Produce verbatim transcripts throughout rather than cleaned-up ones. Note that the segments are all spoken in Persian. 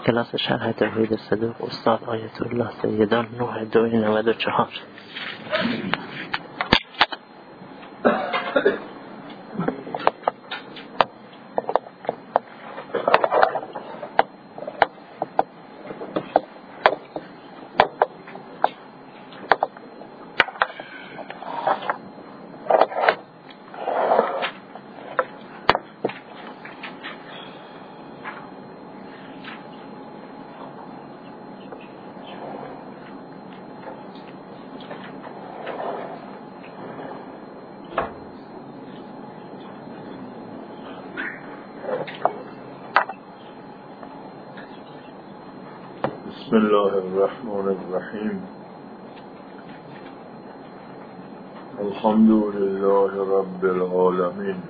کلاس شرح توحید صدوق استاد آیت الله سیدان نه دو نود و چهار. بسم الله الرحمن الرحیم. الحمد لله رب العالمین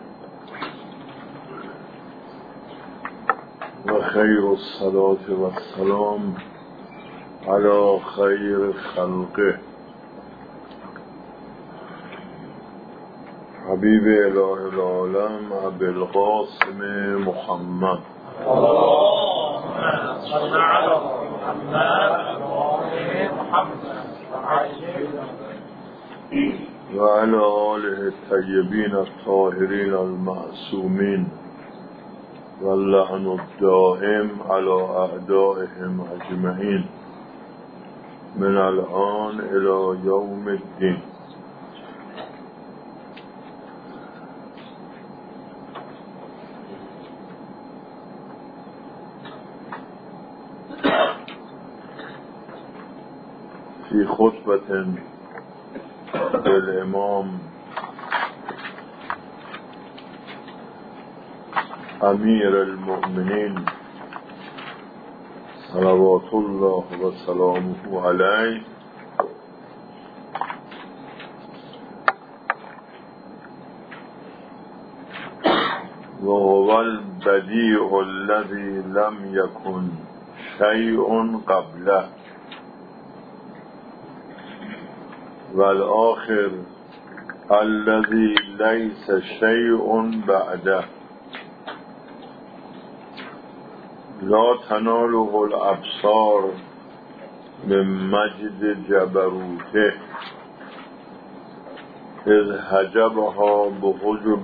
و خیر الصلاة و السلام علی خیر خلقه حبیب اله العالم ابی القاسم محمد و علی آله الطیبین الطاهرین المعصومین و اللعن الدائم علی اعدائهم اجمعین من الان الی یوم الدین. فی خطبة الامام امیر المؤمنین صلوات الله و سلامه علیه و هو البدیع الذی لم یکن شیء قبله والآخر الذي ليس شيء بعده لا تناله الأبصار من مجد جبروته إذ حجبها بحجب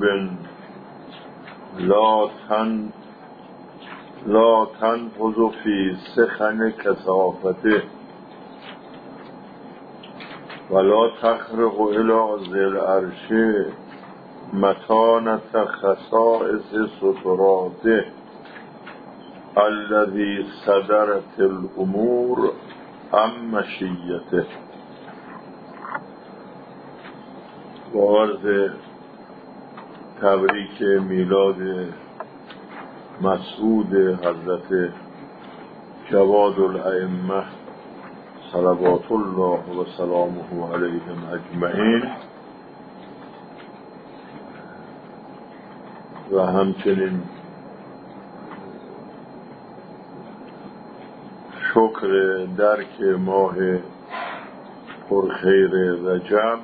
لا تن لا تنفذ في سخن كثافته ولا تخرق الى ذی العرش متانة خصائص ستراته الذي صدرت الامور عن مشیته. با عرض تبریک میلاد مسعود حضرت جواد الائمه صلوات الله و سلامه علیهم اجمعین و همچنین شکر درک ماه پرخیر رجب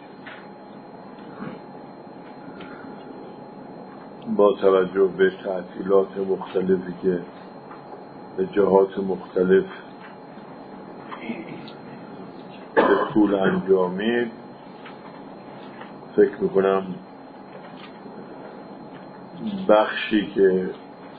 با توجه به تعطیلات مختلفی که به جهات مختلف به طول انجامید، فکر میکنم بخشی که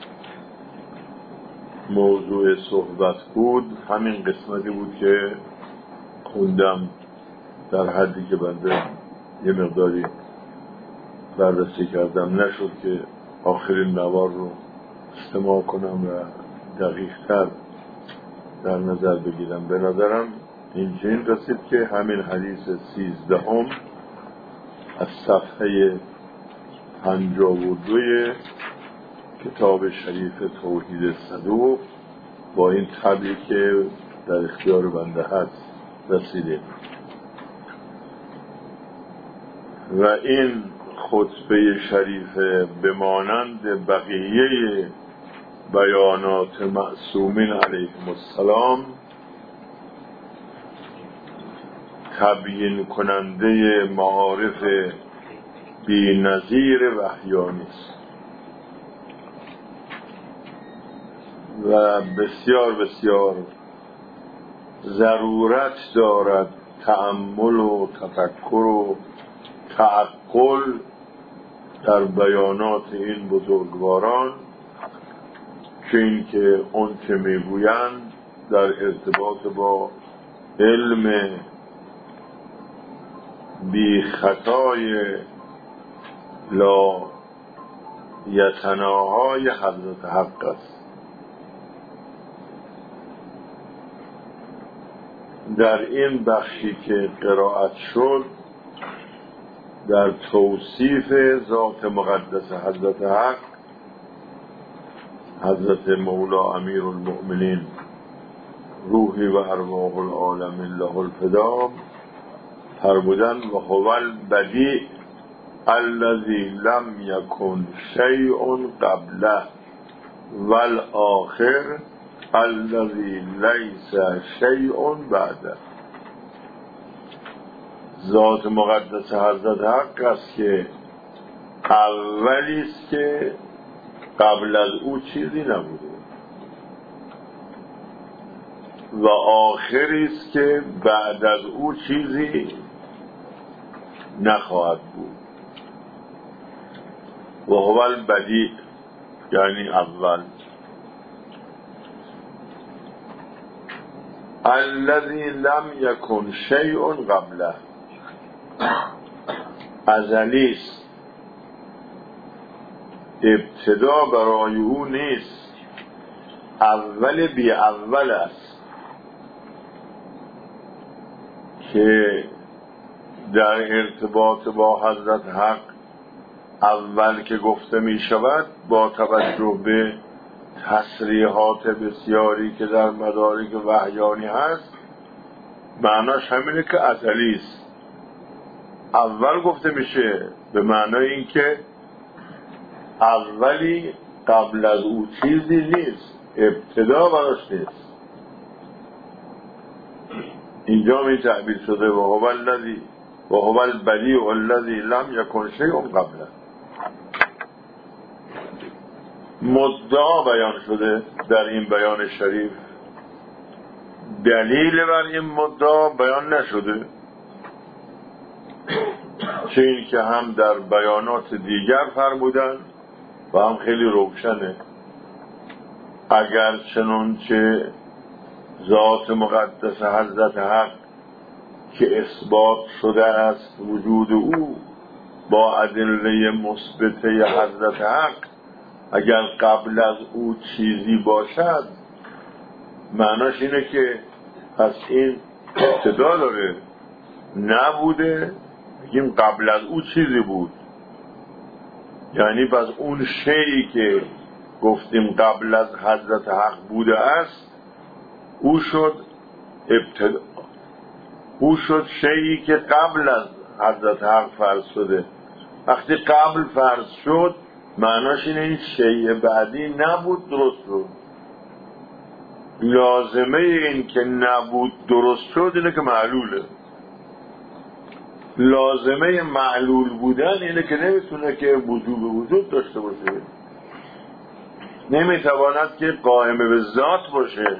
موضوع صحبت بود همین قسمتی بود که خوندم در حدی که بنده یه مقداری بررسی کردم. نشد که آخرین نوار رو استماع کنم و دقیق تر در نظر بگیرم. به نظرم اینجین رسید که همین حدیث سیزدهم از صفحه پنجاه و دوی کتاب شریف توحید صدوق با این طبعی که در اختیار بنده هست رسیده و این خطبه شریف بمانند بقیه بیانات معصومین علیهم السلام تبیین کننده معارف بی نظیر وحیانی است و و بسیار بسیار ضرورت دارد تأمل و تفکر و تعقل در بیانات این بزرگواران، که این که اون که میگویند در ارتباط با علم بی خطای لا یتناهای حضرت حق است. در این بخشی که قرائت شد در توصیف ذات مقدس حضرت حق، حضرت مولا امیر المؤمنین روحی و ارواح العالمین له الفدا فرمودن و هو البدیع الذی لم یکن شیء قبله والآخر الذی لیس شیء بعده. ذات مقدس حضرت حق است که اولی است که قبل از او چیزی نبوده و آخری است که بعد از او چیزی نخواهد بود. و هو البدیع یعنی اول. الذی لم یکن شیء قبله ازلی است، ابتدا برای او نیست، اول بی اول است که در ارتباط با حضرت حق اول که گفته می شود با توجه به تصریحات بسیاری که در مدارک وحیانی هست معناش همینه که ازلی است. اول گفته میشه به معنای این که اولی قبل از او چیزی نیست، ابتدا براش نیست. اینجا می تعبیر شده و هو الذی و هو البدیع الذی لم یکن شیء قبله. مدعا بیان شده در این بیان شریف، دلیل بر این مدعا بیان نشده، چه این که هم در بیانات دیگر فرمودن و هم خیلی روشنه. اگر چنانچه ذات مقدس حضرت حق که اثبات شده است وجود او با ادله مثبته حضرت حق، اگر قبل از او چیزی باشد معناش اینه که پس این ابتدا داره، نبوده بگیم قبل از او چیزی بود. یعنی پس اون شیئی که گفتیم قبل از حضرت حق بوده است او شد ابتدا، او شد شیئی که قبل از حضرت حق فرض شده. وقتی قبل فرض شد معناش اینه این شیء بعدی نبود درست شد. لازمه این که نبود درست شد اینه که معلوله. لازمه معلول بودن اینه که نمیتونه که وجود وجود داشته باشه، نمیتواند که قائم به ذات باشه.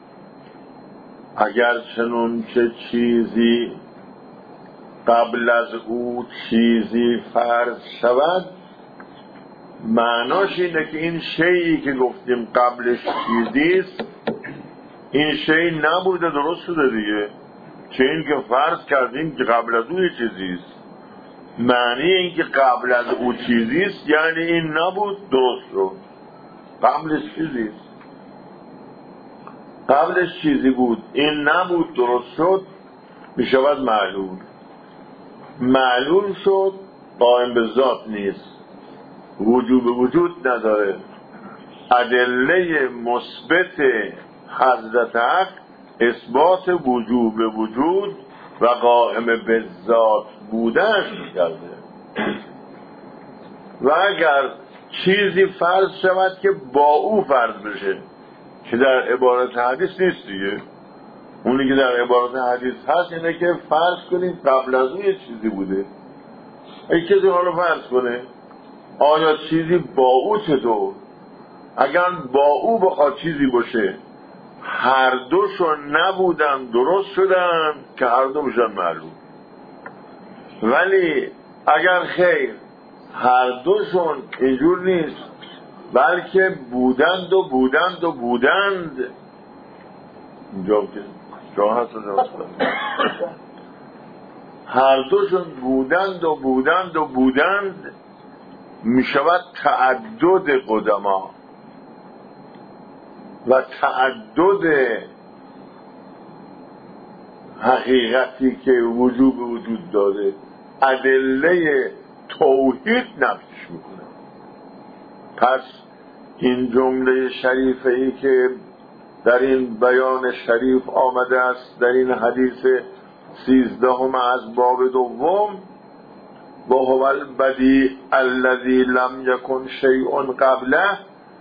اگر چنون که چیزی قبل از او چیزی فرض شود معناش اینه که این شیئی که گفتیم قبلش چیزیست این شیء نبوده درست شده دیگه. چه این که فرض کردیم که قبل از او چیزیست، معنی این که قبل از او چیزیست یعنی این نبود درست شد. قبلش چیزیست، قبلش چیزی بود این نبود درست شد، میشود معلول. معلول شد قائم به ذات نیست، وجود وجود نداره. ادله مثبت حضرت حق اثبات وجود وجود و قائم به ذات بودن کرده. و اگر چیزی فرض شود که با او فرض بشه که در عبارت حدیث نیست دیگه، اونی که در عبارت حدیث هست اینه که فرض کنید قبل از اون یه چیزی بوده. اگه کسی حالا فرض کنه آیا چیزی با او چطور؟ اگر با او بخواد چیزی باشه هر دوشون نبودن درست شدن که هر دو بشن معلوم. ولی اگر خیر هر دوشون اینجور نیست بلکه بودند و بودند و بودند، اینجا که جا هست هر دوشون بودند و بودند و بودند، می شود تعدد قدما و تعدد حقیقتی که وجود وجود داره ادله توحید نفیش میکنه. پس این جمله شریفه ای که در این بیان شریف آمده است در این حدیث سیزدهم از باب دوم، و هو البدیع الذی لم یکن شیء قبله،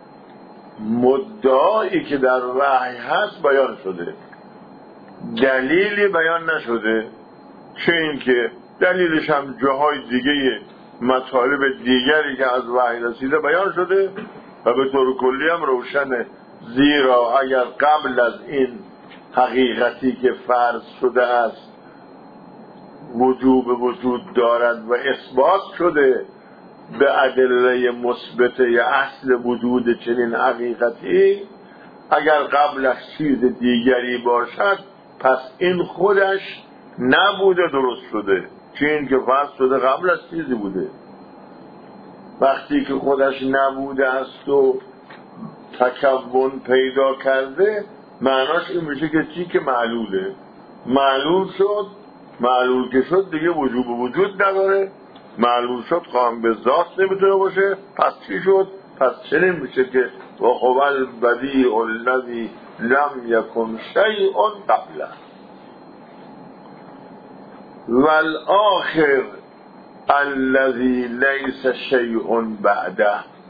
مدعایی که در وحی هست بیان شده، دلیلی بیان نشده. چه این که دلیلش هم جاهای دیگه مطالب دیگری که از وحی رسیده بیان شده و به طور کلی هم روشنه. زیرا اگر قبل از این حقیقتی که فرض شده است وجوب وجود دارد و اثبات شده به ادله مثبته یا اصل وجود چنین حقیقتی، اگر قبلش چیز دیگری باشد پس این خودش نبوده درست شده. چه این که فرض شده قبل از چیزی بوده. وقتی که خودش نبوده است و تکون پیدا کرده، معناش این میشه که چی که معلوله، معلول شد. معلول که شد دیگه وجوب وجود نداره، معلول شد خواهم به ذات نمیتونه باشه. پس چی شد؟ پس چنین میشه که و هو البدیع الذی لم یکن شیء قبله والآخر الذی لیس شیء بعده.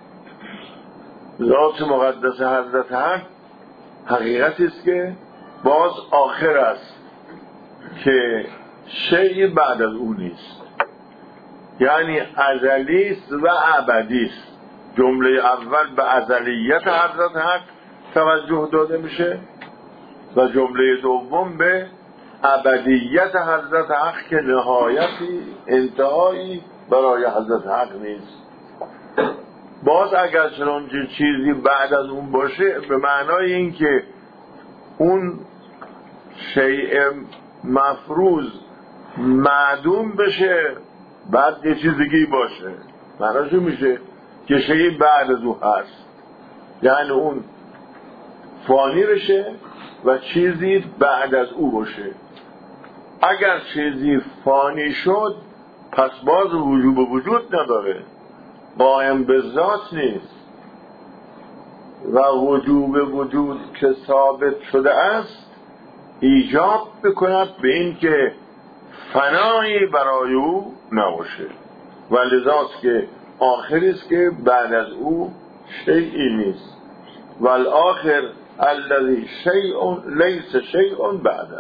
ذات مقدس حضرت حق حقیقتی است که باز آخر است که شیء بعد از او نیست، یعنی ازلی است و ابدی است. جمله اول به ازلیت حضرت حق توجه داده میشه و جمله دوم به ابدیت حضرت حق که نهایتی انتهایی برای حضرت حق نیست. باز اگر چنانچه چیزی بعد از اون باشه به معنای این که اون شیء مفروض معدوم بشه بعد یه چیز دیگه باشه، معناش میشه که شیء بعد از او هست، یعنی اون فانی بشه و چیزی بعد از او باشه. اگر چیزی فانی شد پس باز وجوب وجود نداره، قائم به ذات نیست و وجوب وجود که ثابت شده است ایجاب بکند به این که فنایی برای او نباشه و لذاست که آخری است که بعد از او شیئی نیست. والآخر الذی شیء لیس شیء بعده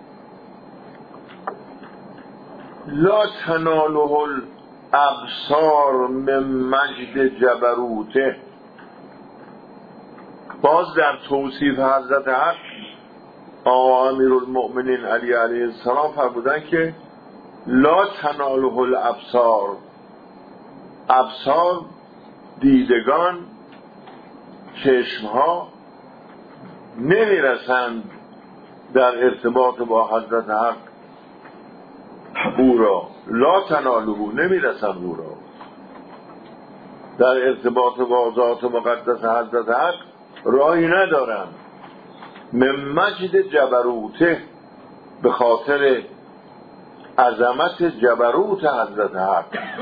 لا تناله الابصار من مجد جبروته. باز در توصیف حضرت حق آقا امیرالمؤمنین علی علیه السلام فرمودن که لا تناله الابصار، ابصار دیدگان چشمها نمیرسند در ارتباط با حضرت حق او را، لا تنالهو نمیرسند او را در ارتباط با ذات مقدس حضرت حق راهی ندارند. من مجد جبروته، به خاطر عظمت جبروت حضرت حق.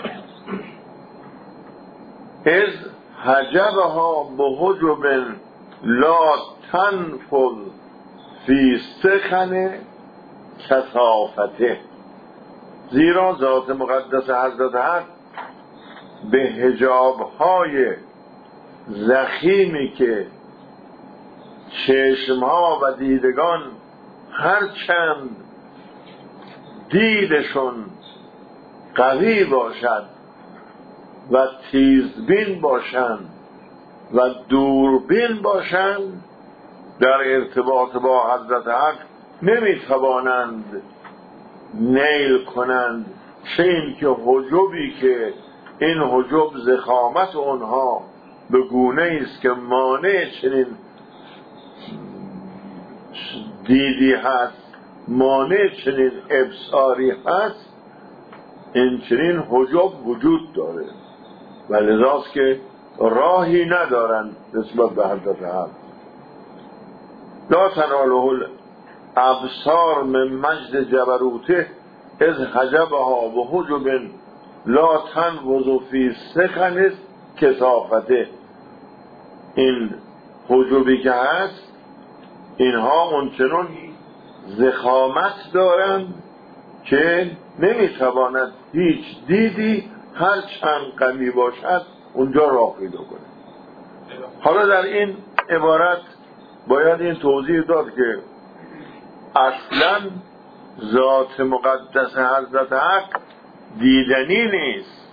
از حجبها بحجب لا تنفذ فی سخن کثافته. زیرا ذات مقدس حضرت حق به حجابهای ضخیمی که چشمها و دیدگان هرچند دیدشون قوی باشد و تیزبین باشند و دوربین باشند در ارتباط با حضرت حق نمیتوانند نیل کنند، چه این که حجبی که این حجب ضخامت اونها به گونه است که مانع چنین دیدی هست، مانع چنین ابصاری هست، این چنین حجب وجود داره و لذاست که راهی ندارند نسبت به حضرت حق. لا تناله الابصار من مجد جبروته از حجبها و حجب لا تنفذ فی سخن کثافته. این حجبی که هست اینها اونچنان ضخامت دارند که نمیتواند هیچ دیدی هر چند قوی باشد اونجا راه پیدا کنه. حالا در این عبارت باید این توضیح داد که اصلا ذات مقدس حضرت حق دیدنی نیست،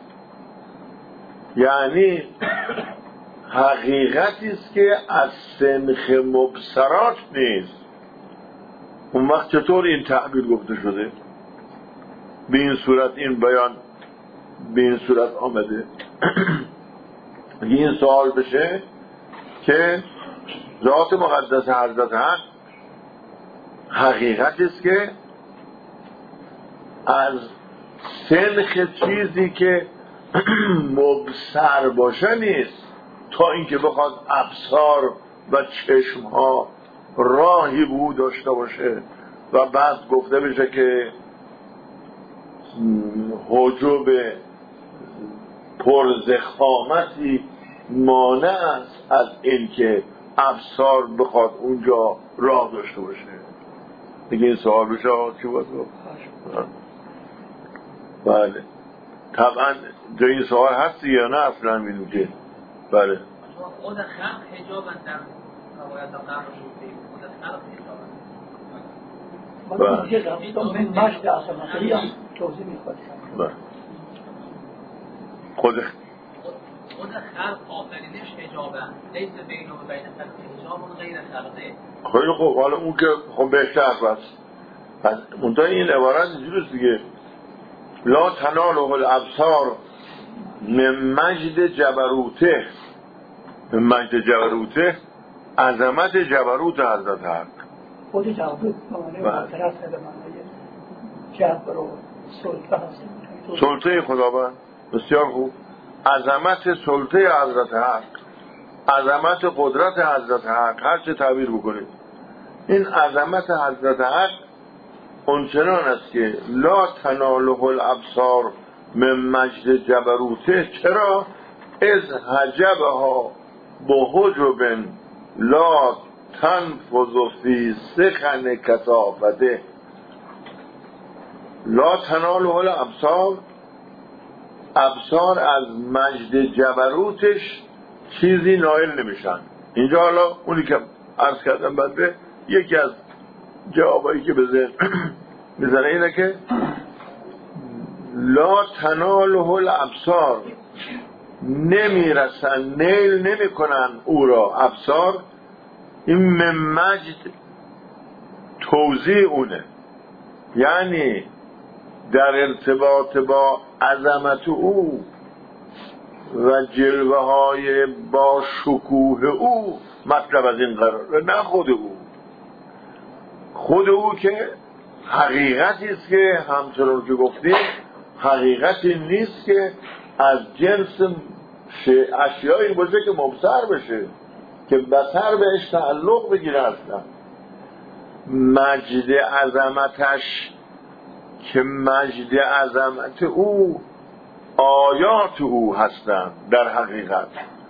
یعنی حقیقتی است که از سنخ مبصرات نیست. اون وقت چطور این تعبیر گفته شده؟ به این صورت این بیان به این صورت آمده. این سوال بشه که ذات مقدس حضرت حق حقیقتی است که از سنخ چیزی که مبصر باشه نیست، تا اینکه بخواد ابصار و چشمها راهی به او داشته باشه و بعد گفته بشه که حجب پرزخامتی مانع است از اینکه ابصار بخواد اونجا راه داشته باشه. دیگه این سوال بشه آقا چی باید گفت؟ بله طبعا جا این سوال هستی یا نه اصلا میدونی که بله خود خلق حجاب در روایت قرار شده، خود خلق حجاب بله بله من مجد عظمتی هم توضیح میخواد. بله خود خود خلق آفرینش حجابه، لیس بینه و بین خلق حجاب و غیر خلقه. خیلی خوب، حالا اون که خب بهتر بست پس منطقه این عبارت اینجوریست دیگه، لا تناله الابصار من مجد جبروته. من مجد جبروته عظمت جبروت حضرت حق. خود جبروت معنی مطرح به معنی جبر و سلطه هست. سلطه خداوند. بسیار خوب. عظمت سلطه حضرت حق، عظمت قدرت حضرت حق، هر چه تعبیر بکنید، این عظمت حضرت حق اونچنان است که لا تناله الابصار من مجد جبروته. چرا؟ از حجبها بحجب لا تنفذ فی سخن کثافته. لا تناله الابصار، ابصار از مجد جبروتش چیزی نائل نمیشن. اینجا حالا اونی که عرض کردم بنده یکی از جوابایی که به ذهن میزنه اینه که لا تناله الابصار، نمیرسن، نیل نمیکنن او را ابصار. این من مجد توضیح اونه، یعنی در ارتباط با عظمت او و جلوه های با شکوه او مطلب از این قرار، نه خود او. خود او که حقیقتی است که همچنان که گفتیم حقیقتی نیست که از جنس اشیایی باشه که مبصر بشه، که بصر بهش تعلق بگیره. اصلا مجد عظمتش که مجد عظمت او آیات او هستند، در حقیقت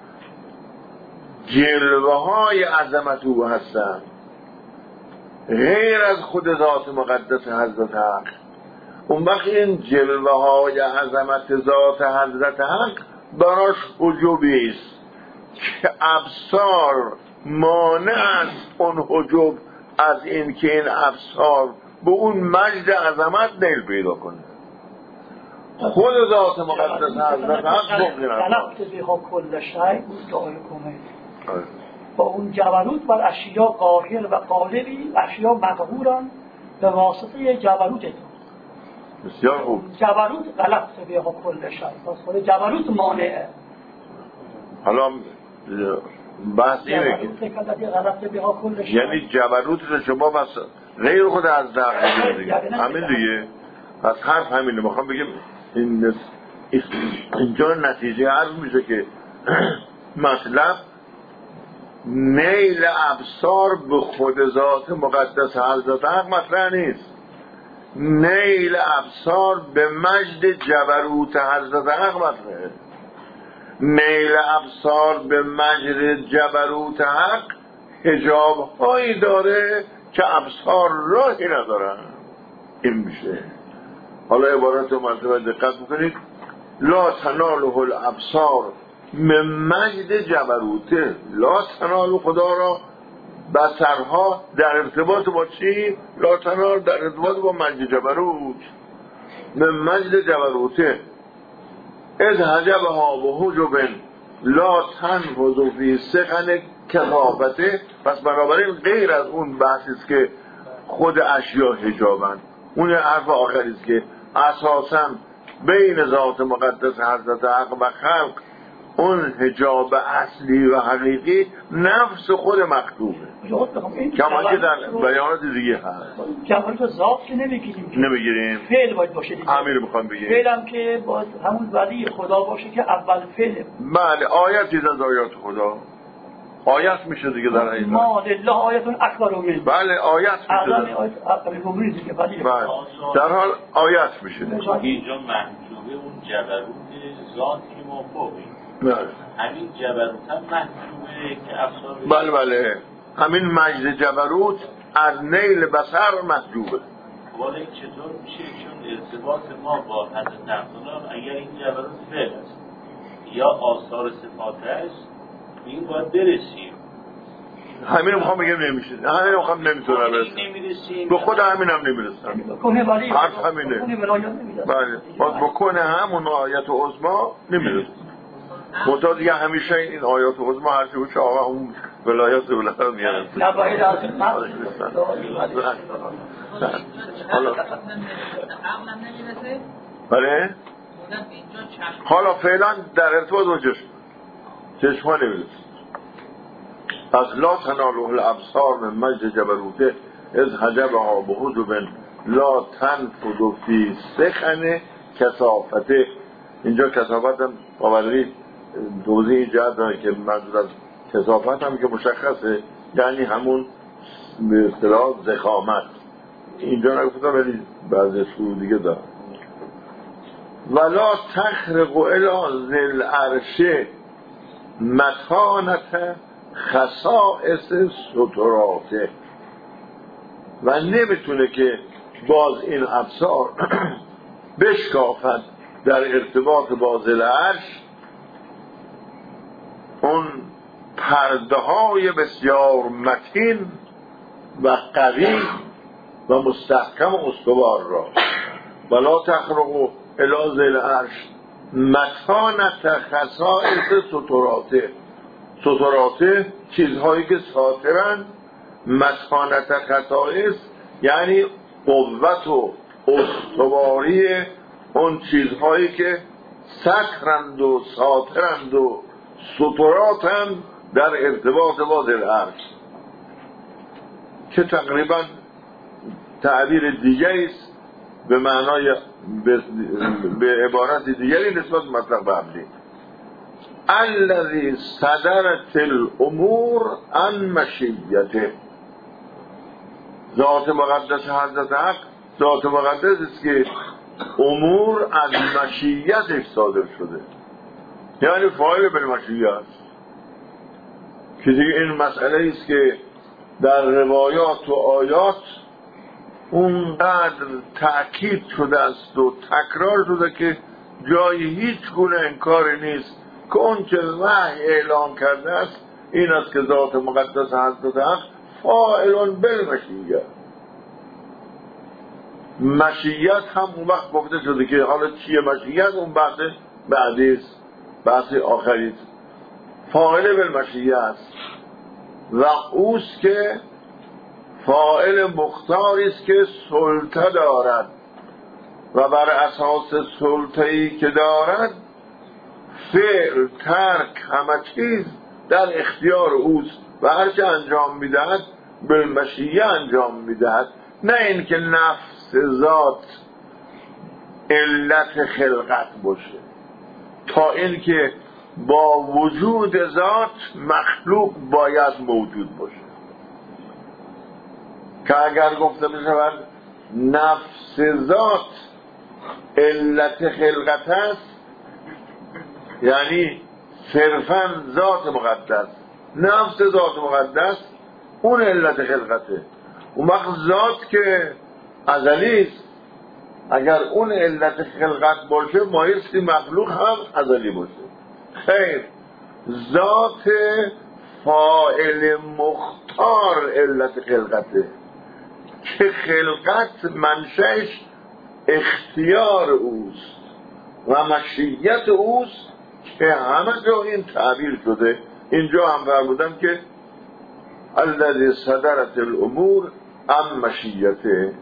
جلوه های عظمت او هستند، غیر از خود ذات مقدس حضرت حق. اون وقت این جلوه های عظمت ذات حضرت حق براش حجبی است که ابصار مانع است اون حجب از این که این ابصار به اون مجد عظمت نیل پیدا کنه. خود ذات مقدس حضرت حق ممکن است. غلبت بها کل شیء بود دعای کمه با اون جبروت بر اشیا قاهر و قالبی، اشیا مقهورن به واسطه جبروت تو. بسیار خوب. جبروت غلبت بها کل شیء، پس خود جبروت مانعه. حالا بحث اینه که یعنی جبروت رو شما بس غیر خود از دقیقه دیگه همین دیگه. پس حرف همینه. میخوام بگم این اینجا نتیجه عرض میشه که مطلب نیل ابصار به خود ذات مقدس حضرت حق مطرح نیست. نیل ابصار به مجد جبروت حضرت حق مطرحه. نیل ابصار به مجد جبروت حق حجاب هایی داره که ابصار راهی ندارن. این میشه. حالا عبارت رو مرتبه دقت بکنید. لا تناله الابصار من مجد جبروته. لا تنال خدا را بصرها در ارتباط با چی؟ لا تنال در ارتباط با مجد جبروت. من مجد جبروته از حجبها و حجبن لا تنفذ فی سخن کثافته. پس بنابراین غیر از اون بحثیست که خود اشیا حجابن. اون حرف آخریست که اساساً بین ذات مقدس حضرت حق و خلق اون حجاب اصلی و حقیقی نفس خود مکتوبه، کما که در بیانات دیگه هست. جبروت ذات که نمیگیریم نمیگیریم فعل باید باشه دیگه. همین رو میخوام بگیم. فعل هم که باید همون ولی خدا باشه که اول فعل. بله آیتی از آیات خدا آیت میشه دیگه در حقیقت. ما لله آیتون اکبر من. بله آیت میشه. آیت اکبر دیگه ولی بله در حال آیت میشه. اینجا محجوبه اون جبروت ذاتی که ما فوقیم. بله همین جبروت هم محجوبه که افسار. بله بله همین مجد جبروت از نیل بصر محجوبه. ولی چطور میشه چون ارتباط ما با حضرت تعالی اگر این جبروت فعل است یا آثار صفات است این باید برسیم. همین رو میخوام بگم نمیشه. همین رو میخوام نمیتونم برسیم. به خود همین هم نمیرسم. حرف همینه. بله باز بکنه همون آیت عظما نمیرسم. خدا دیگه همیشه این آیات عظما هرچی بود که آقا اون ولایت ولایت میارم. نباید از این حالا بله حالا فعلا در ارتباط با چشم چشم ها نمیرسیم. پس لا تناله الابصار من مجد جبروته از حجبها بحجب لا تنفذ فی سخن کثافته. اینجا کثافت هم باوری توضیح این جهت داره که منظور از کثافت هم که مشخصه یعنی همون به اصطلاح ضخامت. اینجا نگفتم ولی بعضی سور دیگه داره. ولا تخرق الی ذل عرش متانت خصائص ستراته. و نمیتونه که باز این ابصار بشکافد در ارتباط با ذل عرش اون پرده های بسیار متین و قوی و مستحکم و استوار را. ولا تخرق الی ذل عرش متانت خصائص ستراته. ستراته چیزهایی که ساترن. متانت خصائص یعنی قوت و استواری اون چیزهایی که سترند و ساترند و ستراتند در ارتباط با ذل عرش که تقریبا تعبیر دیگری است به معنای به عبارت دیگری نسبت مطلق قبلی. الذی صدرت الامور عن مشیته. ذات مقدس حضرت حق ذات مقدس است که امور از مشیتش صادر شده یعنی فاعل بالمشیت. که دیگه این مسئله است که در روایات و آیات اونقدر تأکید شده است و تکرار شده که جای هیچ گونه انکاری نیست که اون که وحی اعلام کرده است این است که ذات مقدس حضرت حق فاعل بالمشیت. مشیت هم اون وقت گفته شده که حالا چیه مشیت، اون بحث بعدی است، بحث آخری است. فاعل بالمشیت و اوست که فاعل مختاری است که سلطه دارد و بر اساس سلطه‌ای که دارد فعل، ترک، همه چیز در اختیار اوست و هرچه انجام میدهد بالمشیه انجام میدهد، نه اینکه نفس ذات علت خلقت باشه، تا اینکه با وجود ذات مخلوق باید موجود باشه. که اگر گفته بشود نفس ذات علت خلقت است، یعنی صرفا ذات مقدس، نفس ذات مقدس اون علت خلقته. اون وقت ذات که ازلی است، اگر اون علت خلقت باشه مایستی مخلوق هم ازلی باشه. خیر، ذات فاعل مختار علت خلقته که خلقت منشأش اختیار اوست و مشیت اوست که همه جا این تعبیر شده. اینجا هم فرمودن که الذی صدرت الامور ام مشیته.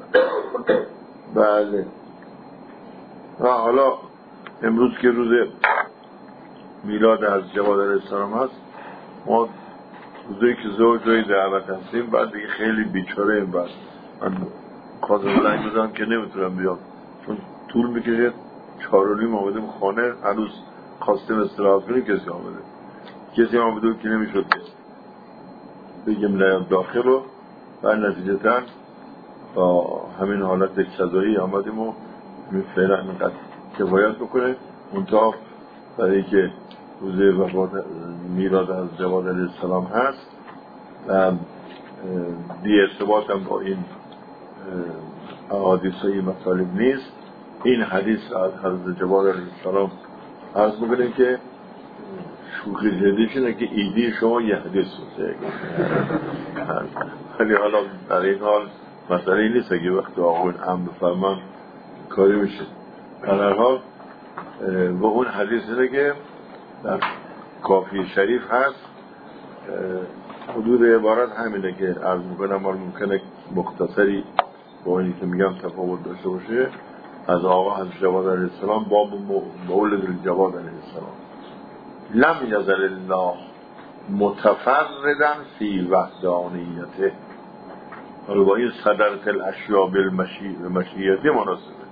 بله. و حالا امروز که روز میلاد از جواد علیه السلام هست، ما روزی که زوج جای دعوت هستیم، بعد دیگه خیلی بیچاره این بعد من خواستم لنگ بزنم که نمیتونم بیام چون طول میکشه. چهارونیم آمدیم خانه، هنوز خواستیم استراحت کنیم، کسی آمده کسی آمده که نمیشد بگیم نیام داخل رو. و نتیجتا با همین حالت اقتضایی آمدیم و همین فعلا اینقدر کفایت بکنه. منطقه برای که روز وفات میلاد از جواد علیه السلام هست و بی ارتباط هم با این احادیث های مطالب نیست، این حدیث از حضرت جواد علیه السلام عرض بکنیم که شوخی جدیش اینه که ایدی شما یه حدیث بوده. خیلی حالا در این حال مسئله این نیست که وقتی آقایون هم بفرمان کاری میشه. در هر حال و اون حدیث اینه که در کافی شریف هست، حدود عبارت همینه که عرض میکنم، ولی ممکنه مختصری با اینی که میگم تفاوت داشته باشه. از آقا حضرت جواد علیه السلام باب مولد الجواد علیه السلام: لم یزل الله متفردا فی وحدانیته. حالا با این صدرت الاشیاء بالمشیئه مناسبه.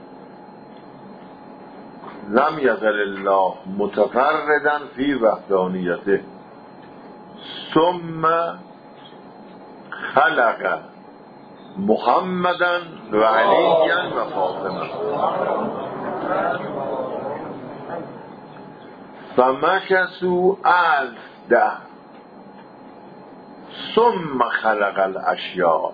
لم یزل الله متفردا فی وحدانیته ثم خلق محمدا و علیا و فاطمه فمکثوا الف ده ثم خلق الاشیاء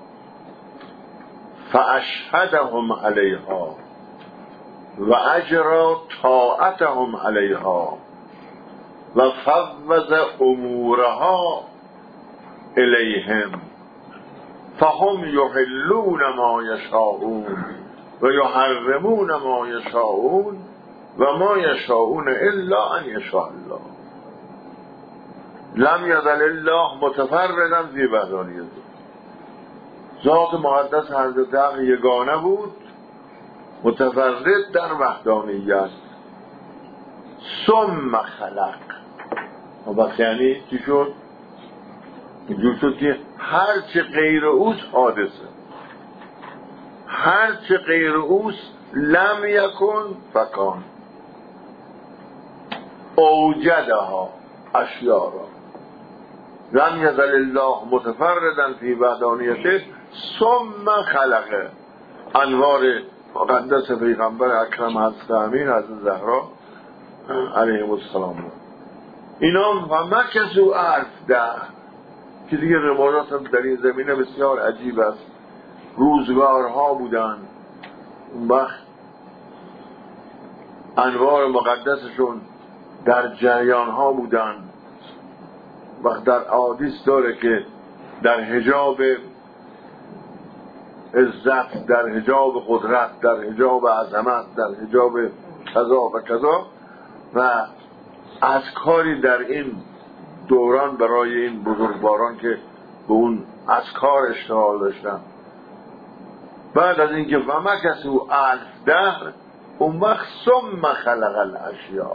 فاشهدهم علیها و اجرى طاعتهم علیها و فوض امورها الیهم فهم یحلون ما یشاءون و یحرمون ما یشاءون و ما یشاءون الا ان یشاء الله. لم یزل الله متفردا فی وحدانیته. ذات مقدس حضرت حق یگانه بود، متفرد در وحدانیت. ثم خلق، و بس یعنی چی شد؟ اینجور شد که هرچه غیر اوست حادثه، هرچه غیر اوست لم یکن فکان. اوجدها اشیاء را. لم یزل الله متفردا فی وحدانیته ثم خلق. انوار مقدس پیغمبر اکرم حضرت امین حضرت زهرا علیهم السلام، اینا و مکثوا الف ده، که دیگه روایات هم در این زمینه بسیار عجیب است. روزگارها بودن، اون وقت انوار مقدسشون در جریان ها بودن. وقت در احادیث داره که در حجاب عزت، در حجاب قدرت، در حجاب عظمت، در حجاب کذا و کذا، و از کاری در این دوران برای این بزرگواران که به اون از کار اشتغال داشتن. بعد از اینکه و مکثوا الف دهر، اون وقت ثم خلق الاشیاء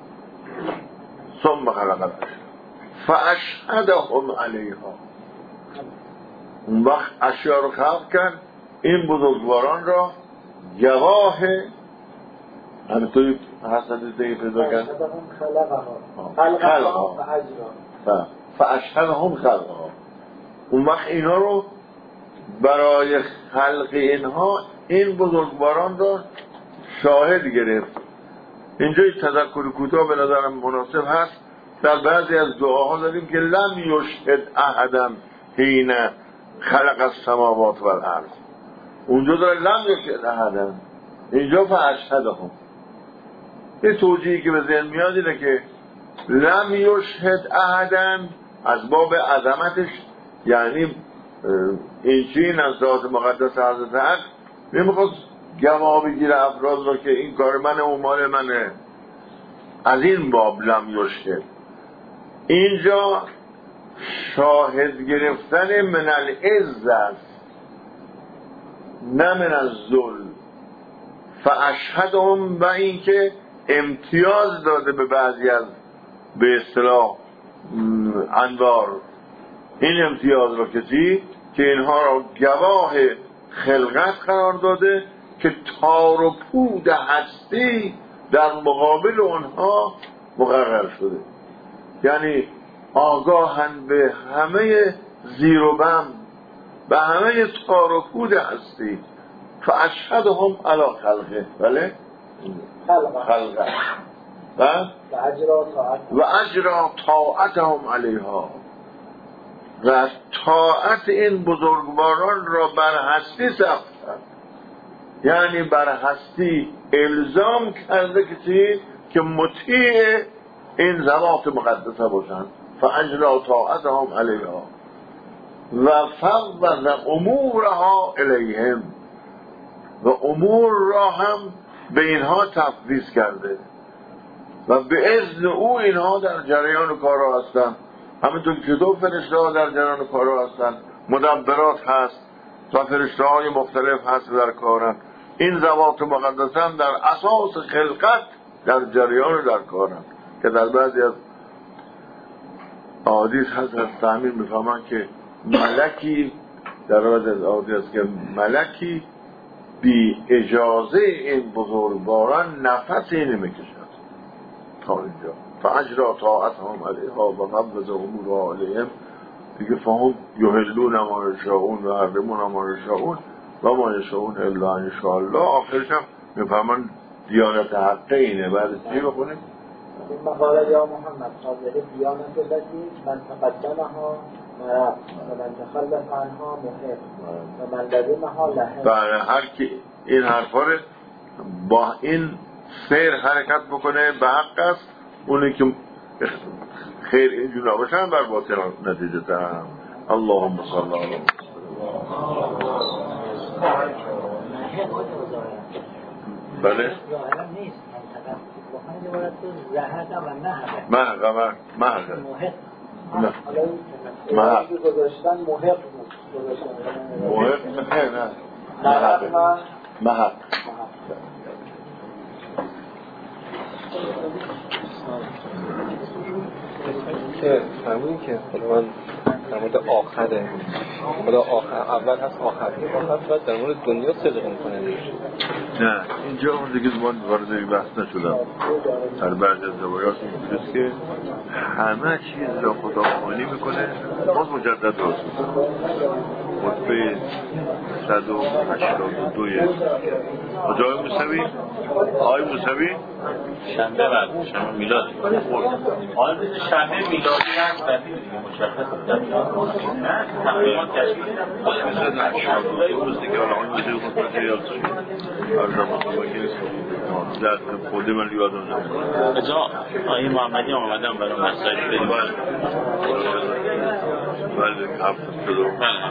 ثم خلق الاشیاء فاشهدهم علیها. اون وقت اشیاء رو خلق کرد، این بزرگواران را گواه همینطوری حسن دیگه پیدا کرد خلقها فاشهدهم خلقها. اون وقت اینا رو برای خلق اینها این بزرگواران را شاهد گرفت. اینجا یک تذکر کوتاه به نظرم مناسب هست. در بعضی از دعاها داریم که لم یشهد احدم حین خلق السماوات والارض. اونجا داره لم یشهد احدم، اینجا فاشهدهم. یه توجیهی که به ذهن میاد اینه که لم یشهد احدم از باب عظمتش، یعنی این چین از ذات مقدس حضرت حق نمیخواست گواه بگیره افراد را که این کار منه و مال منه. از این باب لم یشهد. اینجا شاهد گرفتن من العز است، نه من الذل. فاشهدهم، و اینکه امتیاز داده به بعضی از به اصطلاح انوار، این امتیاز را کسی که اینها را گواه خلقت قرار داده که تار و پود هستی در مقابل اونها مقرر شده، یعنی آگاهن به همه زیر و بم، به همه تار و پود هستی. فاشهدهم علی خلقه، بله خلقه و و اجرا طاعتهم علیها، و طاعت این بزرگواران را بر هستی ثبت کرد، یعنی بر هستی الزام کرده کسی که مطیع این ذوات مقدسه باشند. فاجرا طاعتهم علیها و فوض امورها الیهم، و امور را هم به اینها تفویض کرده و به اذن او اینها در جریان کارها هستند. همینطور که دو فرشته ها در جریان کارها هستند، مدبرات هست و فرشته های مختلف هست در کارن. این ذوات مقدسه هم در اساس خلقت در جریان و در کارن، که در بعضی از احادیث هست از تعمیر میفهمن که ملکی در بعضی از احادیث هست که ملکی بی اجازه این بزرگواران نفسی نمیکشد تا اینجا. فاجرا طاعتهم علیها و قبض امورها علیهم، دیگه فهم یحلون ما یشاءون و یحرمون ما یشاءون و ما یشاءون الا ان شاء الله. آخرش هم میفهمن دیانت حقه اینه. بعد چی بخونیم؟ این مقاله یا محمد حاضر دیانت التي من تقدمها مرض و من تخلف عنها محب و من لزمها لهم. بله، هر کی این حرفا رو با این سیر حرکت بکنه به حق است. اونی که خیر اینجور نباشن بر باطل نتیجه دارن. اللهم صل علی بله محق محق محق نه محق گذاشتن محق محق نه محق محق که فرمودین که خداوند در مورد آخره، خدا آخر اول هست آخری هست، بعد در مورد دنیا صدق میکنه. نه اینجا اون دیگه زمان وارد این بحث نشدم. در بعضی از روایات اینجوریست که همه چیز را خدا خالی میکنه، باز مجدد درست میکنه. خطبه صد و هشتاد و دوی کجای موسوی؟ آقای موسوی؟ شنبه بعد شنبه میلادی آقای روز شنبه میلادی هست بعدی دیگه مشخص نه تقریبا تشکیل مثل هشتاد و دو روز دیگه حالا آن میده خطبه یاد شد هر زمان خواهی در خودی من یادم نمید کجا آقای محمدی آمدن برای مسائل بدیم بله هفته شروع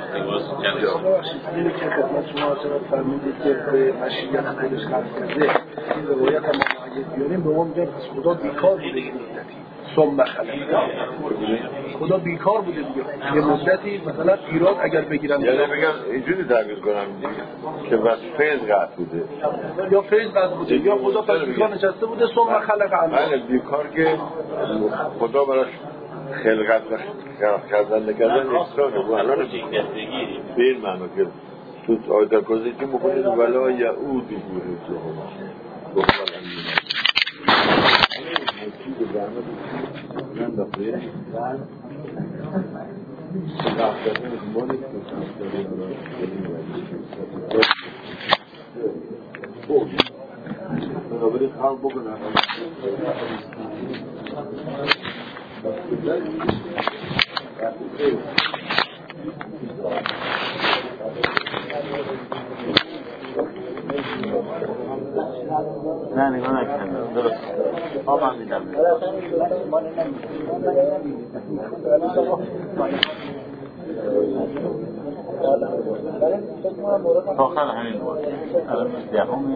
چیزی که خدمت شما عرض فرمودید که به مشیت خودش خلق کرده این روایت ما معید بیاریم به ما میگن خدا بیکار بوده این مدتی ثم خلق خدا بیکار بوده دیگه یه مدتی مثلا ایراد اگر بگیرن یعنی بگم اینجوری تعبیر کنم که بس فیض قطع بوده یا فیض قطع بوده یا خدا پس بیکار نشسته بوده ثم خلق بله بیکار که خدا براش خلقت کردن نکردن احسانه و الان به این معنی که تو آیده کازی که مکنید ولا یعودی بوده بخوال امینه من دفعه بنابراین خلق بکنن نه نگاه نکنم درست آب هم میدم آخر همین بود دهم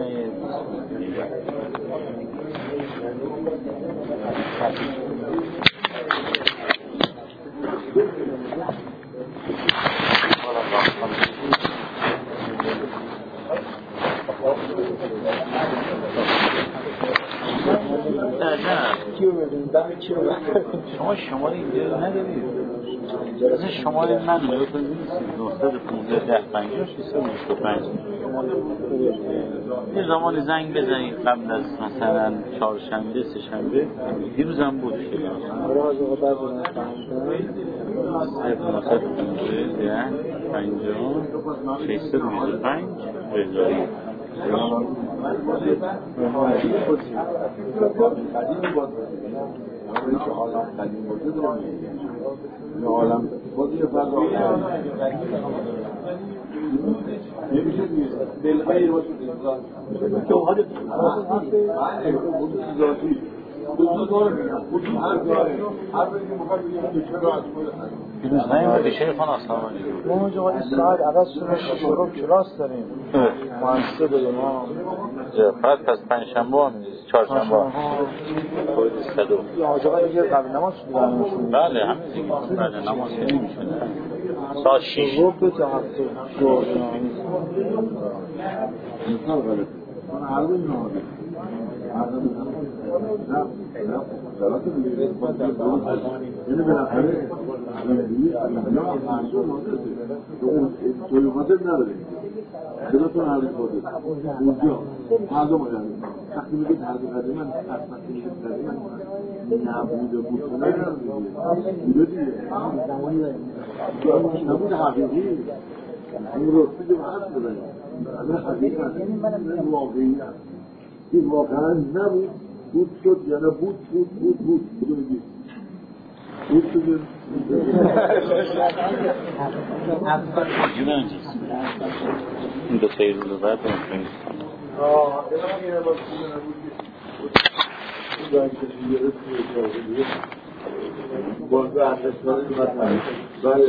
شما شمال اینجا ندارید از شمال من نگاه کنید نهصد و پانزده ده پنجاه ششصد و نود و پنج یه زمان زنگ بزنید قبل از مثلا چهارشنبه سه شنبه دیروز هم بود نهصد و پانزده ده پنجاه ششصد و نود و پنج رضایی که عالم قدیم بوده دارم این عالم خودی فضا نمیشه دلغیر باشه جوهر ذاتی دو داره میگم هر جایی هر بگیم مخواه بگیم چرا از خود پیروز نایمه به شیخ خان آسلامانی ما اونجا این ساعت عوض شده شروع کلاس داریم مهندسه داره ما فقط پس پنجشنبه هم نیست چهارشنبه هم خود صدو یا آجاقا دیگه قبل نماز شدن بله همین دیگه بله نماز که نمیشونه ساعت شیش روب به تا هفته شروع مثال غلطه من عرض نهاده عرض نهاده نه نه غلطه میگه یعنی بالاخره یا منصور نهاده توی خاطر نداریم دلتون عرض خواهده اونجا مردم رو داریم وقتی میگه تحضیل قدیمه وقتی میگه قدیمه نبوده بود خونه بوده دیگه نبود حقیقی این رو بگه وقت بزنیم همه حقیقی هست این واقعی هست این واقعا نبود بود شد یا نه بود بود بود بود بودو بگید بود شده این دو سه روز بعد نمی‌تونیم آه الان میگه باز بود باز به اندستانی مطمئن بله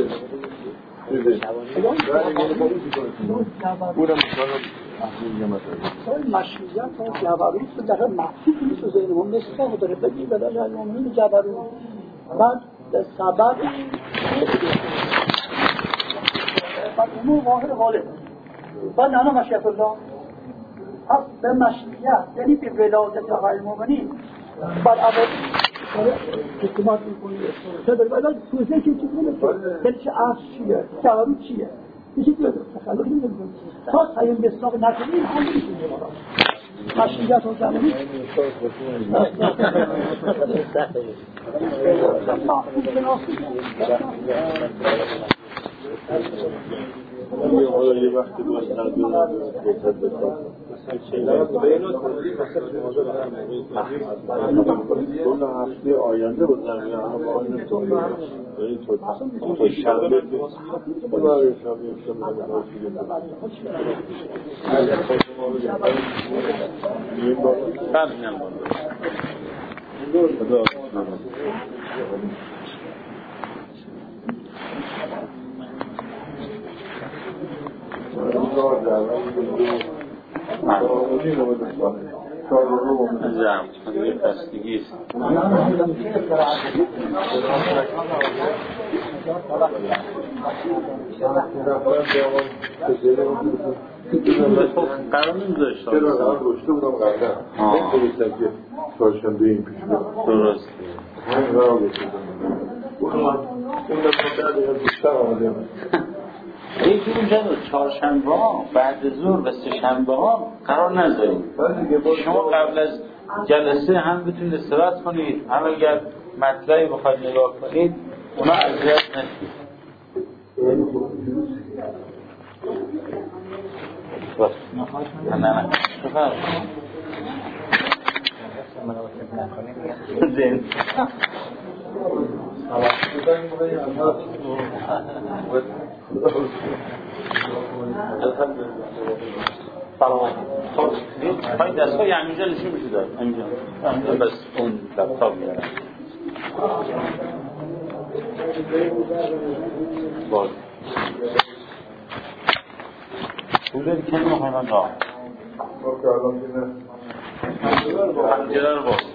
بودم میکنم مشروعیت و جبروت رو در محفوظ نیست و ذهن هم نصفه داره بدی بدن المومنین جبروت بعد سبب بعد امور ظاهر غالب بعد انا مشیت الله پس به مشروعیت یعنی به ولادت المومنین بر عوض حکومت میکنی چه داره بعد توضیح که چی کنه یعنی چه عرض چیه جبروت چیه میشه که تخلق نمیدونم تا سعیم به اصلاق نکنیم هم نمیشونه مشروعیت و جمعی یه حالا یه وقتی باید ندارم گفتد بکنم کل هفته آینده بود نمیدونم همه آینده توی یعنی تو شنبه برای شنبه شنبه خدا زم یه بستگی است. قرار نمیذاشت قرار گوشته بودم قبلا نمیدونستم که چهارشنبه این پیش بود. درست همین قرار گوشته بودم اون دفعه بعد از بیشتر آمده یکی اونجا دو چهارشنبه ها بعد ظهر و سه شنبه ها قرار نذاریم. شما قبل از جلسه هم بتونید استراحت کنید، هم اگر مطلعی بخواید نگاه کنید اونا اذیت نشید. بس نه نه شفر زين سلام خواهی دست ها یعنی اینجا نشون میشه دار اینجا بس اون لپتاپ میارم باز بوده دیگه نمیخوایم من دار پنجره رو باز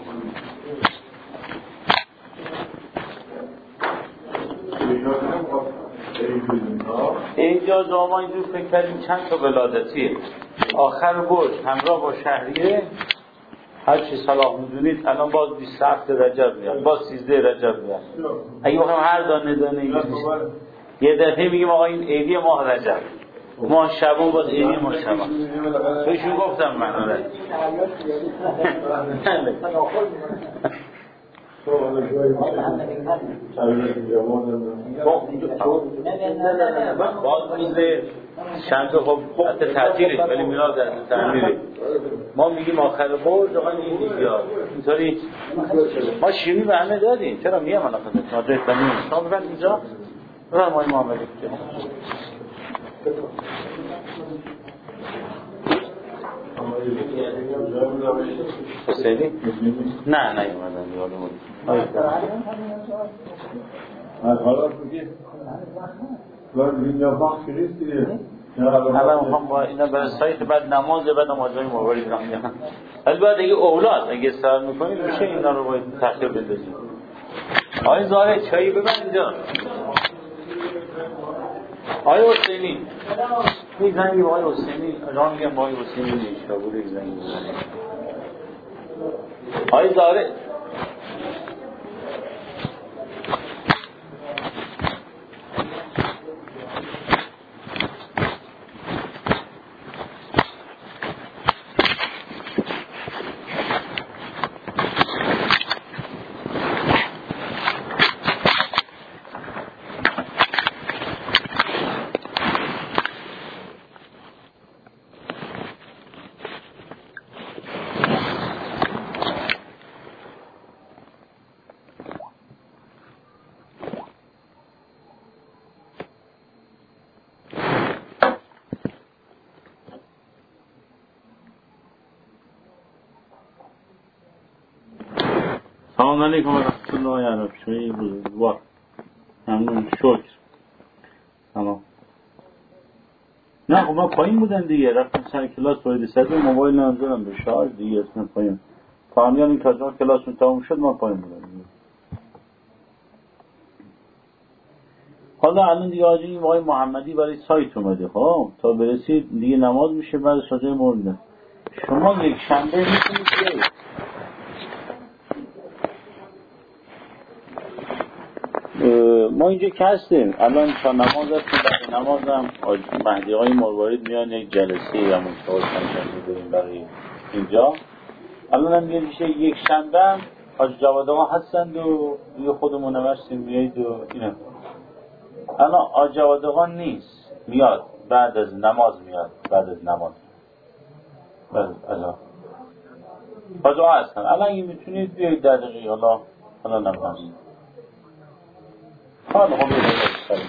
اینجا ما اینجور فکر کردیم چند تا ولادتیه آخر برج همراه با شهریه هر چی صلاح میدونید الان باز بیست و هفت رجب میاد باز سیزده رجب میاد اگه بخوایم هر دانه دانه اینجا یه دفعه میگیم آقا این عیدی ماه رجب ماه شبان باز عیدی ماه شبان بهشون گفتم من آره باز میزه شنبه خب حتی تعطیله ولی میلاد در تعمیره ما میگیم آخر برج آقا این دیگه اینطوری ما شیمی به همه دادیم چرا میگم الان خدمت ناجای فنی شما ببند اینجا ببند ما این معامله حسینی؟ نه نه اومدن یادم از حالا بگید ولی اینجا باخت نیست دیگه الان میخوام با اینا برای سایت بعد نماز بعد نمازهای موارد رو میگم ولی باید اگه اولاد اگه سر میکنید میشه اینا رو باید تخیر بندازید آقای زاره چایی ببند اینجا آقای حسینی یک زنگی با آقای حسینی راه میگم با آقای حسینی نیشتا بود یک زنگی بزنید آقای زاره سلام علیکم و رحمت الله و برکاته بزرگوار ممنون شکر سلام نه خب ما پایین بودن دیگه رفتم سر کلاس وارد صدر موبایل نانزدم به شارژ دیگه اسم پایین فهمیدم این کازما کلاسون تموم شد ما پایین بودن دیگه. حالا الان دیگه آجه این آقای محمدی برای سایت اومده خب تا برسید دیگه نماز میشه بعد ساجه موردن شما یک شنبه میتونید بیایید ما اینجا که هستیم الان تا نماز هستیم بعد نماز هم مهدی های مروارید میان یک جلسه یا مشتاق کنیم داریم برای اینجا الان هم میشه یک شنبه هم حاج جواد ها هستند و دیگه خودمون نمستیم میایید و اینه الان حاج جواد ها نیست میاد بعد از نماز میاد بعد از نماز بعد از ازا حاج ها هستن الان اگه میتونید بیایید در دقیقه حالا حالا نماز حالا هم بیایید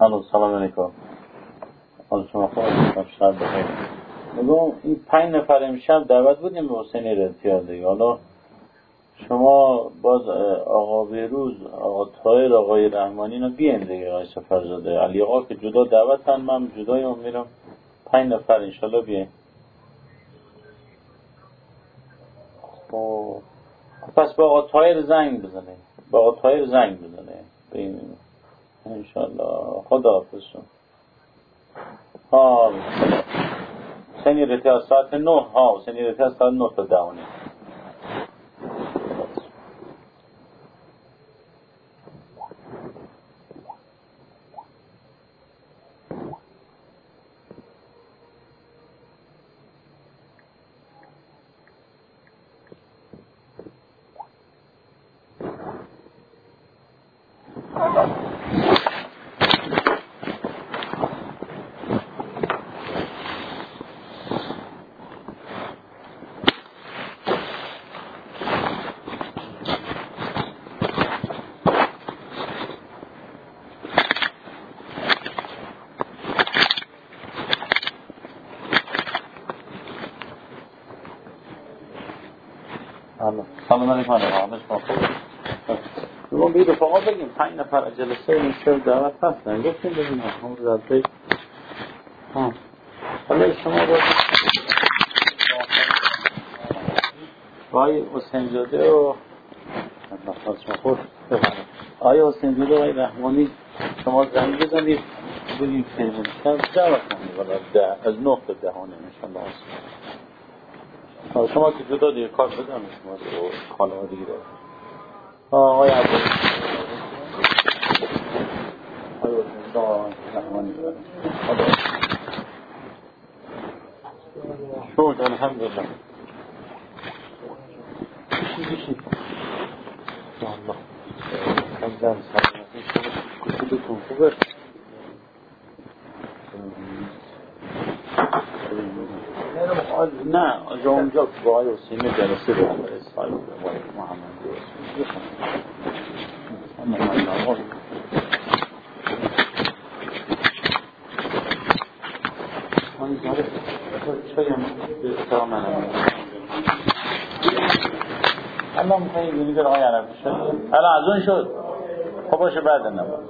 الو سلام علیکم. حال شما خوب است؟ شب بخیر. میگم این پنج نفر امشب دعوت بودیم به حسین رضایی دیگه. حالا شما باز آقا بیروز، آقا طاهر، آقای رحمانی اینا بیان دیگه. آقای سفرزاده، علی آقا که جدا دعوتن، من جدایم میرم. پنج نفر انشالله بیان. خب پس با آقا طاهر زنگ بزنه، با آقا طاهر زنگ بزنه ببینیم انشالله. خدا حافظ شما. ها سنی رتی از ساعت نه. ها سنی رتی از ساعت نه تا دهونه. سلام علیکم. حالش خوبه؟ بگم بید رفاقا بگیم پنج نفر جلسه این شب دعوت هستن. گفتیم بگیم هم رضایی. ها حالا شما باید آقای حسین زاده و نفس شما خود بفرمایید. آقای حسین زاده و آقای رحمانی شما زنگ بزنید بگیم که شب دعوت کنید از نه تا دهانه انشاءالله هست. شما که جدا دیگه کار بدم شما دیگه خانواده دیگه دارم. آقای عباس آقای حسین رحمانی دارم. شود الحمدلله. بشی بشی الله کمزن سلامتی شما کسیدتون خوبه. نه جا اونجا با آقای حسین جلسه دارم برای صاحب محمد من زاره چایم به احترام منم الان میخوایی بینی که آقای عربی شد الان از اون شد. خب باشه بعد نماز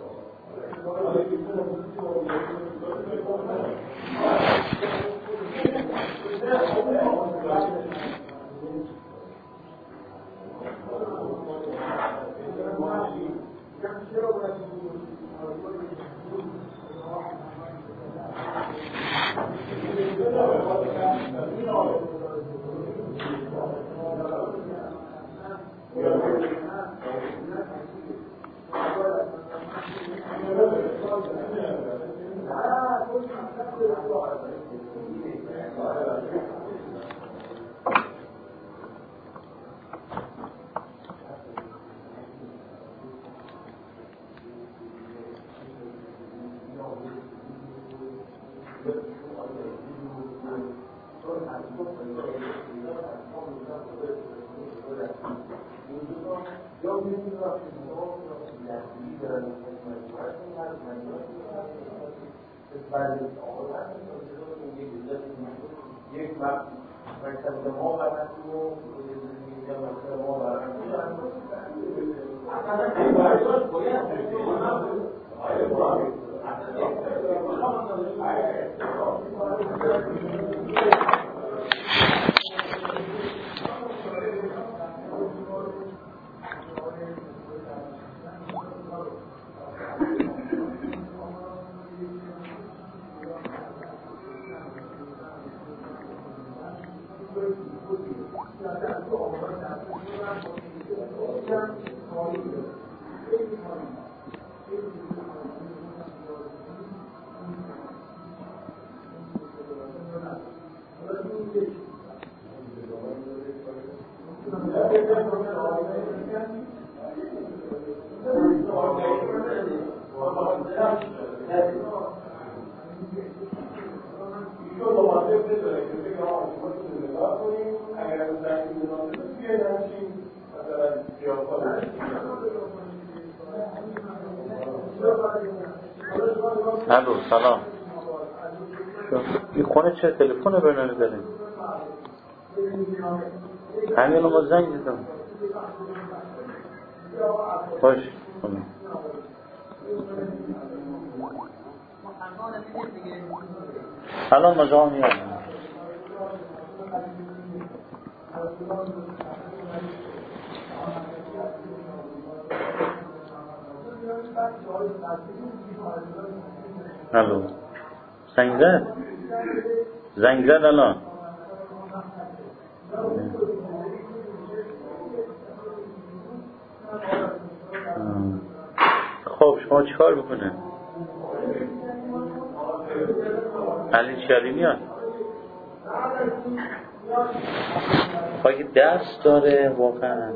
یک وقت مکتب ما قدرت رو میگم مکتب ما برند اصلا این برداشت باید آیا باید الو سلام. این خونه چه تلفن رو نمیداریم؟ همین رو ما زنگ زدم. باش خونه الان مجا میاد. الو زنگ زد زنگ زد الان. خب شما چیکار بکنه؟ علی شری میاد. اگه دست داره واقعا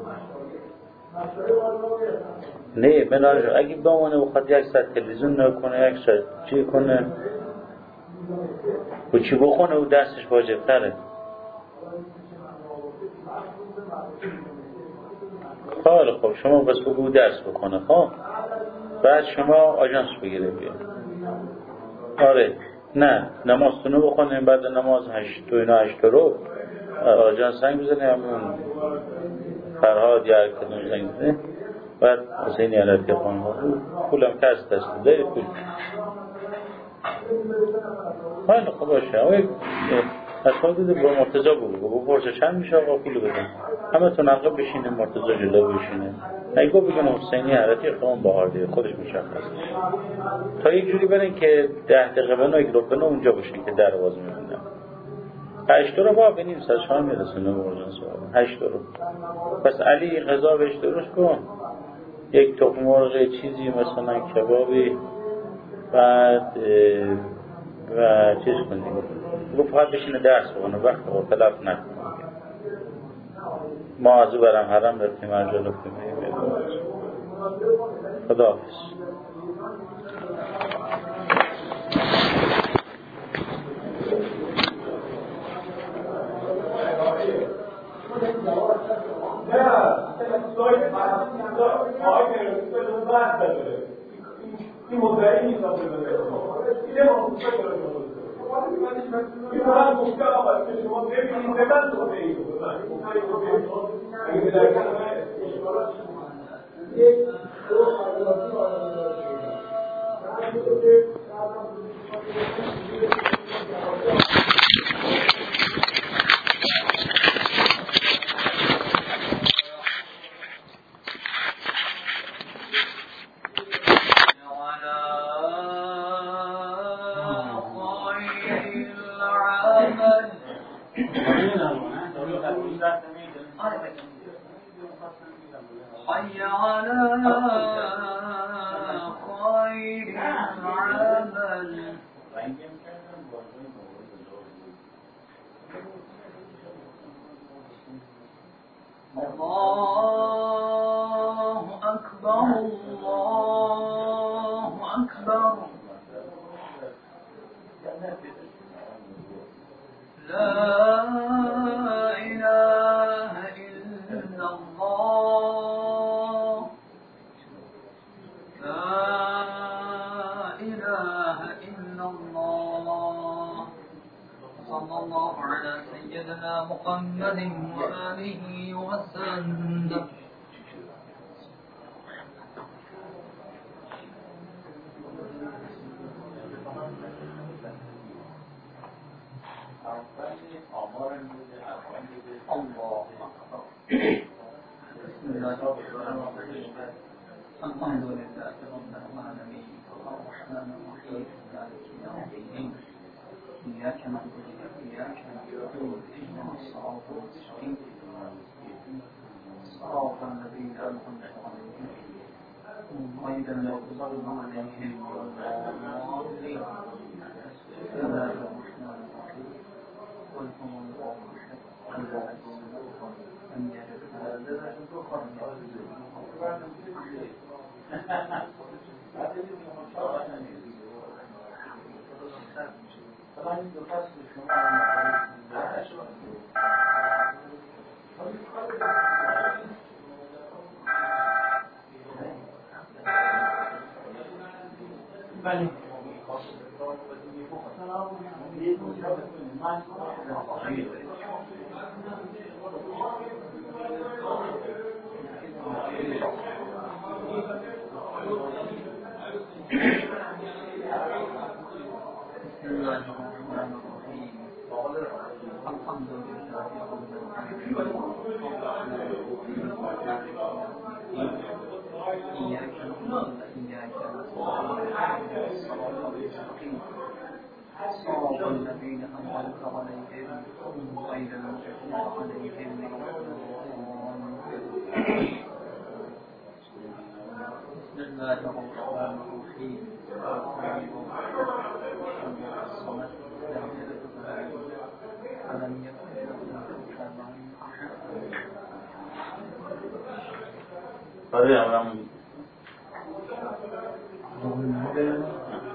نه بنارش اگه بمونه بخواد یک ساعت تلویزیون نکنه یک ساعت چی کنه و چی بخونه و دستش واجب تره. خیلی خب شما بس بگو درس بکنه خب بعد شما آژانس بگیره بیا. آره نه نمازتونو بخونه بعد نماز هشت تو اینا هشت رو آژانس زنگ بزنه همون فرهاد یا کدوم زنگ بزنه بعد حسینی علتی خانم پولم کس دست داری پول خیلی خوب باشه. از خواهد دیده با مرتضا بگو بگو پرسه چند میشه آقا پولو بدن همه تو نقل بشینه مرتضا جلو بشینه نگو بگن حسینی حرفی خواهم بهار دیگه خودش مشخص تا یک جوری برن که ده دقیقه بنا یک روبه نه اونجا باشین که در باز میموندن هشت رو با بینیم سر شام میرسونه برجان سوال هشت رو پس علی غذا بهش درست کن یک تخم مرغ چیزی مثلا کبابی بعد و چیز کنیم گفت فقط بشینه درس بخونه وقت رو تلف نکنه ما از او برم حرم رفتیم عجل کنیم خدا حافظ. این مدعی نیست آقای این این من گفتم آقا که شما ببینید به من تو بگید اگه در کنار اشکالات یک دو حي على خير العمل الله أكبر الله أكبر لا إله إلا الله لا إله إلا الله صلى الله على سيدنا محمد وآله وسلم. الله أكبر. بسم الله الرحمن الرحيم الحمد لله رب العالمين الرحمن الرحيم مالك يوم الدين إياك نعبد وإياك نستعين اهدنا الصراط المستقيم صراط الذين أنعمت عليهم غير المغضوب عليهم ولا الضالين. بسم الله الرحمن الرحيم قل هو الله أحد الله الصمد لم يلد ولم يولد بله صراط الذين أنعمت عليهم غير المغضوب عليهم بسم الله الرحمن الرحيم الصمد لم يلد ولم يكن له كفوا أحد.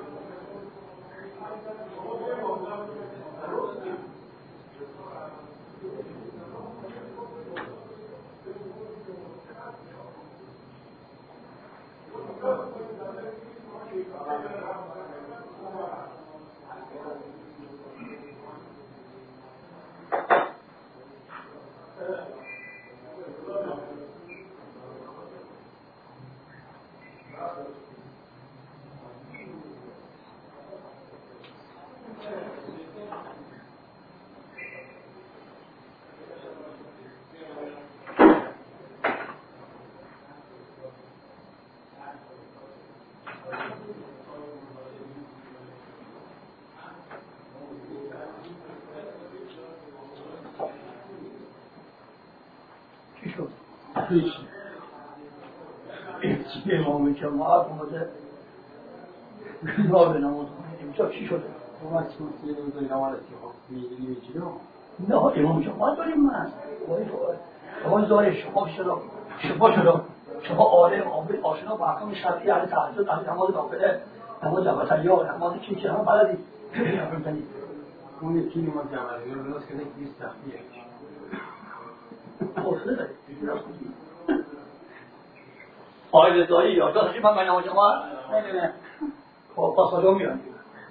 هیچ امام جماعت اومده را به نماز کنید اینجا چی شده؟ اومد چون یه نمیدونی نمازتی ها میگیری میگیری نه امام جماعت داریم من شما زاره شما شما شما شما شما عالم عامل آشنا با احکام شرعی اهل تهجد اهل نماز نافله نماز وتریه نماز چی چی هم بلدی اون یکی نماز جمعی رو درست کنه که سختیه حوصله داری آقای رضایی یا داشتی من به نماز جماعت نه نه نه خب پس آجا میان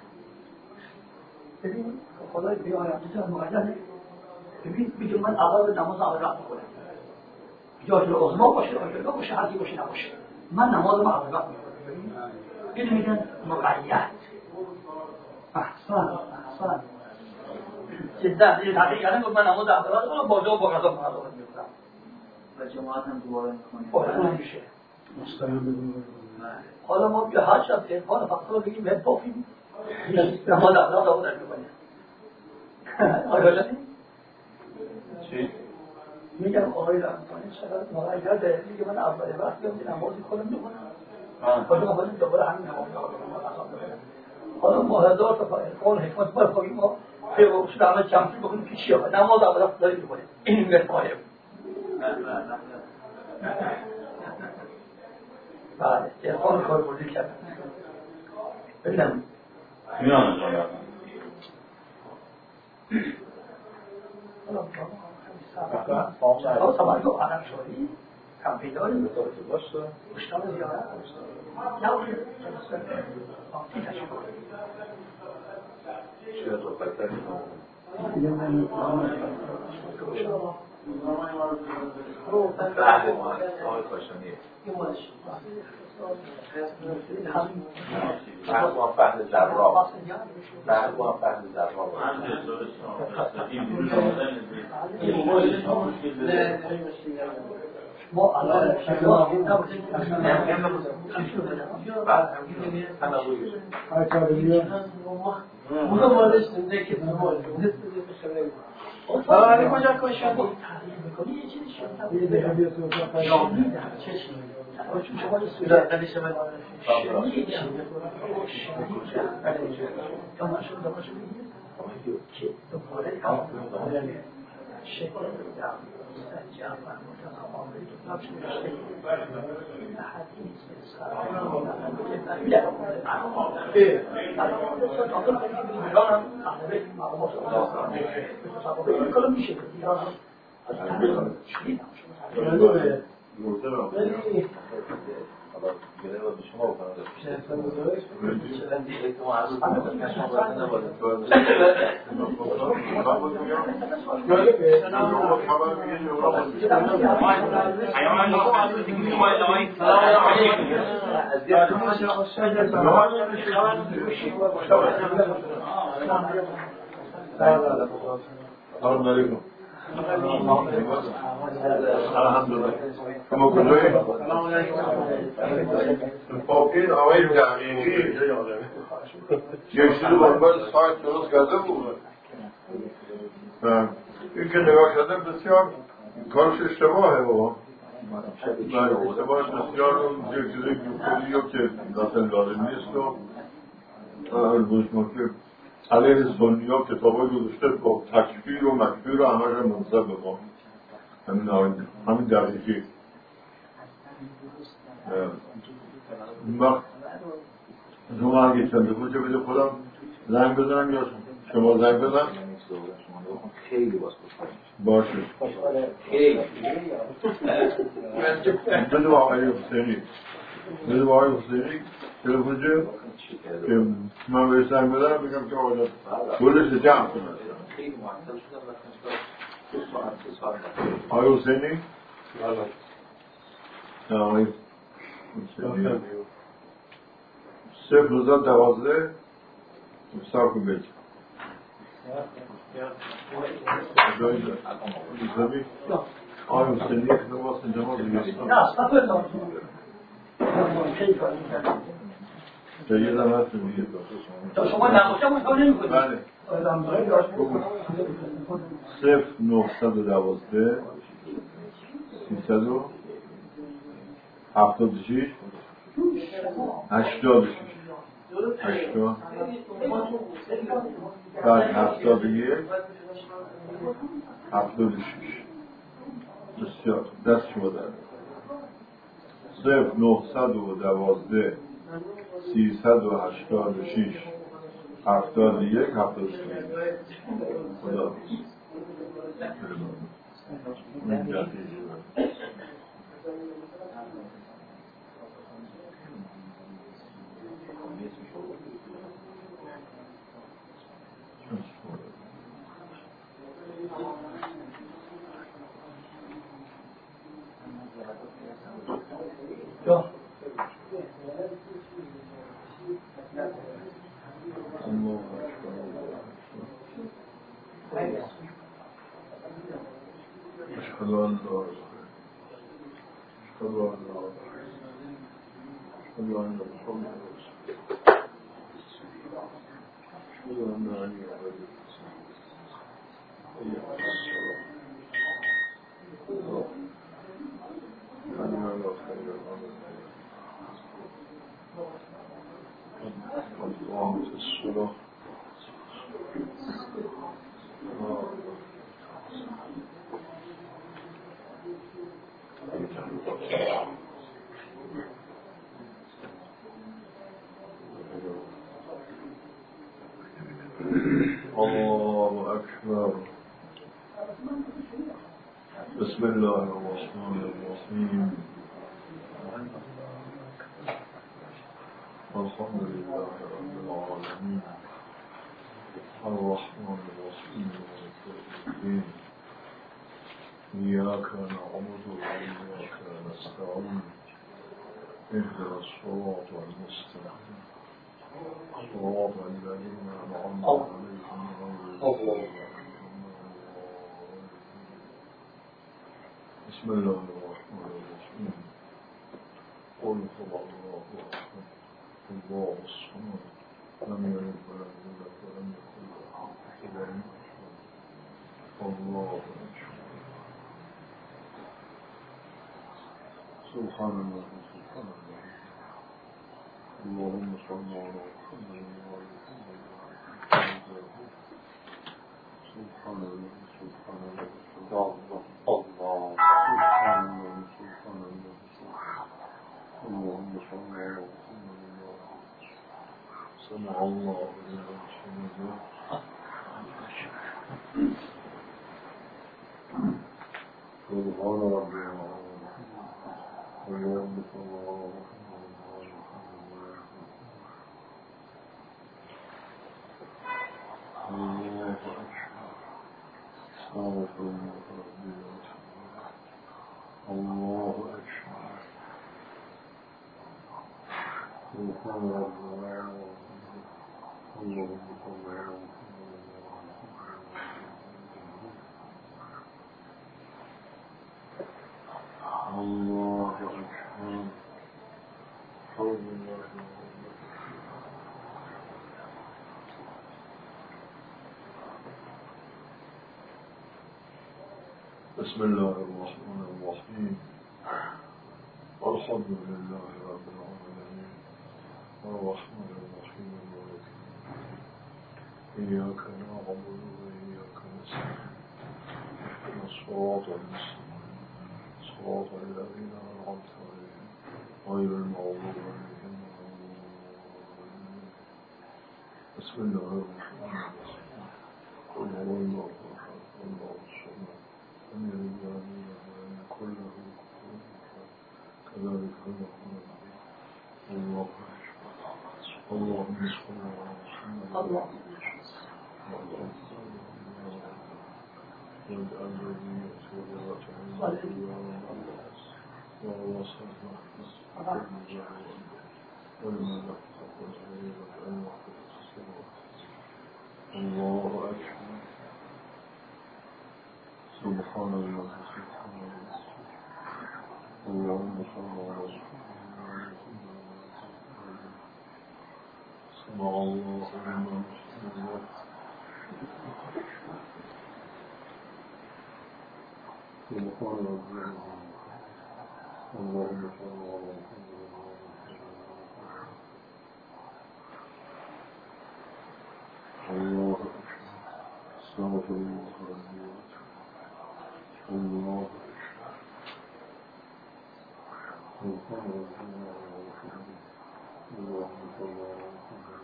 ببین خدای بیایم چیزا مقدمه ببین میگه من اول نماز اول رفت کنم جا جلو عظما باشه آجا باشه حدی باشه نباشه من نماز ما اول رفت میکنم این میگن مقید احسن احسن جدا یه تحقیق کردن گفت من نماز اول رفت کنم با جا با قضا مقدمت میکنم و جماعت هم دوباره میکنیم باید میشه حالا ما بیا هر شب تلفان فقط رو بگیم بهت بافیم نماز اول رفت رو در میکنیم آیا جانی؟ چی؟ میگم آقای رمضانی چقدر مقیده میگه من اول وقتی هم نمازی کنم میکنم باید ما باید دوباره همین نمازی کنم حالا ما هزار تا قول حکمت باید خواهیم ما پیغمشون همه چمسی بکنیم که چی آقا نماز اول وقت داریم میکنیم این مثاله بله تلفان کار بردی کردن ببینم میان جانب حالا تمرکو عالم شدی کم پیداری باشه مشتاق زیارت نه اون آتی تشکر چه تو فکر بعد ما آقای کاشانیه بعد ما فهد زراب بعد ما فهد زراب ما الان شما نبودیم بعد تنوعی اونا مالش زنده که نماز آره کجا کاشانی میکنی یه چیزی شد یه دقیقه بیا تو شامی در چشم شما صورت دلیش من شنید یا من شد دماغ شد که دوباره شکل بودم مستجاب و متقام کتاب نوشته حدیث سلام کلام میشه حالا گره رو به شما بکنم سلام علیکم. الحمدلله. شما کجایی؟ این آقای جمعیتی یک چیزی باید سایت درست کرده بود. این که نگاه کرده بسیار کارش اشتباهه بابا. اشتباهش بسیار یک چیزی کلیو که داخل داره نیست و البته که علیه سنی ها کتاب های گذاشته با تکفیر و مکفیر و همه منصب به ما همین همین دقیقی این وقت شما اگه چنده بود چه بده خودم زنگ بزنم یا شما زنگ بزن باشه بده با آقای حسینی بده با آقای حسینی تلفن چه که من بهش زنگ بزنم بگم که آقا گلش جمع کنم آقای حسینی آقای حسینی صفر روزا دوازده سر کن بید آقای حسینی نواز اینجا بگیستان نه صفر دارم تا یه زمت میگه تا شما نقاشه من کار نمی کنید بله صفر نهصد و دوازده سیصد و هفتاد و شیش هشتاد و شیش هشتاد بعد هفتاد و یک هفتاد و شیش بسیار دست شما در صفر نهصد و دوازده سیصد و هشتاد و شیش هفتاد و یک هفتاد و شیش خدا یا أشهد أن لا أشهد أن لا أشهد أن محمد رسول الله أشهد أن علي رسول الله أن لا خير الأمر قد قامت الصلاة الله أكبر بسم الله الرحمن الرحيم الحمد لله رب العالمين الرحمن الرحيم مالك الدين إياك نعبد وإياك نستعين اهدنا الصراط المستقيم صراط الذين أنعمت عليهم غير المغضوب بسم الله الرحمن الرحيم قل هو الله أحد الله الصمد لم يلد ولم يولد ولم يكن له كفوا أحد الله أكبر سبحان الله سبحان الله اللهم صل على محمد وعلى آله سبحان الله سبحان الله سبحان الله الله سبحان الله سبحان الله اللهم صل على محمد وعلى سمع الله لمن حمده سبحان ربي العظيم ويوم صلى الله عليه وسلم الله أكبر سبحان الله اللهم صل على الله أكبر حول الله بسم الله الرحمن الرحيم الحمد لله رب العالمين الرحمن الرحيم مالك إياك نعبد وإياك نستعين اهدنا الصراط المستقيم صراط الذين أنعمت عليهم غير المغضوب عليهم بسم الله الرحمن الرحيم قل هو الله أحد الله الصمد لم يلد ولم يولد ولم يكن له كفوا أحد كذلك خلقنا الله أكبر اللهم صل على محمد واجعل ذريته قرة أعين ووصف محمد ولمن تقبل عليه واجعله في الصلاة الله أكبر سبحان الله سبحان الله اللهم صل على محمد سمع الله لمن حمده سبحان الله اللهم صل على محمد الله استغفر الله الله سبحان الله اللهم صل على محمد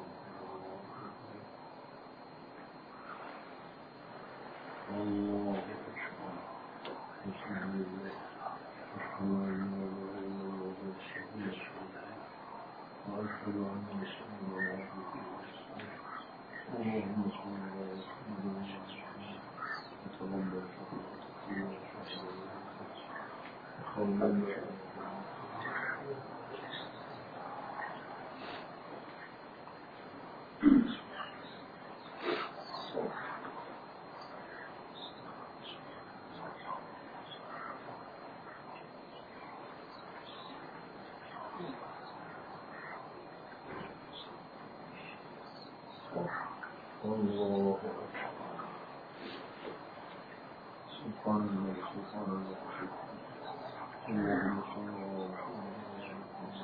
الله أكبر بسم الله الرحمن الرحيم وأشهد أن محمدا عبده ورسوله اللهم صل على محمد وتقبل شفاعته وخلنا الله سبحان الله سبحان الله اللهم صل على محمد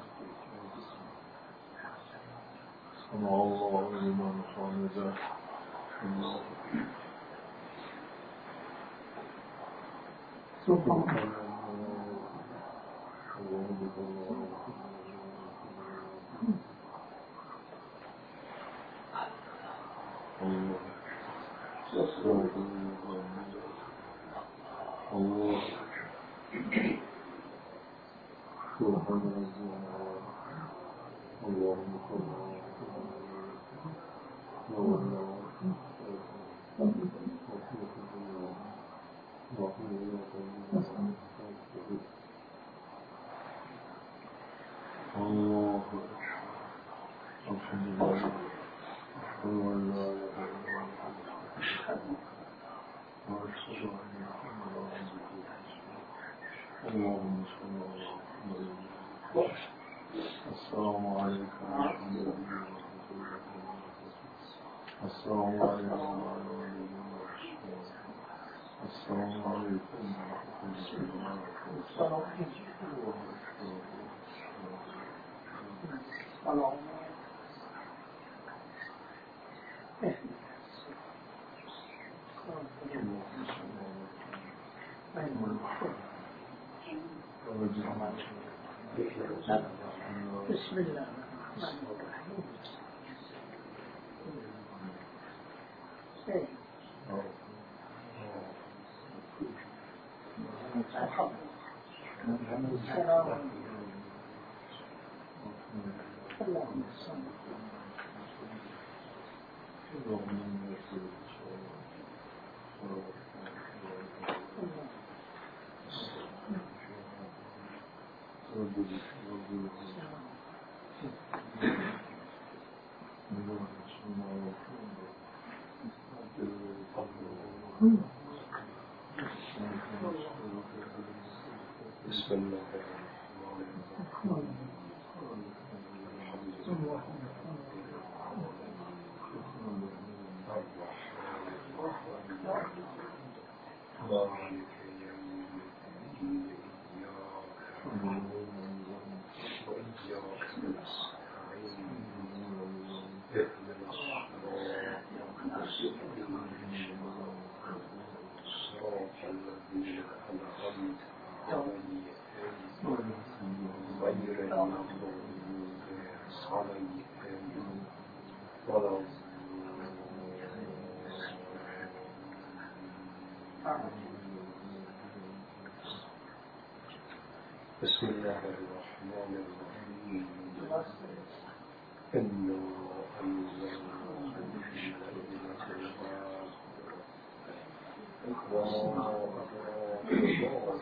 سمع الله لمن حمده الله سبحان الله اللهم صل على محمد الله سبحان الله سبحان الله اللهم صل على الله الحمد لله اللهم صل على محمد السلام عليكم ورحمة الله وبركاته السلام عليكم ورحمة الله السلام عليكم ورحمة الله بسم الله الرحمن الرحيم اللهم صل على بسم الله بسم الله الرحمن الرحيم إنا أنزلناه في ليلة القدر وما أدراك ما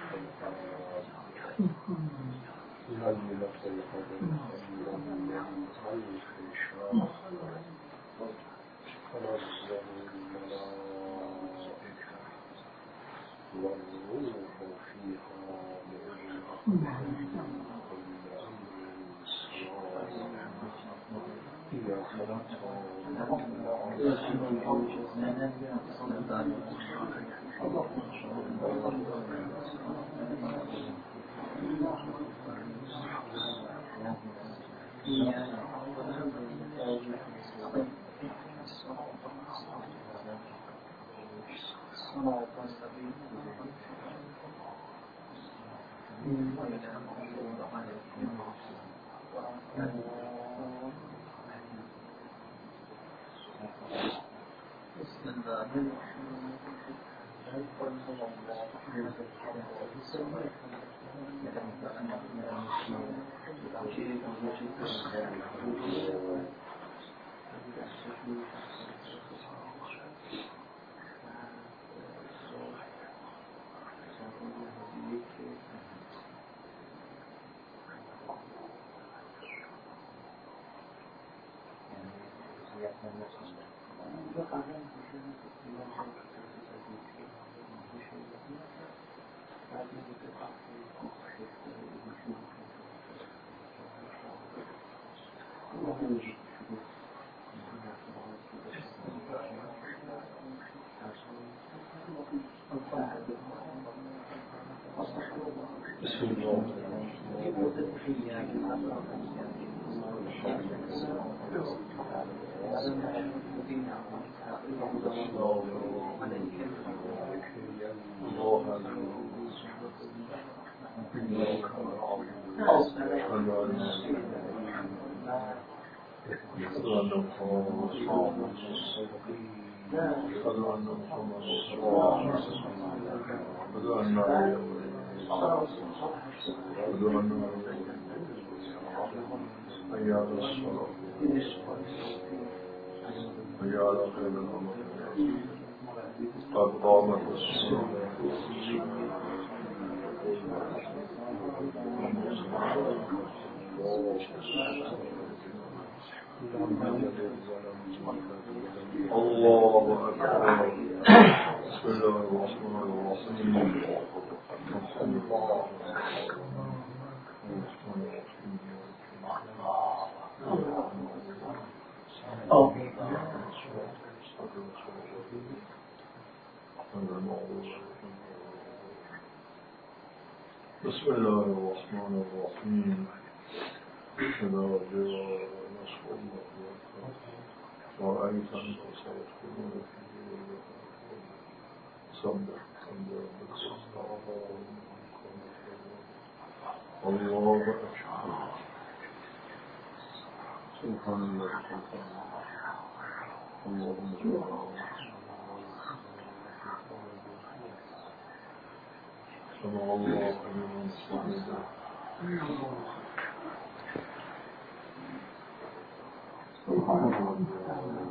ليلة القدر خير من ألف شهر تنزل الملائكة والروح فيها بإذن ربهم كل أمر سلام هي حتى بسم الله قد قامت الصلاة الله أكبر بسم الله الرحمن الرحيم الحمد لله بسم الله الرحمن الرحيم إذا جاء نصر الله ورأيت الناس يدخلون في دين الله سبح بحمد ربك الله أكبر سبحان الله اللهم صل صلى الله عليه وسلم سبحان الله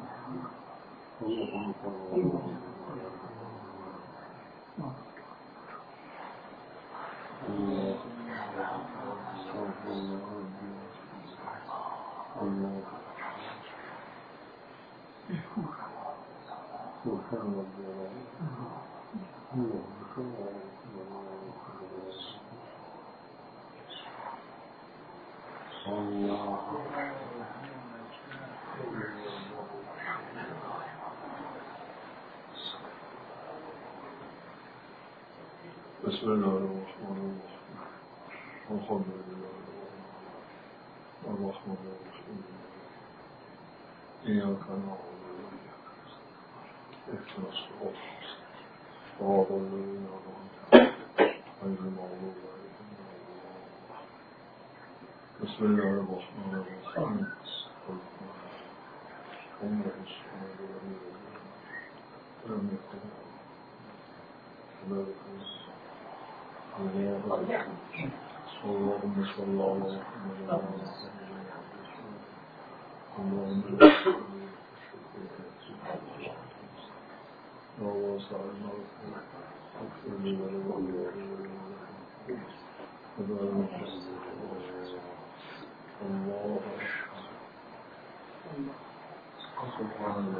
بسم الله الرحمن الرحیم. الحمد لله الرحمن الرحیم. إياك نعبد وإياك نستعين. اهدنا الصراط صراط الذين أنعمت عليهم غير المغضوب عليهم ولا الضالين. بسم الله الرحمن الرحيم. اللهم صل ولم يكن ذلك اللهم صل على محمد اللهم ووسعنا اغفر لي ولوالدي الله سبحان الله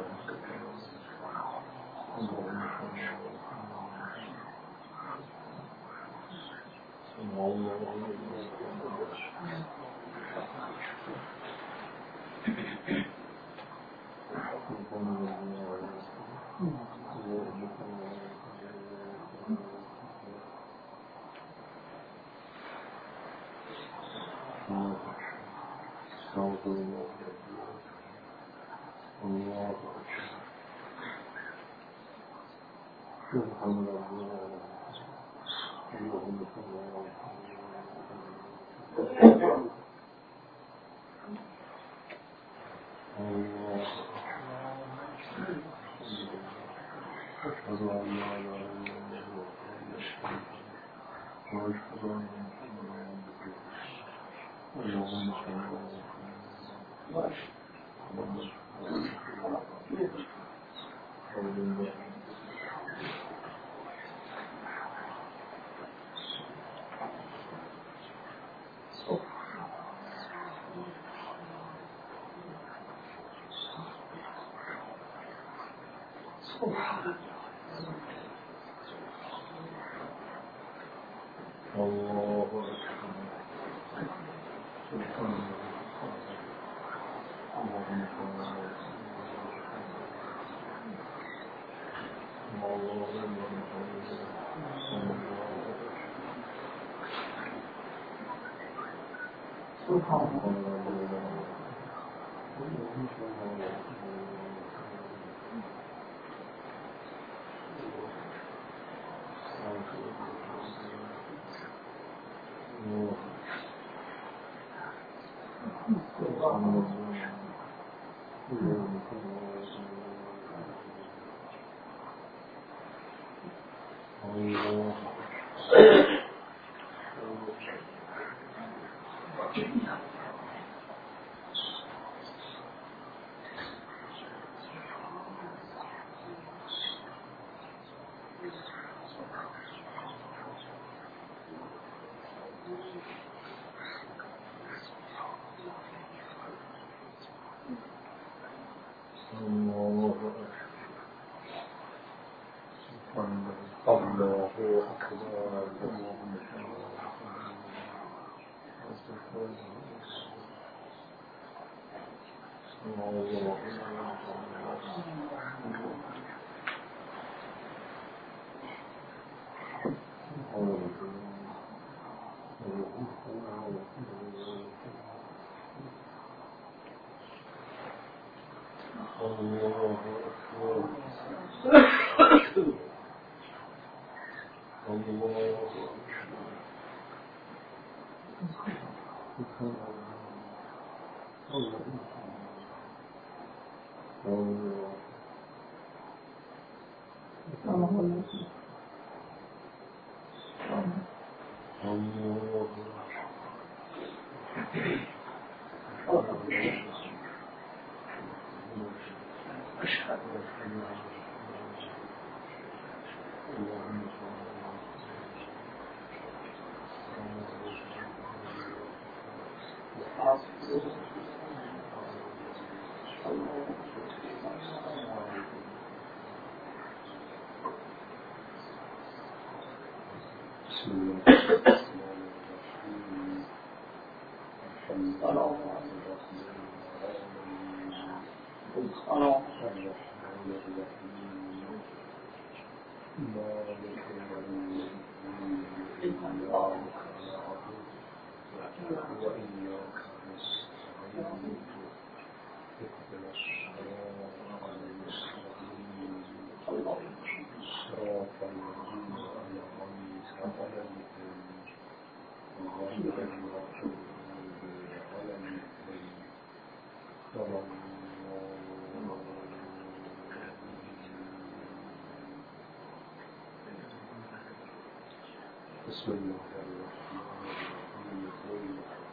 بسم الله الرحمن الرحيم.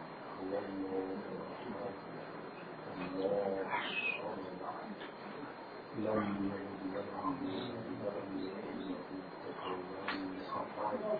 الله لم يلد ولم يولد ولم يكن له كفوا أحد.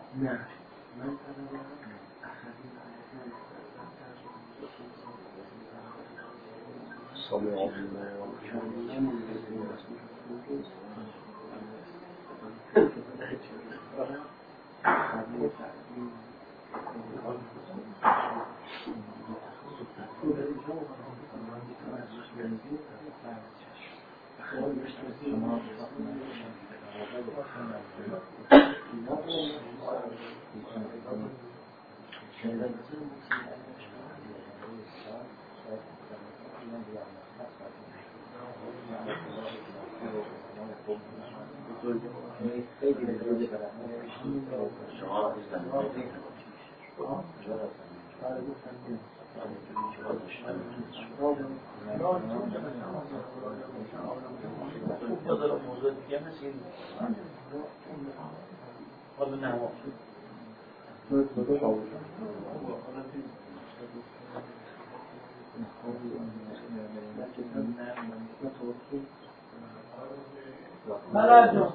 نه من سامع الله داره موضوع دیگه هست این حالا نماز مراجع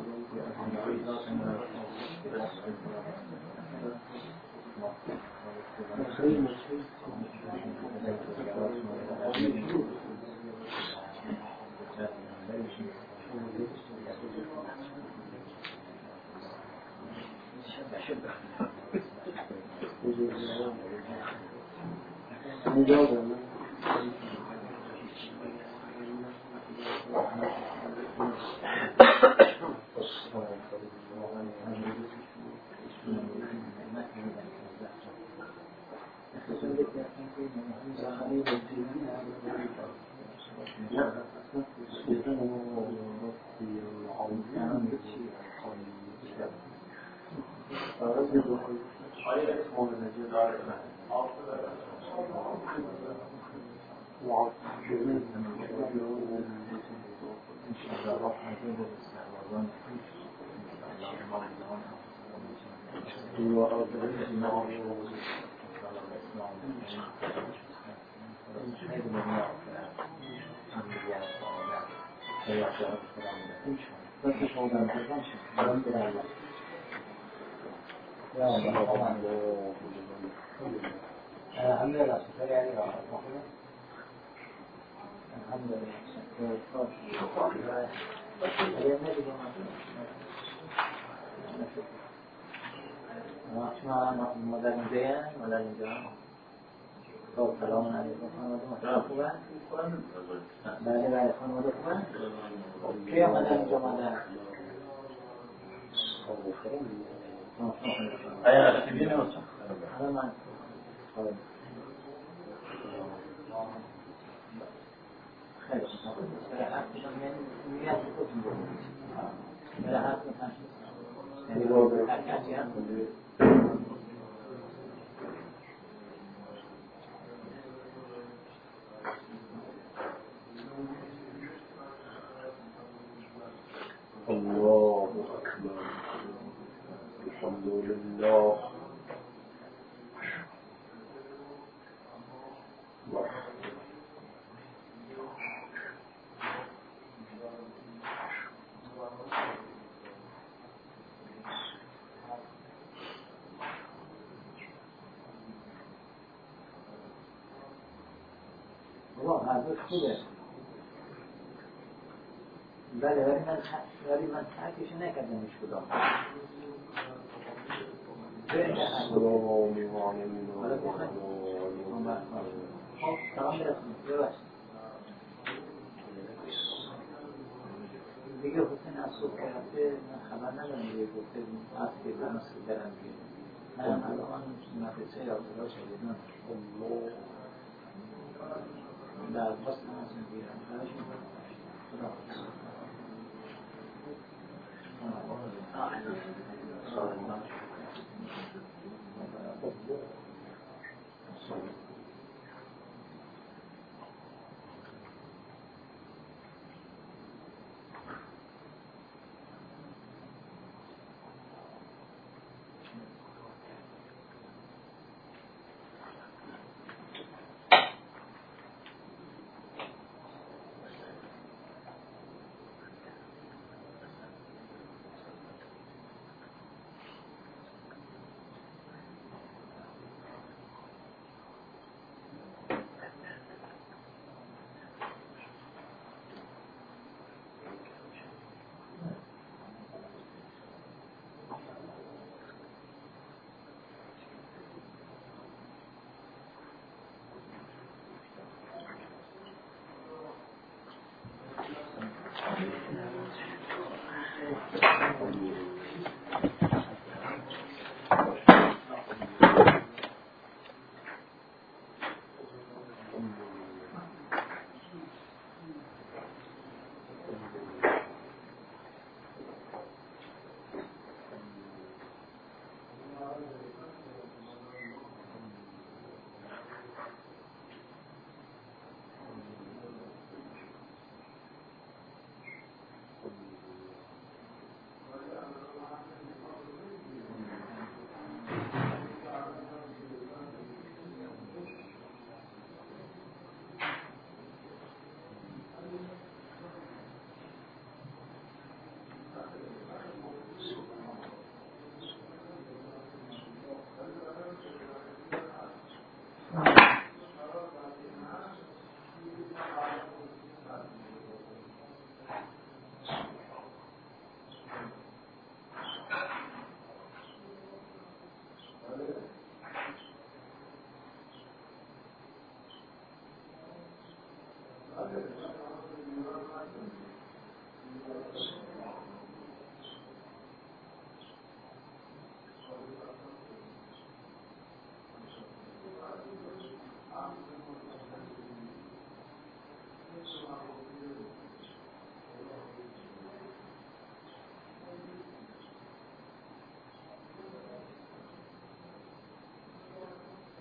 مادر اینجا مادر اینجا خب سلام علیکم خانواده خوبه؟ بله بله خانواده خوبه؟ کی آمدن اینجا مادر؟ آیا رسیدی نمیستم؟ حالا من خیلی خوب برای حرف میشم میگه از خودتون بودید برای حرف میشم یعنی با کسی هم الله أكبر الحمد لله بابا حرفش خوبه بله ولی من ولی من ترکش نکردمش کدام خب سلام برسونید ببخشید دیگه حسین از صبح رفته من خبر ندارم دیگه گفته از که برنس برم دیگه منم الان مدرسه یادگاه شدیدم در باست من از میگیرم خواهش میکنم خدا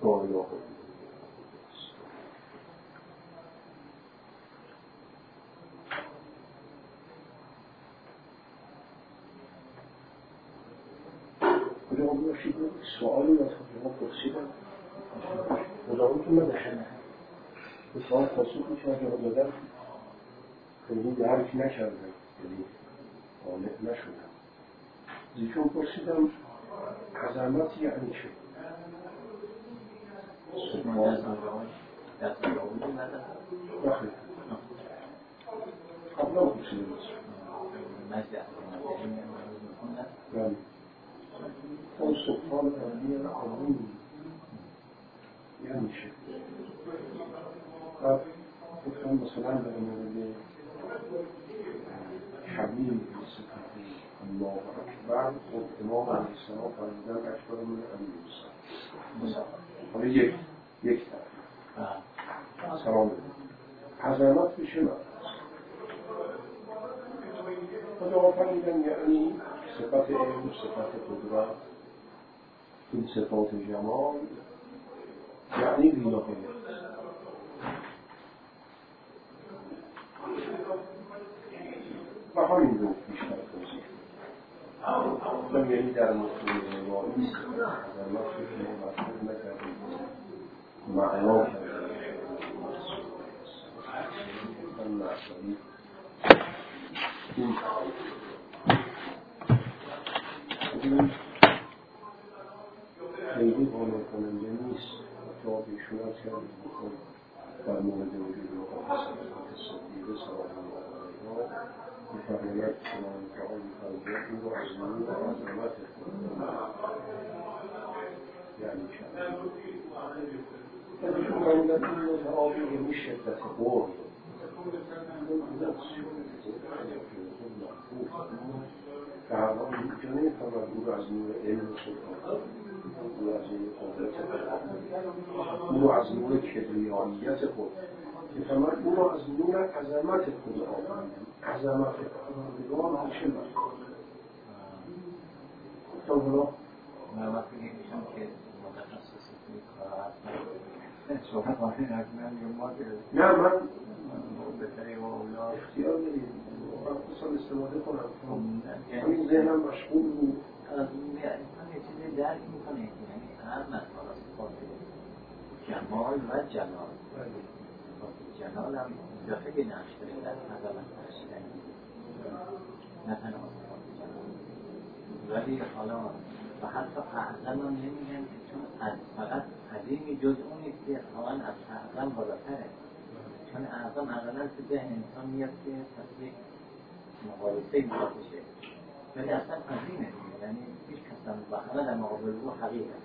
راه خودمون باشید سوالی از خودمون پرسیدم مجاورتون نداشتم به سوال پاسخ میشه جواب دادم خیلی درک نکردم یعنی قانع نشدم زیشون پرسیدم عظمت یعنی چه؟ سبحان دست داوود ندارم نخیر قبلا پرسیدم مجد احمد میکنم بله اون سبحان ربی العظیم یعنی چه؟ بعد گفتم مثلا در مورد حبیب صفت الله اکبر خب امام علیه السلام فرمودن اکبر من امیر حالا یک یک طرف سلام عظمت میشه من خود آقا فرمودن یعنی صفت علم صفت قدرت این صفات جمال یعنی ویلاهیت و همین رو بیشتر توضیح من یعنی در مفهوم روایی عظمت رو شما مفهوم نکردیم معنا کردیم من معصولی این خیلی قانع کننده نیست جواب ایشون از کردیم بکن در مورد وجود مقدس صدیقه سلام الله علیها میفرماید سلام تعالی میفرماید او رو از نور و عظمت یعنی چند ایشون فرمودن این متعالی یعنی شدت قرب در حالا اینجا نمیفرماید او رو از نور علم و سلطان او رو از نور قدرت او رو از نور کبریانیت خود میفرماید او رو از نور عظمت خود آفریدیم عظمت خودگان میشه مفهوم تا حالا من وقتی میشم که متخصصی توی کار هستم صحبت آنی نکنم یا ما که نه من بهتری و اولا اختیار داریم من خواستم استفاده کنم همین ذهنم مشغول بود انسان یه چیزی درک میکنه یعنی هر مطمئن صفات جمال و جلال صفات جلال هم دفعه که نقش داره در عظمت نشدن نه تنها صفات جلال ولی حالا و حتی اعظم هم نمیگن که چون از فقط عظیمی جز اونی که حالا از اعظم بالاتره چون اعظم اقلا تو ذهن انسان میاد که پس یک مقایسه میاد بشه ولی اصلا عظیمه یعنی هیچ کس هم با همه در مقابل رو حقیق هست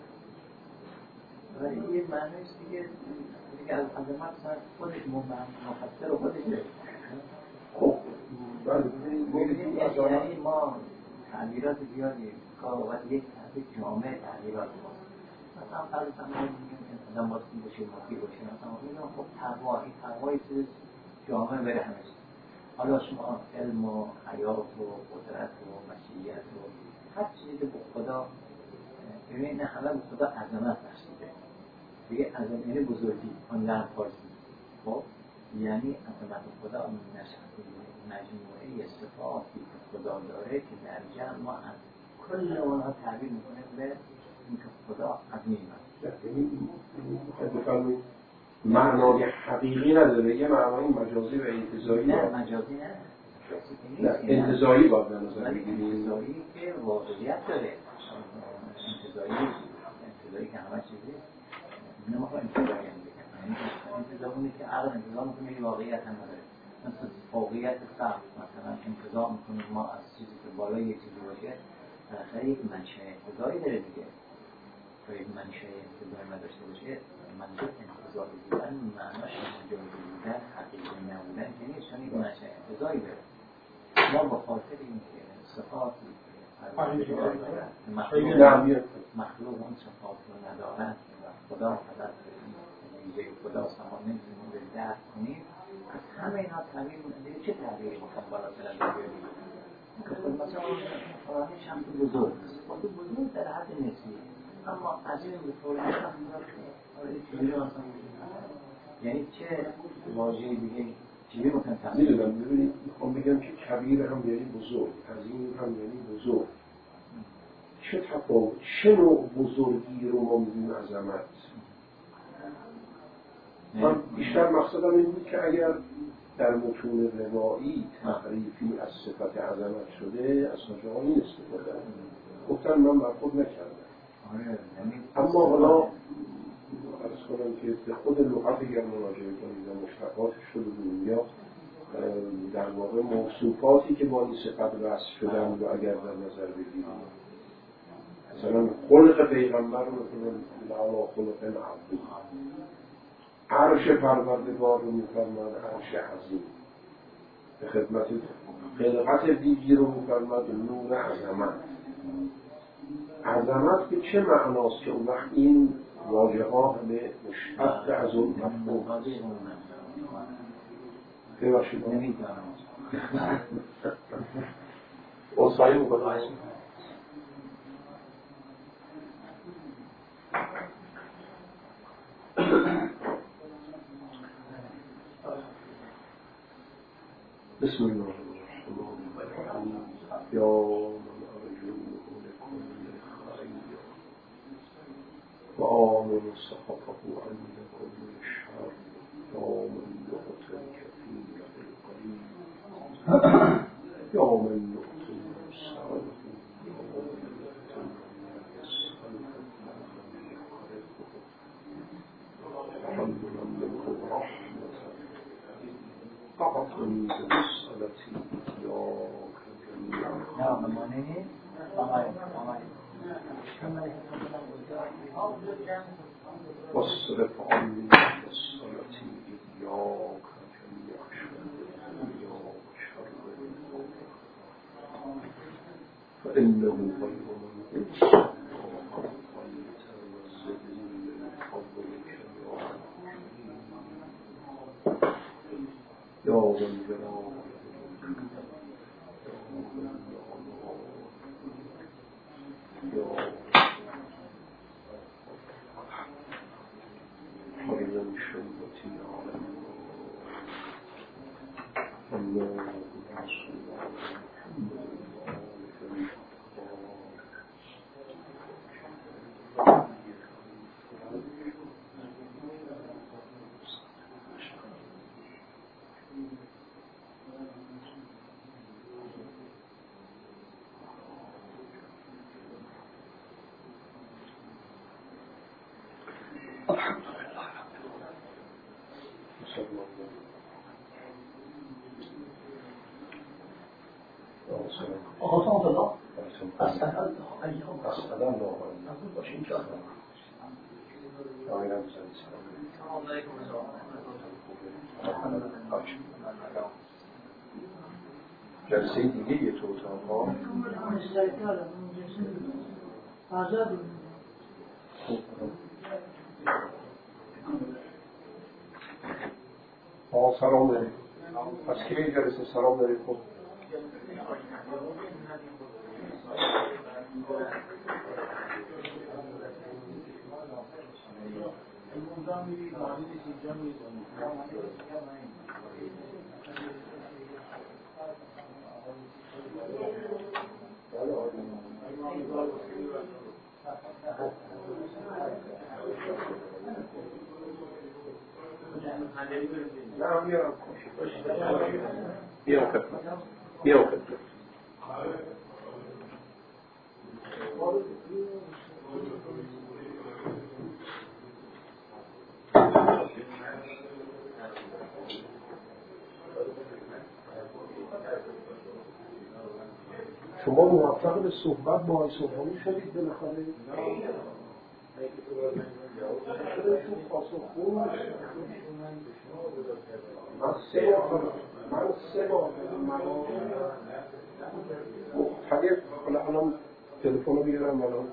ولی یه معنیش دیگه دیگه از عظمت خودش مفسر و خودش داره خب ببینید یعنی ما تعبیرات زیادی کار یک تعبیر جامع تعبیرات ما مثلا فرض کنید آدم باید باشه مفی باشه مثلا میگم خب تقوا این تقوای چیز جامع بره همه چیز حالا شما علم و حیات و قدرت و مشیت و هر چیزی که به خدا ببینید همه به خدا عظمت بخشیده دیگه عظمت یعنی بزرگی آن در فارسی خب یعنی عظمت خدا مجموعه صفاتی که خدا داره که در جمع ما از کل اونها تعبیر میکنه به اینکه خدا عظیم است بفرمایید معنای حقیقی نداره یه معنای مجازی و انتزاعی نه مجازی نه نه انتزاعی باید به نظر بگیریم انتزاعی که واقعیت داره انتزاعی انتزاعی که همه چیزی نمیخواه انتزاعی هم بگم انتزاع اونی که عقل انتزاع میکنه یه واقعیت هم نداره مثل واقعیت سخت مثلا انتزاع میکنه ما از چیزی که بالای یه چیزی باشه بالاخره یک منشأ انتزاعی داره دیگه تا یک منشأ انتزاعی نداشته باشه منظور انتزاعی بودن معناش مجازی بودن حقیقی نبودن که نیست چون یک منشأ انتزاعی داره ما به خاطر اینکه صفاتی مخلوق اون صفات رو ندارن و خدا فقط ویژه خدا سما نمیتونیم به درک کنیم از همه اینا تعبیر میکنیم چه تعبیری میکنم بالا سرم بگیریم مثلا فرانیش هم تو بزرگ صفات بزرگ در حد نسبی اما از این بطور یعنی چه واژه‌ای دیگه چیزی ممکن تفسیر میدونم. ببینید میخوام بگم که کبیر هم یعنی بزرگ، عظیم هم یعنی بزرگ. چه تفاوت، چه نوع بزرگی رو ما میگیم عظمت؟ من بیشتر مقصدم این بود که اگر در متون روایی تعریفی از صفت عظمت شده از مجاهی استفاده گفتن من برخورد نکردم. اما حالا عرض کنم که به خود لغت اگر مراجعه کنید و مشتقاتش رو ببینید یا در واقع موصوفاتی که با این صفت وصف شدن و اگر در نظر بگیرید مثلا خلق پیغمبر رو می‌کنن لا خلق عظیم، عرش پروردگار رو می‌فرماد عرش عظیم، به خدمت خلقت دیگی رو می‌فرماد نور عظمت. عظمت به چه معناست که اون وقت این واژه ها همه مشتق از اون مفهوم هست؟ ببخشید نمیدانم اصحایی میکنم. بسم الله الرحمن الرحیم. یا من ارجو لکل خیر و آمن صحفه عند كل شر یا من یعطی کثیر بالقلیل یا من یعطی مستعده یا من یعطی الحمد لله رحمة أعطني بمسألتي إياك جميعا واصرف عني مسألتي إياك جميع شر فإنه غير منقص يا من جلال خير شمتي على الله رسول محمد آقا سلام الله السلام علیکم. السلام علیکم. باشین که آقایان سلام علیکم. جلسه دیگه یه تو اتاق آقا سلام داریم. از که یه جلسه سلام داریم؟ خب نه میارم میارم خدمت میارم خدمت شما موفق به صحبت با آقای سبحانی شدید بالاخره؟ من سه بار من سه بار مختلف حالا الان تلفن رو بیارم الان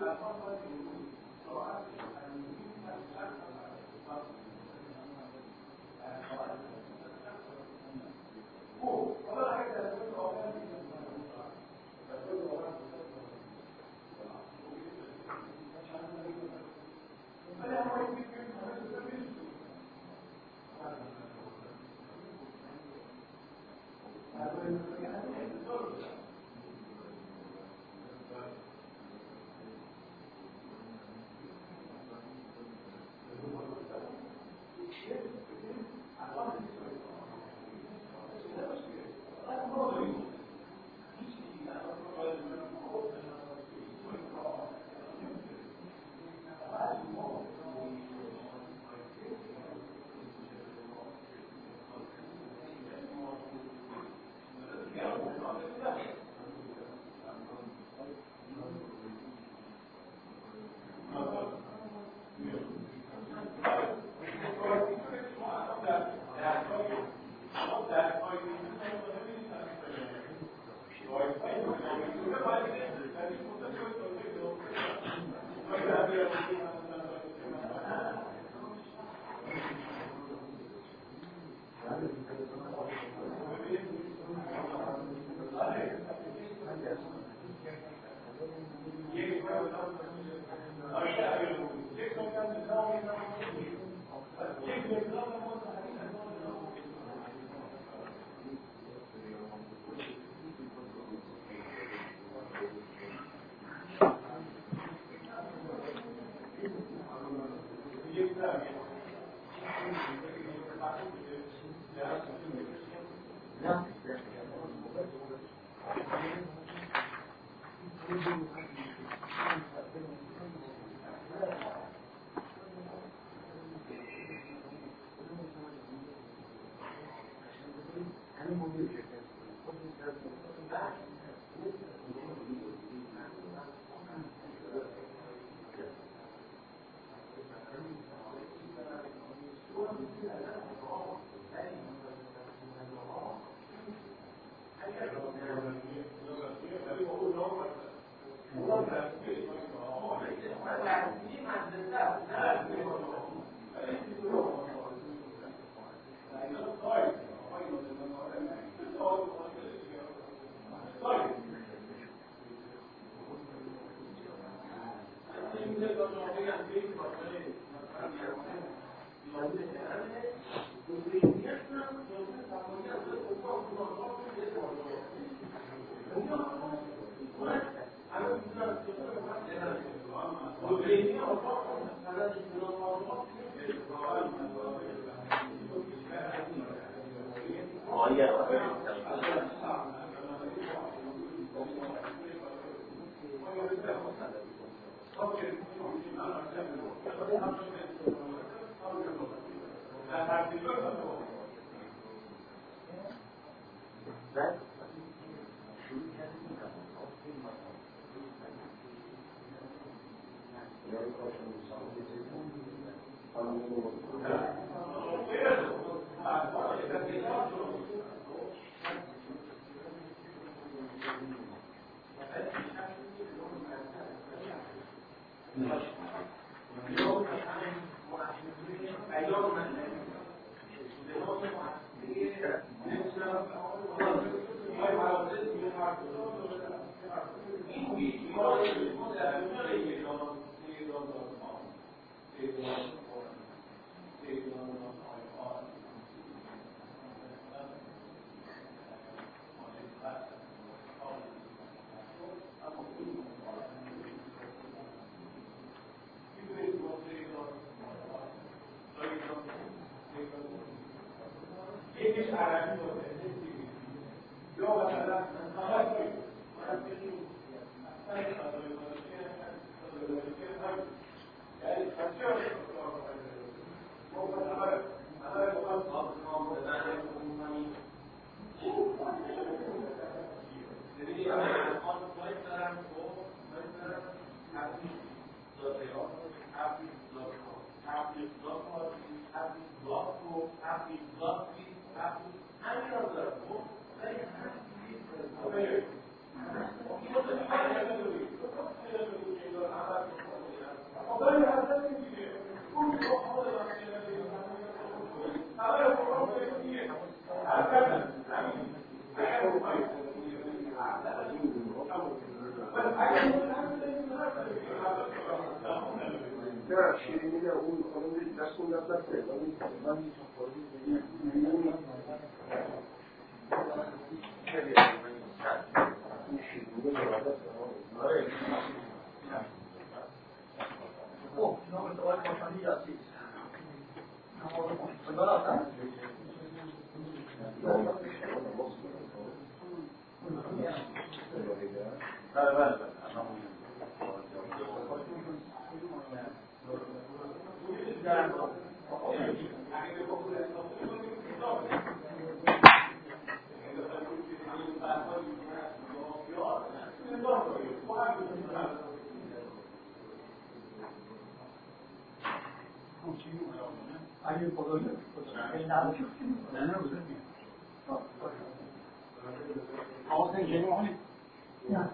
Thank you. نه شیرینی نه اون خانم دست کن دست نسته من میتونم خواهدی بگیم خیلی این شیرینی برادر اوه نام دوای خوشانی یاسید نام برادر بله بله بله اگه خدایی خدایی نباشه نه نه بزرگ میاد آقا سنجنی مانی نه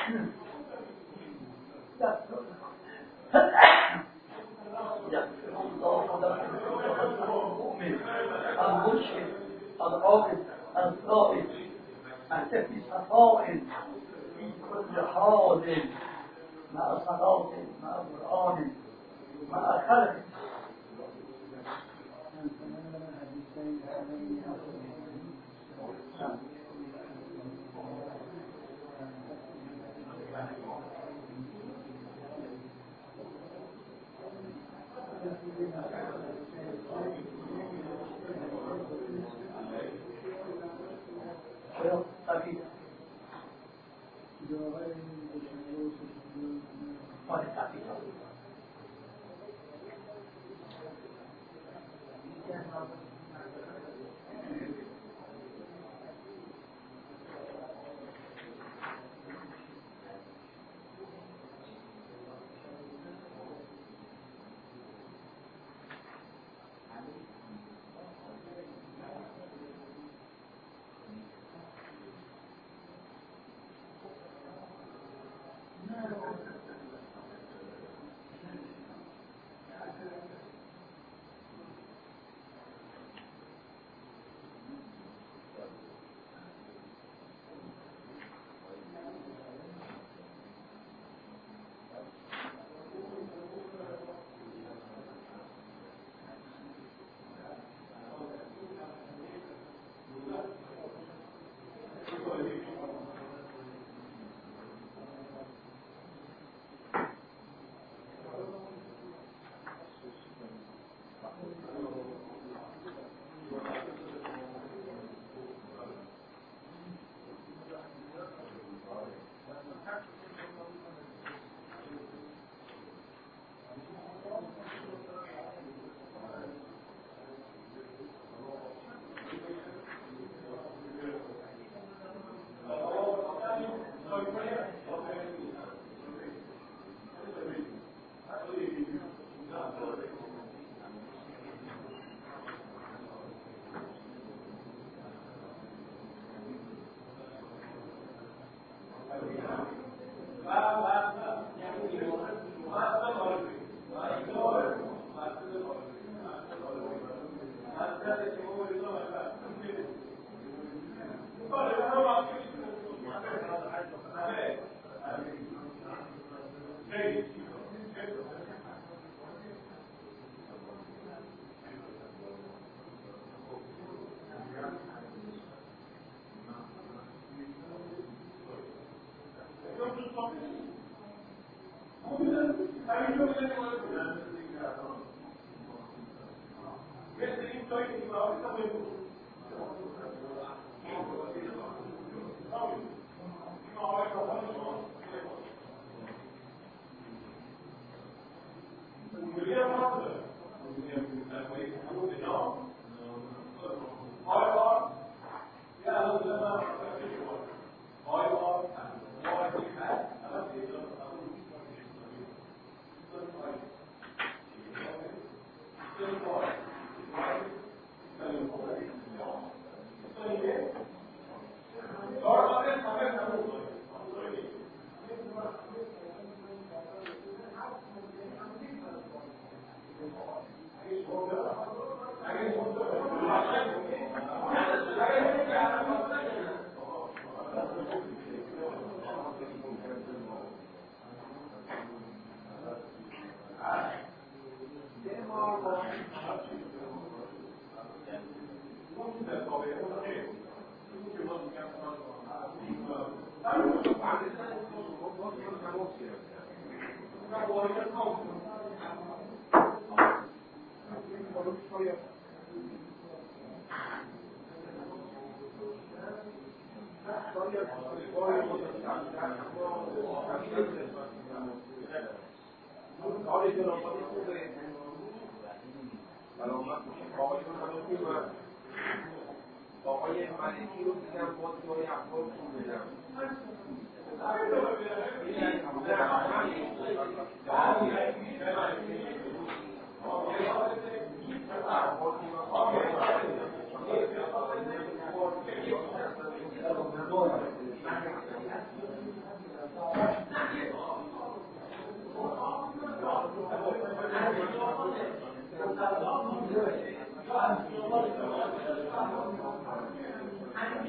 المشرك العاقل الصائب أنت في صفاء في كل حال مع صلاة مع قرآن مع خلق Thank you.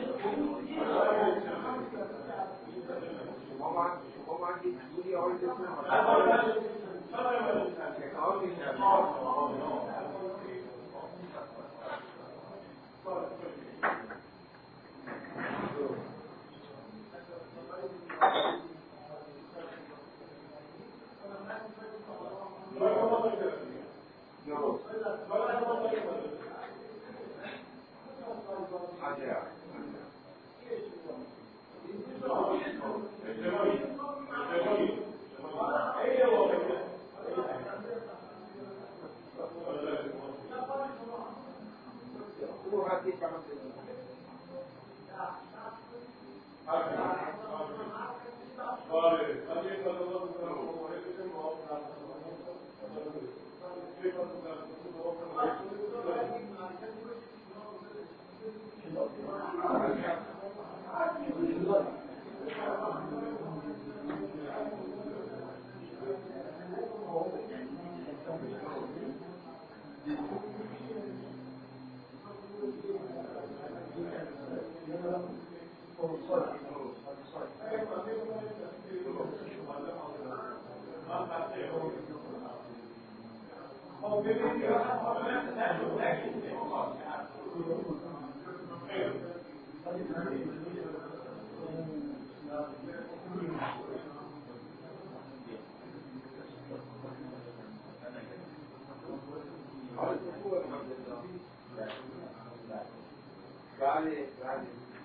بله بله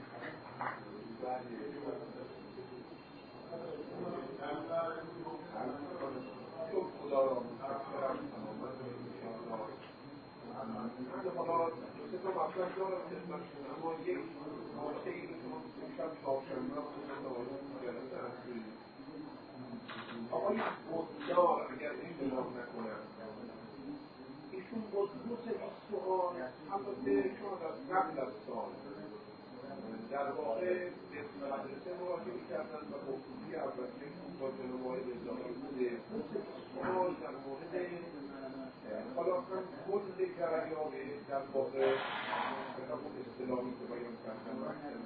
چون خدا را متشکرم حالا سه تا مطلب دارم خدمتتون، اما یک نکته ای که ما امشب چهارشنبه جلسه اصلی آقای بزرگدار اگر اشتباه نکنم ایشون بزرگ این سوال البته شاید از قبل از سال در واقع به مدرسه مراجعه کردن و گفتگوی اولیه با جناب آقای رضایی بوده. سوال در مورد حالا هم کل جریان در واقع به همون اصطلاحی که بیان کردن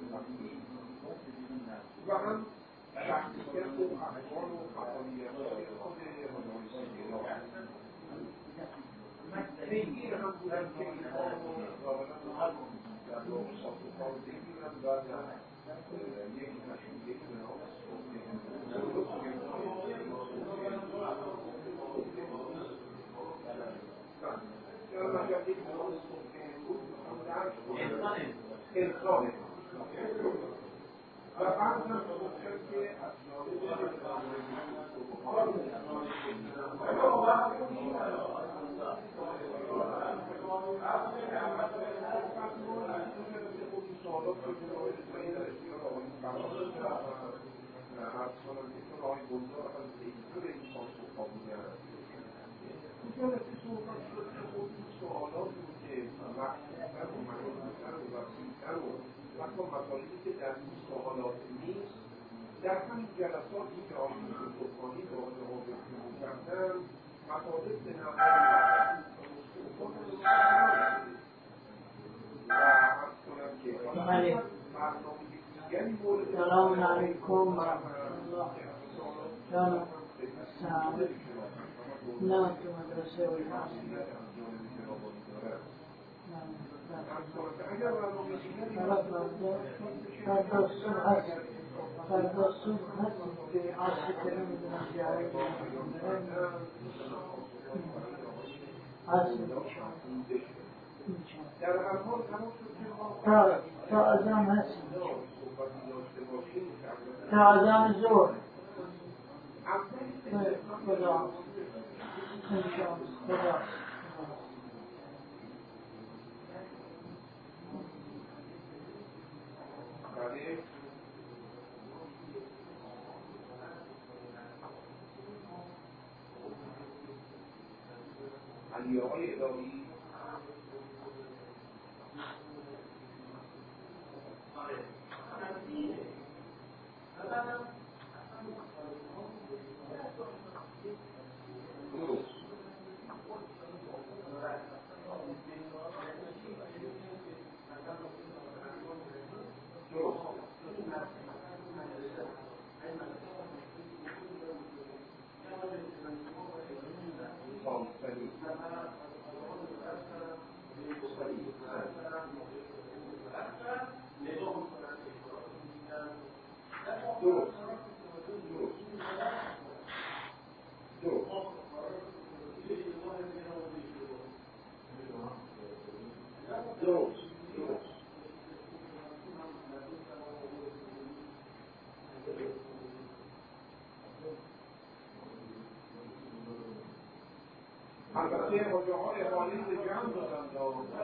و هم شخصیت و احوال و فعالیت‌های خود حضرت سیدنا پیگیر هم بودن که اینها ظاهراً در واقع ساختار بگیرن و در یک نشون یک نهاز در مجال یک نهاز بود انسانه و بعد هم گفتن که از جانب سوالات که جناب اسماعیل در اختیار آقای فراموش از سوالاتیتون آقای بزرگ از ایتور این پاسخ‌ها بودن. اونجا رسی صحبت شد که خود این سوالات بود که مخصوصتر و مخصوصتر و وسیع‌تر و حتی مطالبی که در این سوالات نیست در همین جلساتی که آقای سلطانی با جواب جمهور کردن مطالب به نظر سلام علیکم و رحمت الله. جان سلام. نه تو مدرسه و فردا صبح هست فردا صبح هست به عصر که نمیدونم جایی عصر در هر حال تمام شد که تا تا اذان هست تا اذان ظهر خدا خدا علیه‌های الهی درست درست درست البته حاجه های حالی به جمع دادن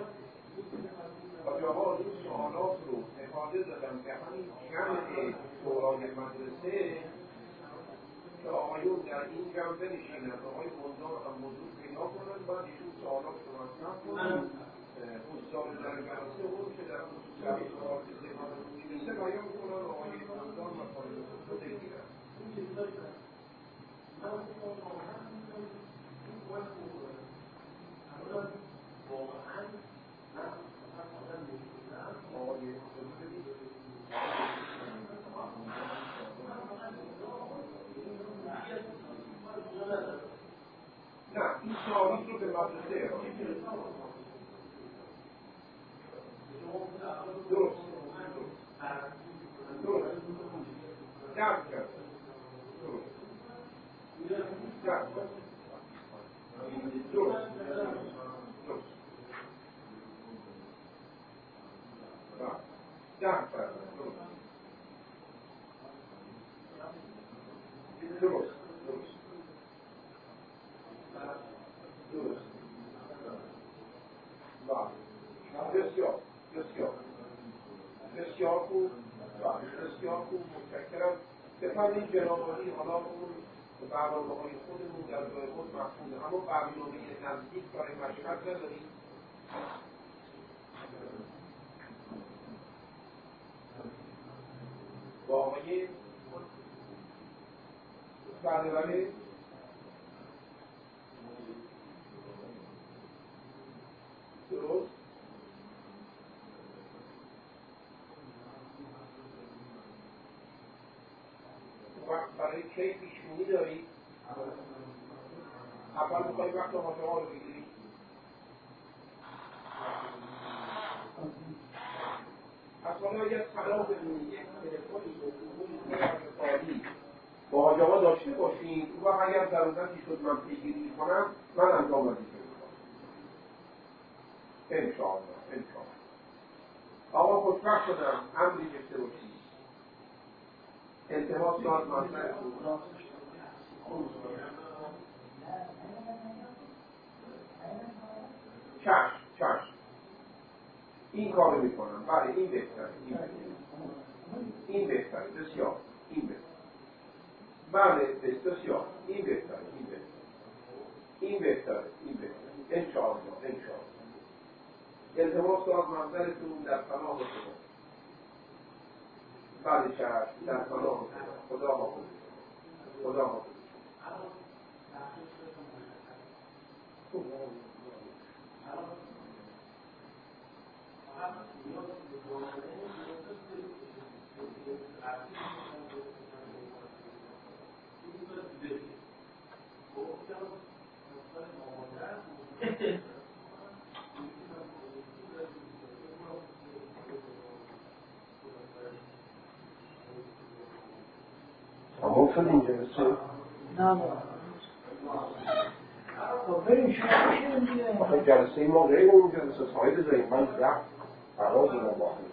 حاجه ها این سوالات رو افاده دادن که همین جمع شورای مدرسه که آقایون در این جمع بنشینن آقای بندان هم موضوع پیدا کنن بعد ایشون سوالات رو مطرح کنن استاد در جلسه اون که در خصوص سوالات استفاده رو میرسه بیان کنن آقای بندان و خارج رو بگیرن نه این سوالیت رو به مدرسه درست درست درک کرد درست درک کرد درست درست درک کرد درست درست درست بسیار بسیار بسیار خوب بسیار خوب متشکرم بفرمایید جنابعالی حالا اون برنامه های خودمون در جای خود مفهومه اما برنامه نزدیک برای مشهد نداریم با آقای بله بله درست وقت برای کی پیشبینی دارید؟ اول میخواهی وقت حاجه ها رو بگیرید اصلا اگر طلا بدونید یک تلفنی به با حاجه ها داشته باشید و اگر ضرورتی شد من پیگیری کنم من انجام وظیفه میکنم انشاءالله انشاءالله آقا خوشبخت شدم امری گفته باشید التماس داد مطلب چشم چشم این کارو میکنم بله این بهتره این بهتره این بهتره بسیار این بهتره بله بسیار این بهتره این بهتره این بهتره این بهتره انشاءالله انشاءالله التماس داد منظرتون در پناه خدا بله چشم در پناه خدا خدا حافظ خدا حافظ تمام شد این جلسه؟ نه آخه جلسه ما غیر اون جلسه سایه بذاریم من رفت قرار دونم با هم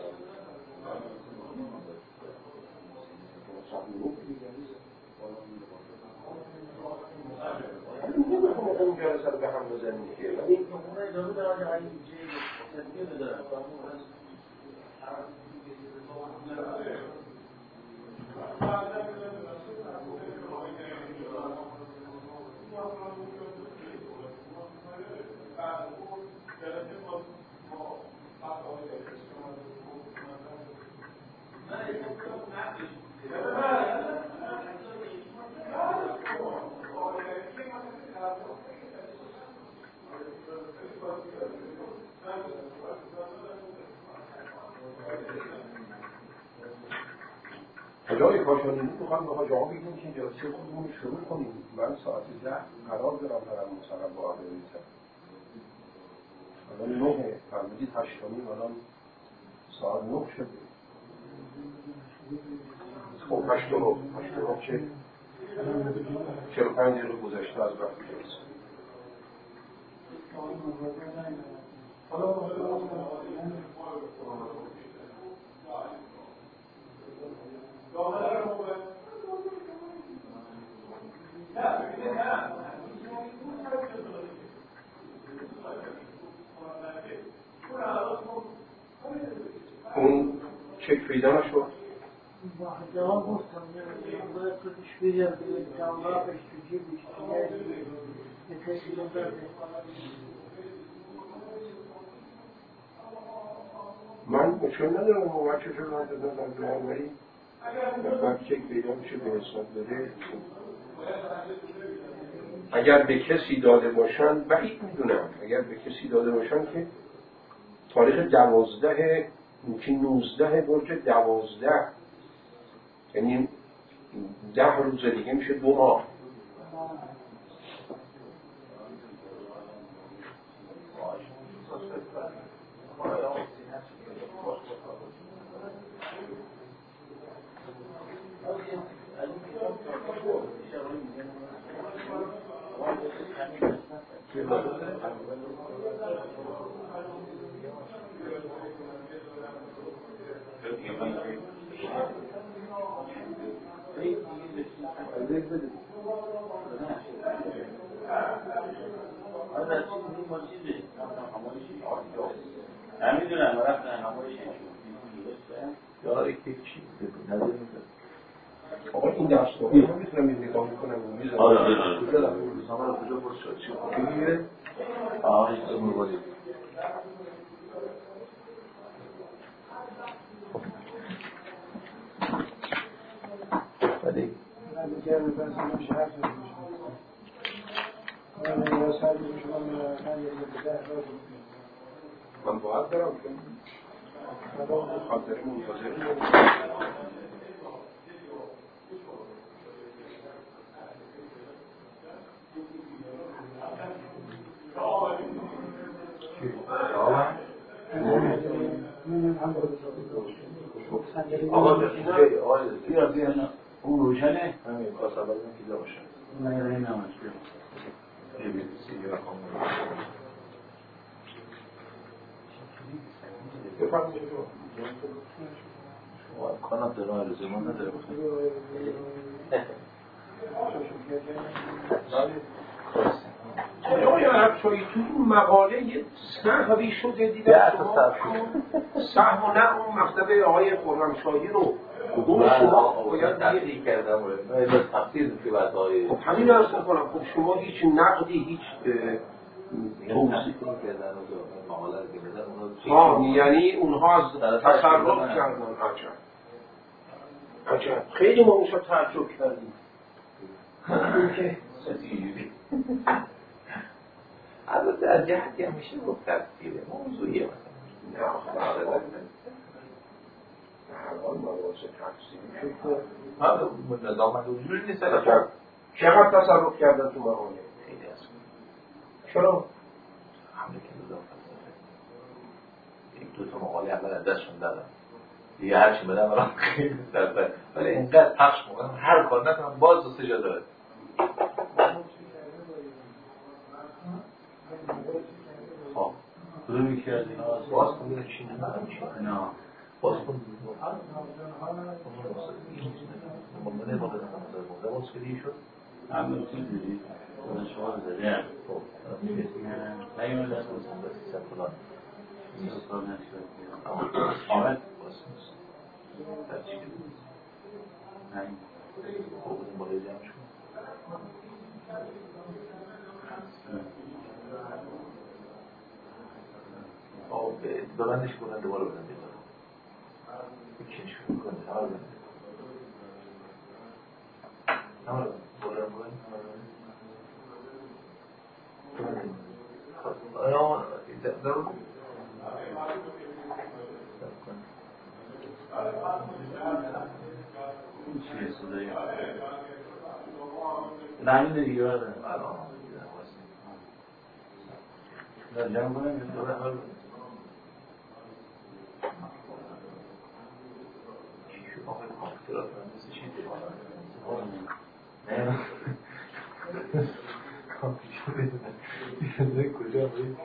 نمیخوام اون جلسه رو به هم بزنیم که ولی جای کاشانی میخوام به حاج آقا بگیم که جلسه خودمون شروع کنیم. من ساعت ده قرار دارم برم مثلا با آقا بریزم. الان نهه فرمودید هشتانیم، الان ساعت نه شده. خب هشت و رو هشت و رو چه؟ چهل و پنج دقیقه گذشته از وقت جلسه. اون چک پیدا نشد؟ جواب گفتم باید کتش بیدیم جوابش تو جیبش من مشکل ندارم و بچه شد من دادم دارم ولی بعد چک پیدا میشه به حساب داده. اگر به کسی داده باشن بعید میدونم اگر به کسی داده باشن که تاریخ دوازده یکی نوزده برج دوازده یعنی ده روز دیگه میشه دو ماه. نمیدونم رفت همایش داره که چی نظر میده آقا این درس رو من میتونم این نگاه میکنم و میزنم. آره آره آره بزنم روزنامه رو کجا برد شد چی میگیره؟ آه هیچ تو میگوید ولی من دیگر به بسیار شهر من را سر میشونم من یه بده من باید برم که خاطر منتظر آقا بسیاری آقای بیا بیا نه اون روشنه همین خواست اول اون پیدا باشه نه نه نه نماز بیا بیا بسیاری رقم بفرمایید شما امکانات دارم عرضه ما نداره آقای عربشایی تو این مقاله یه سهوی شده دیدم شما سهو و نه اون مکتب آقای خرمشاهی رو اون شما باید تفسیر کردم باید تفسیر که بعد آقای خب همین ارز کنم خب شما هیچ نقدی هیچ توضیح کردن و مقاله رو گردن ها یعنی اونها از تصرف کردن عجب عجب خیلی ما اونشا تعجب کردیم که البته از جهتی هم میشه گفت تفسیره موضوعیه مثلا نه حال مواسط تفسیری شد من نظامت وجود نیست چقدر تصرف کردن تو مقاله؟ خیلی از چرا؟ حمله که نظام فلسفه یک دو تا مقاله اول از دستشون دادم دیگه هرچی بدم برام خیلی دردن ولی اینقدر پخش میکنم هر کار نکنم باز دو سه جا داره خب روی که از اینا باز کن بینه چی نه نه باز کن ممکنه با بدن مزده باز کدی شد همه چیز دیدید خود شما زده هم خب نیمه دست بازم بسی سر فلان سال نشد آمد باز نیست در چی که بود نیم خب بودیم بالای جمع شد ببندش کنن دوباره بدن بیدارم بکنش کنن همه رو بنده همه رو بنده بولرم کنن خواست آیا ضرور نمیده دیگه بره در جمع کنم یه دوره حال بده چی آقای کامپیوترات مثل چی دیوانه نه کامپیوتر کجا بید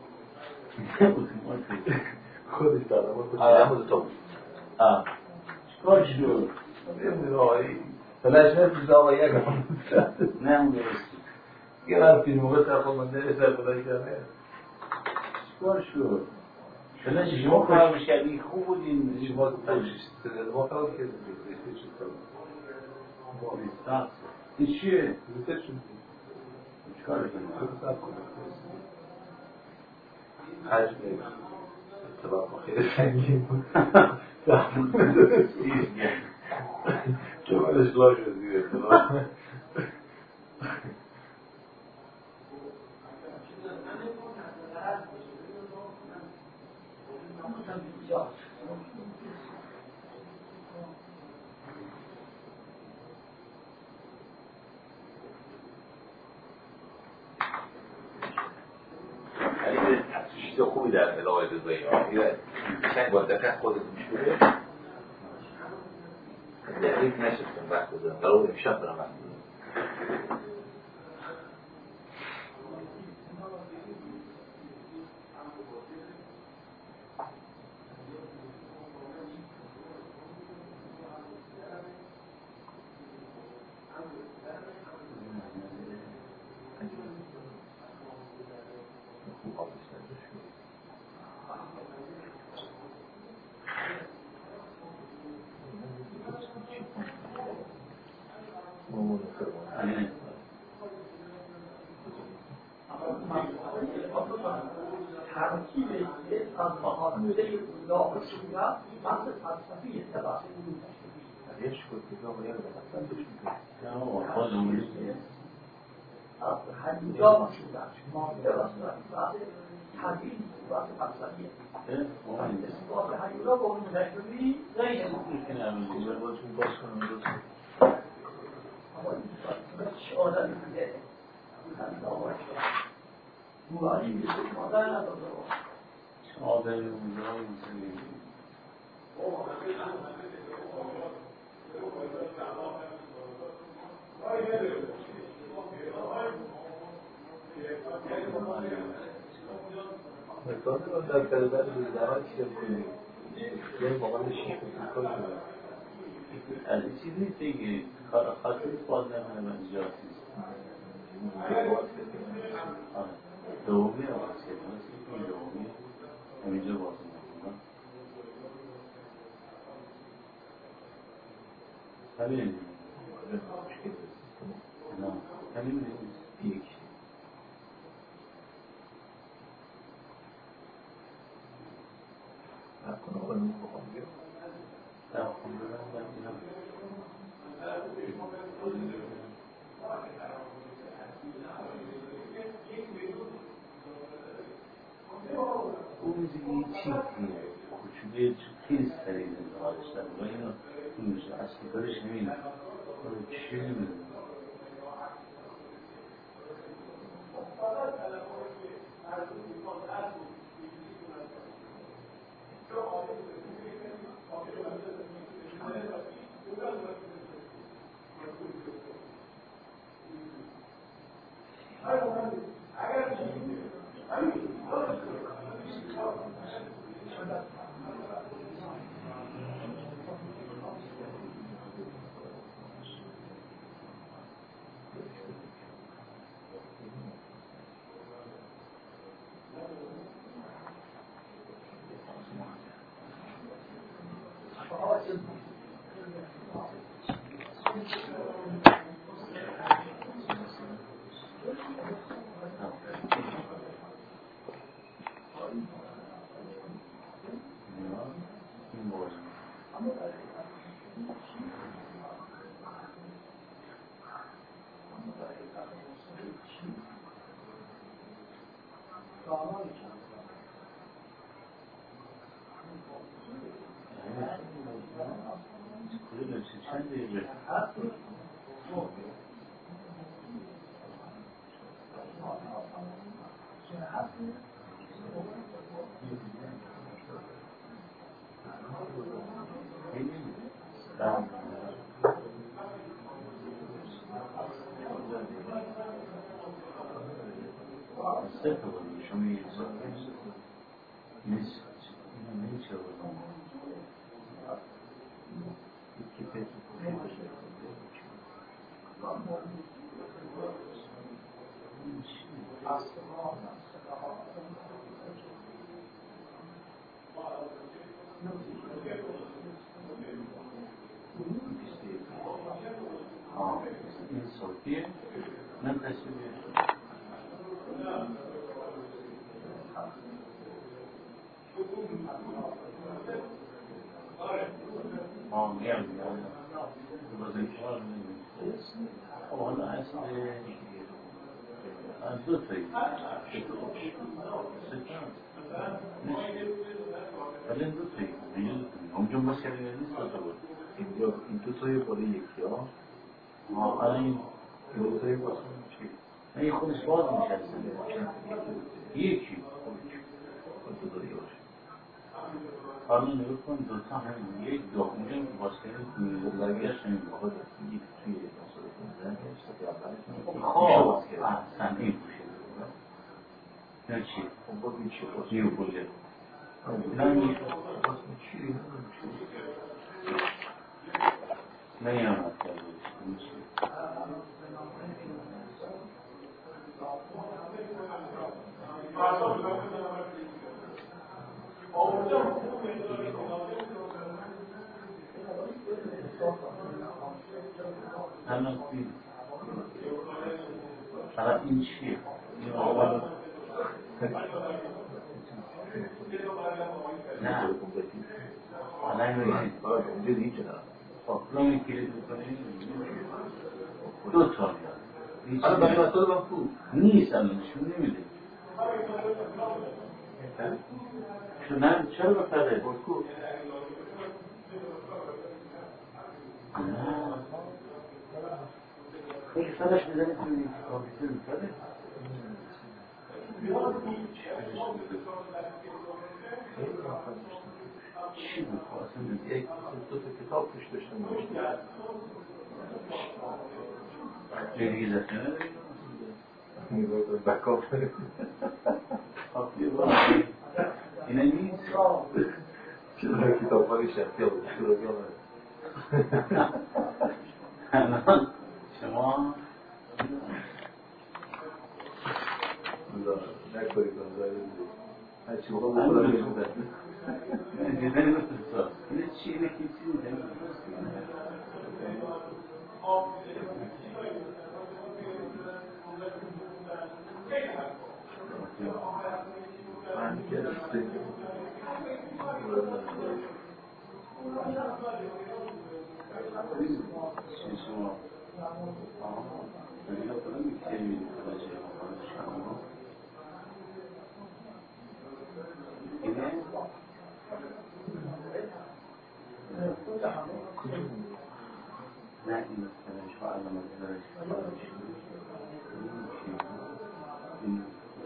خودش دارم آدم بوده تو آه چکار شد نمیده آقایی فلش نفیز آقایی اگر نه اون درستی یه بر فیلم موقع سرخونده اثر خدایی کرده چکار شد فلش شما خرابش کردی خوب بودین شما ما خراب کردیم این چیه؟ چکار کنیم؟ حجم اتباق ما خیلی سنگین بود چون من اشتباه شد زیر اتباق چیز خوبی در علاقه رضایی ها یه سنگ با دقت خودت میشه بره دقیق نشستم وقت بزنم در اون امشب برم وقت بزنم ترکیب یک از محاضره لاحصوله بحث فلسفی اتباع یه شکل که باید بسن بشون همینجا مشهورن مانده بسن بحث تغییر بحث فلسفیه استفاده هیولا با اون تجربی غیر ممکنه همینجا باشون باش کنم اما این فلسفه چه آدمی بوده همین آقای مولانی میگه مادر نداده چه آدمی بوده میتونی مکان در کلبر روزداران چیز کنی یه مقام شیش بکنی از این چیز نیست دیگه خاطر باز نمونه من ایجاد نیست دومی هم باز کرده مثل این دومی همینجا باز نمونه همین نیست همین نیست یک نکنه آقای اون بخوام بیا در خون برم در اینم اون میزه یه چیزیه کچوله خیلی سریع انتقالش داره و اینو این میشه اصلی کارش نمینه چی نمیده Thank you. سه تا بود شما یک سال نیست نیست چه بود یکی پیدا آه این صوتیه من تصویه آه میام میام بزرگوار نمیست حالا اصل از دو تایی ولی دو تایی اونجا مسئله نیست دو تا بود این دو تایی بالا یکی ها آه الان این دو تایی باسم چی؟ این خودش باز میشه یکی دو داری باشه حالا نگاه کن دو تا همین یک دو اونجا که باز کردیم برگشت همین باقا یک توی مسئله کنزن خواه احسن این پوشه نه چی؟ اون باید این چی باشه این پوشه نه این چی؟ نه این آمد کرده این چی؟ الان این الان این چیه؟ این آقا نه الان این اونجا دیگه نه نمی کلید بکنید دو تا الان برای مسئله من پول نیست الان نشون نمیده شنن چرا بپره؟ بکو نه این صداش بزنید توی کامپیوتر میپره؟ چی بود خواستم یک دو تا کتاب توش داشتم داشتم دیگه زخنه داریم؟ میباید بکاپ داریم خواهی باید اینه نیست؟ چرا کتاب های شخصی ها بود شروع گامه شما نکنی کنزای روزی هرچی بخواه بخواه بخواه دیدنی گفت اصلا اینه چی اینه که چی دیدنی من گرفته چی شما بگیره کنم میکنه میکنه شما اینه نه این مثلا شما علامت دارش این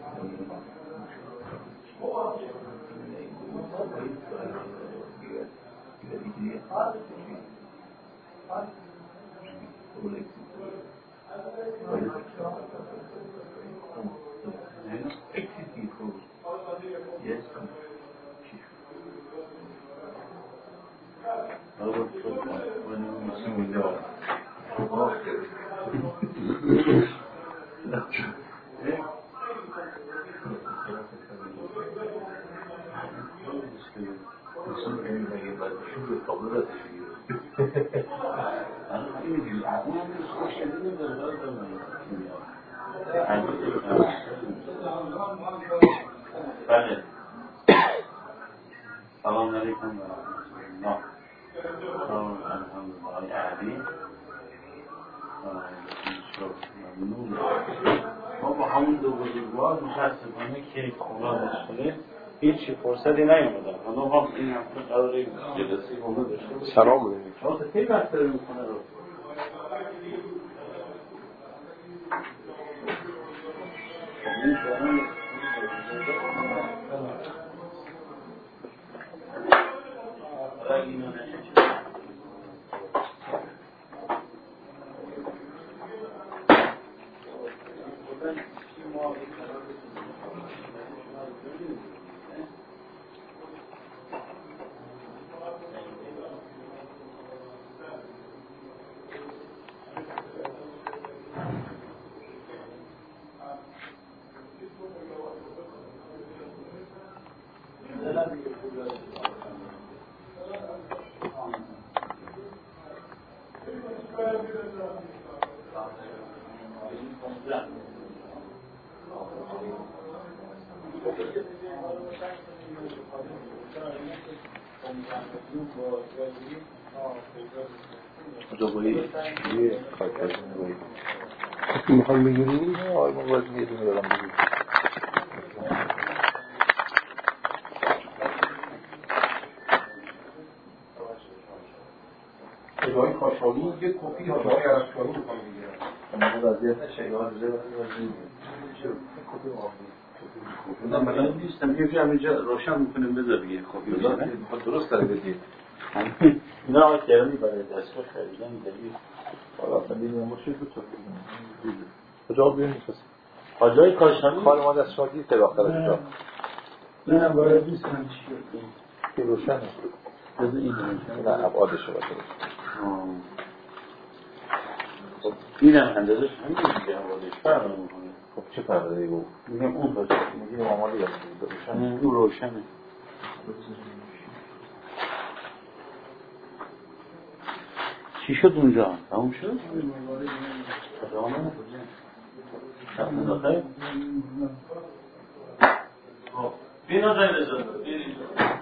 Yes. بله سلام علیکم و رحمت الله الحمدلله علی ممنون ما با همون دو بزرگوار متاسفانه که خدا مشغله هیچ فرصتی نیومدن حالا ما این هفته قراره جلسه همه داشته باشیم سلام علیکم شما خیلی وقت داره میکنه رو دوبایی یه خاطر دوبایی میخوام بگیریم آره ما باید یه دونه دارم بگیریم ادعای کاشانی یک کپی ادعای عربستانی میخوام بگیرم اما وضعیت نشه یا رزه وضعیت کپی آمون من بلد نیستم یه جا همینجا روشن میکنیم بذار بگیر کپی بزنه درست داره بدید اینا آقای کرمی برای دستگاه خریدن دلیل حالا اصلا دیدیم مشکل بود تو بگیم کجا بگیم میخواست حاجای کاشانی کار ما دست شما دید تراختر از جا نه باید نیستم که روشنه بذار این روشن نه ابعادش رو باید خب اینم اندازش همین دیگه ابعادش فرق میکنه خب چه فرق داری بود؟ میگم اون باشه میگیم آماده یا روشنه اون روشنه چی شد اونجا؟ تموم شد؟ ادامه نکنه تموم داخل؟ بینا جای بزن بیر اینجا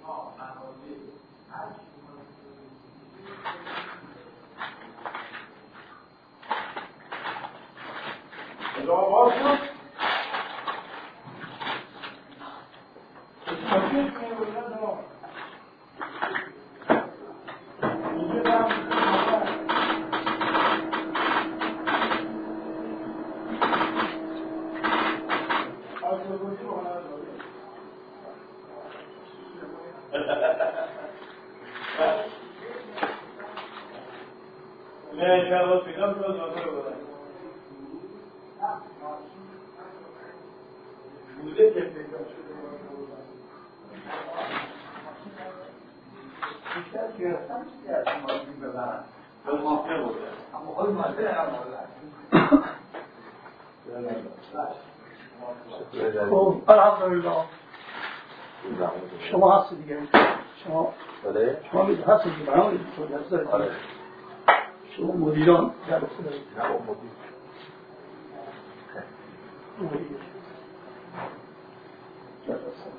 الحمدلله شما هستی دیگه شما شما میگه هستی دیگه برای شما مدیران جلسه دارید مدیر جلسه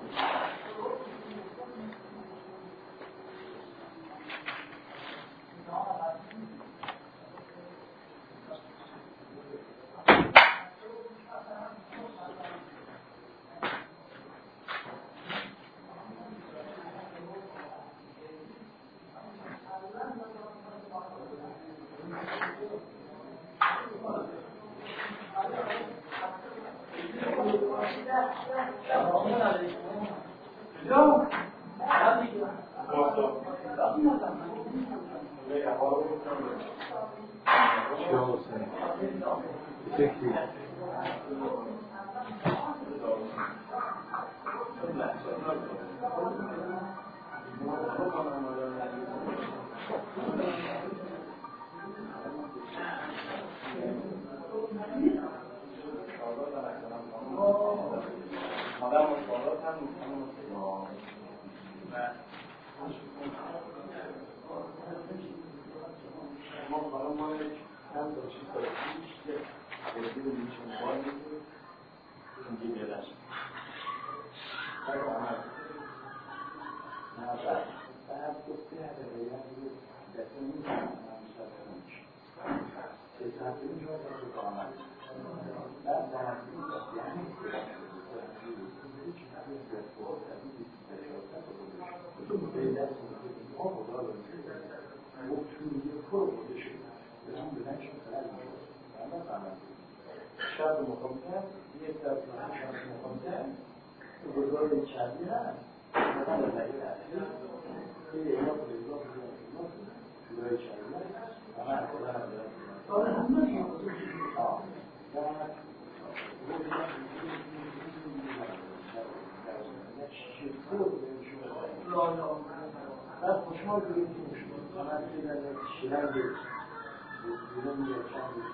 شرط مخالفت یک در شرط مخالفت گذار چندی هست مثلا در نگه هستی یه اینا خود اینا خود اینا جلوی چندی هست همه اکلا هم دارد آره همه شما آه بعد خوشمال کنید که شما همه که در شیرن برید بیرون میگه چند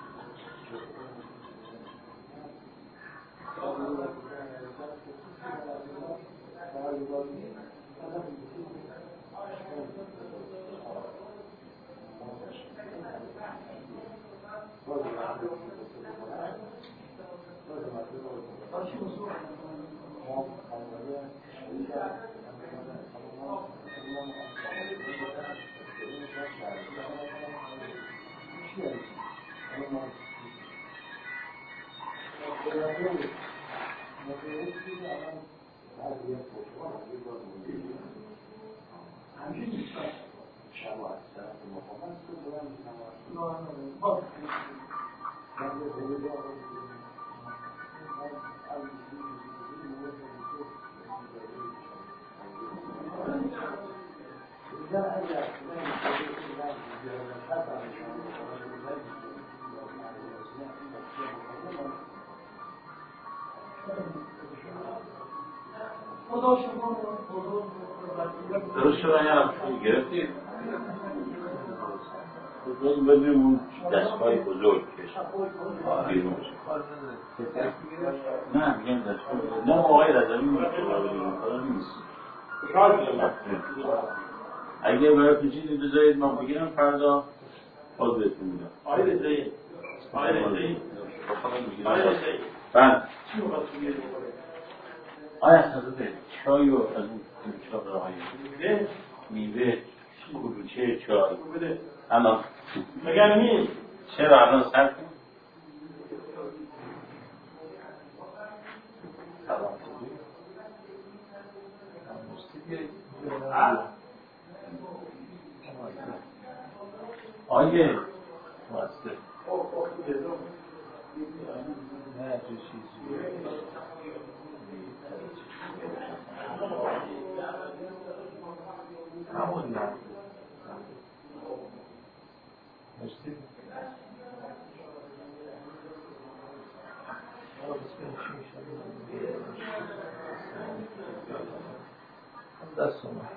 همچنین نیست شما از طرف مقامت رو برم نماز خدا شما درست شدن یا هم گرفتید؟ خودمون بدونیم اون دستگاه بزرگ کشت بیرون نه میگم دستگاه بزرگ نه آقای رضوی میگه که باید بیرون کارا نیست اگه برای پیچیدی بذارید ما بگیرم فردا باز بهتون میدم آقای رضوی آقای رضوی آقای رضوی بعد چی موقع تو میگه آیا اصلا به چای و از اون چاقه های میوه میوه کلوچه چای الان مگر نیست چرا الان سر کن آیه واسه نه چه چیزی همون نه مرسی دست اومد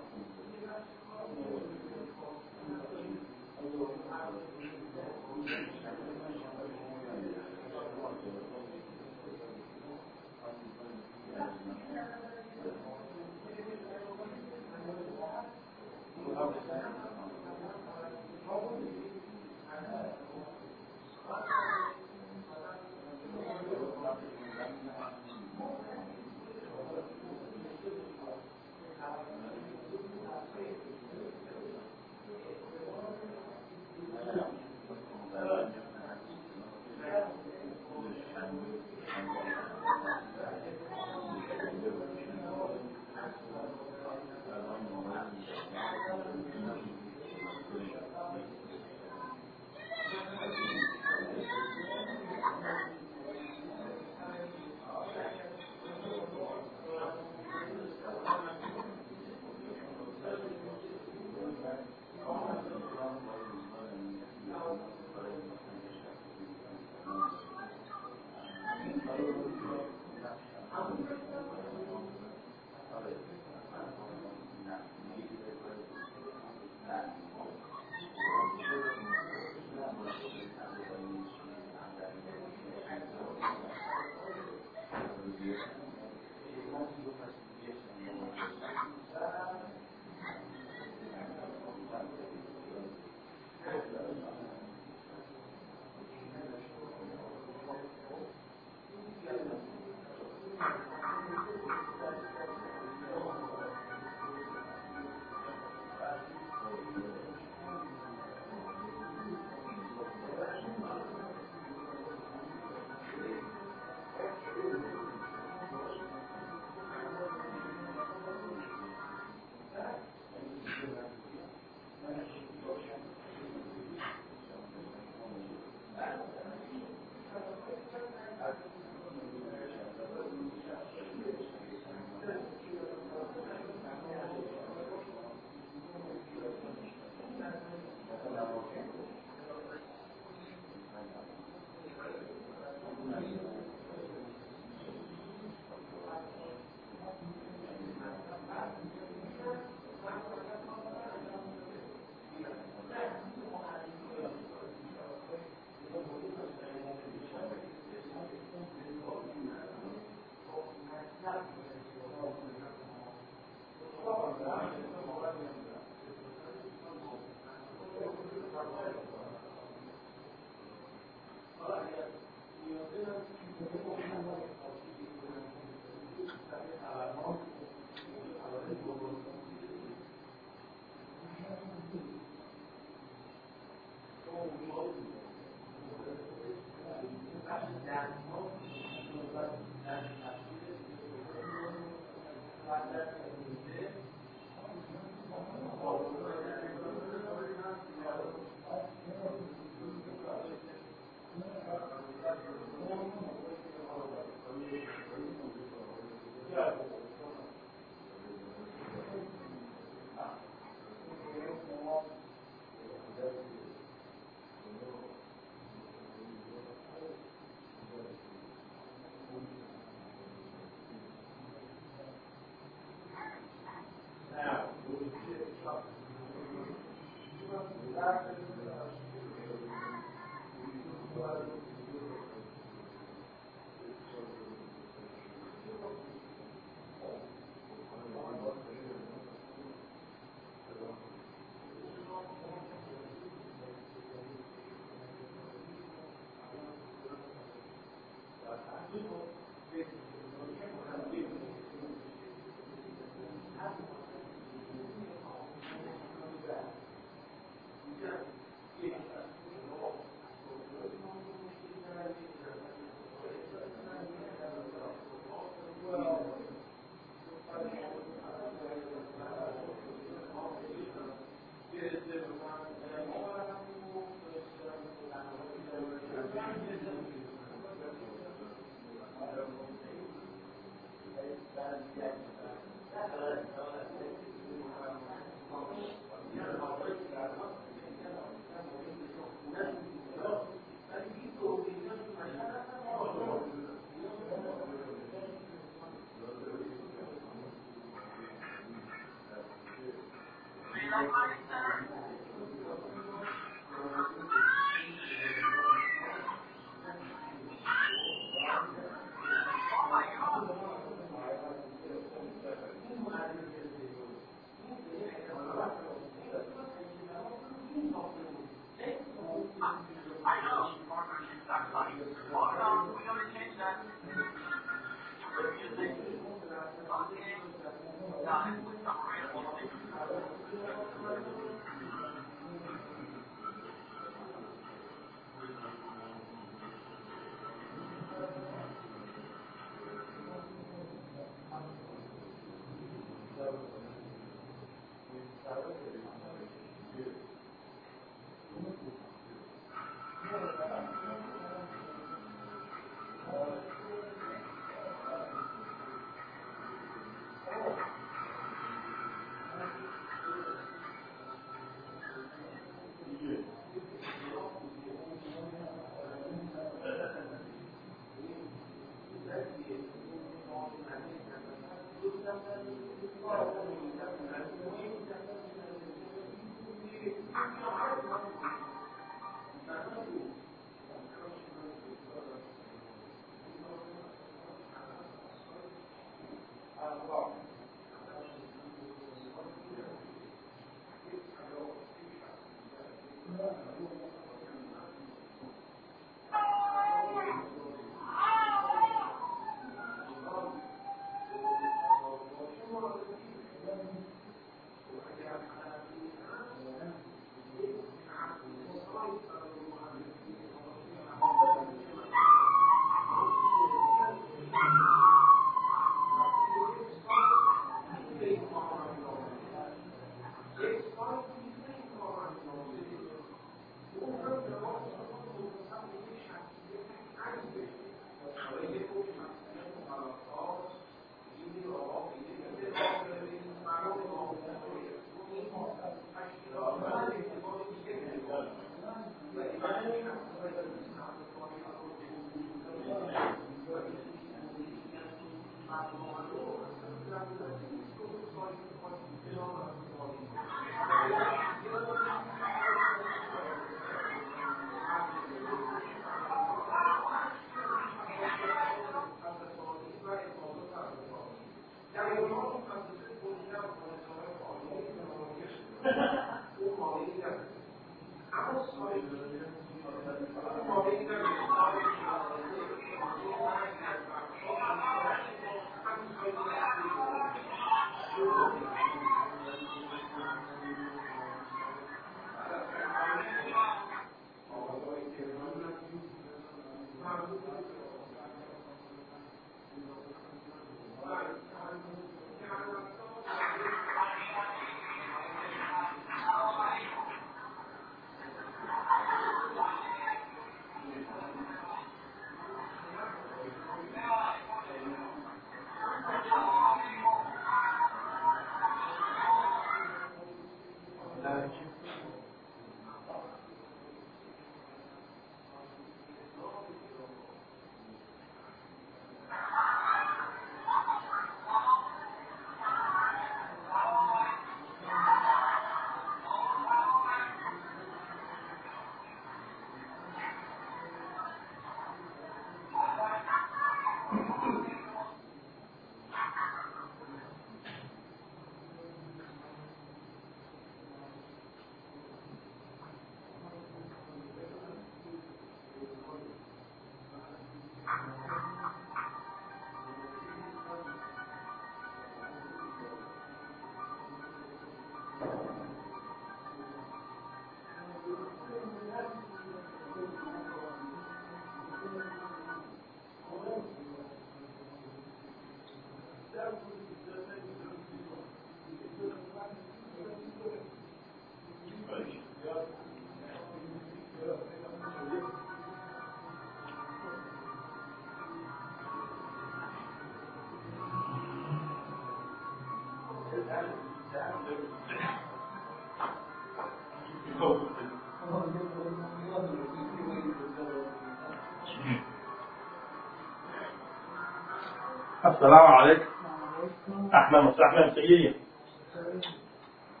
السلام عليكم. اهلا وسهلا سيدي.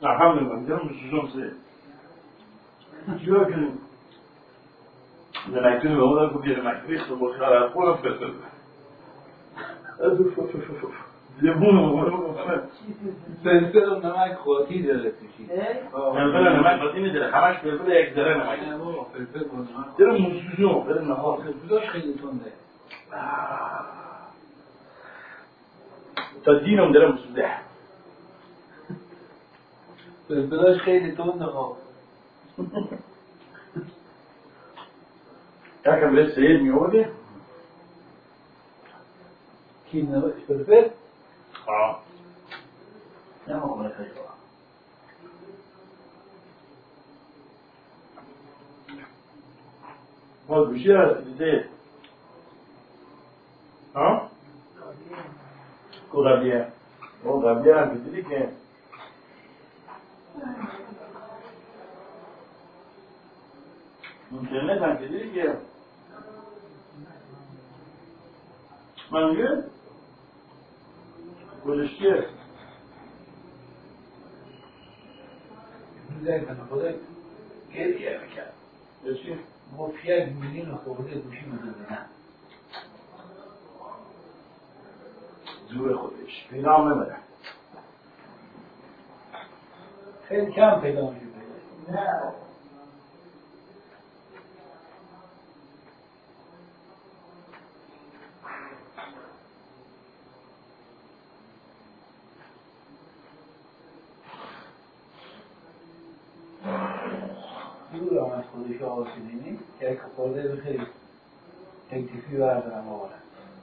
Alhamdulillah, canım susum size. Diyor ki, demek ki ne olur bu bir demek ki bu kadar kolay fetır. Öf öf öf öf. Limonu mu? فلفل و نمک قاطی داره توشی. فلفل و نمک قاطی نداره. همش فلفل یک ذره نمک. نه بابا فلفل و نمک. چرا موسوسو؟ برای نهار. فلفلاش خیلی تنده. تا دینم داره موسوسه. فلفلاش خیلی تنده ها. یکم به سیر میوردی؟ کی نمک فلفل؟ آه. نه مقابل خیلی با. باز گوشی هست دیده. ها؟ کو قبلیه. او قبلیه هم دیدی که اینترنت هم دیدی که من میگه گذاشتیه میزه کنه خدا گریه میکرد چی؟ گفت یک میلیون خورده گوشی میزنه زور خودش پیدا هم نمیده خیلی کم پیدا میشه نه دور هم از خودش آسیدینی که یک خورده به خیلی تکتیفی بردارم آورم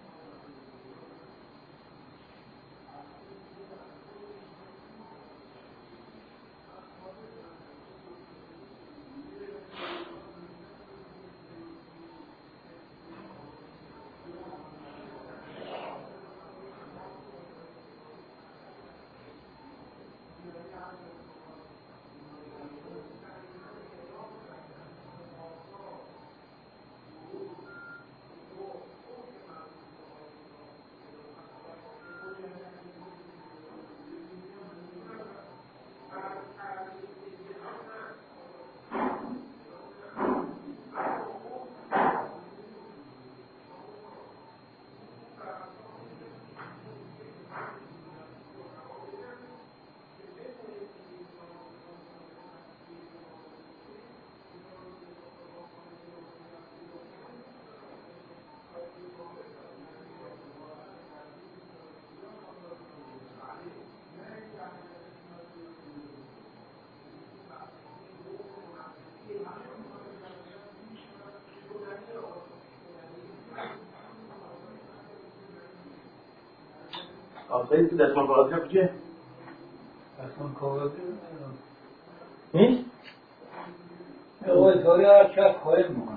آسایی تو دستمان کاغذی ها کجه؟ دستمان کاغذی نیست؟ آقای کاری هر شب خواهیم میکنه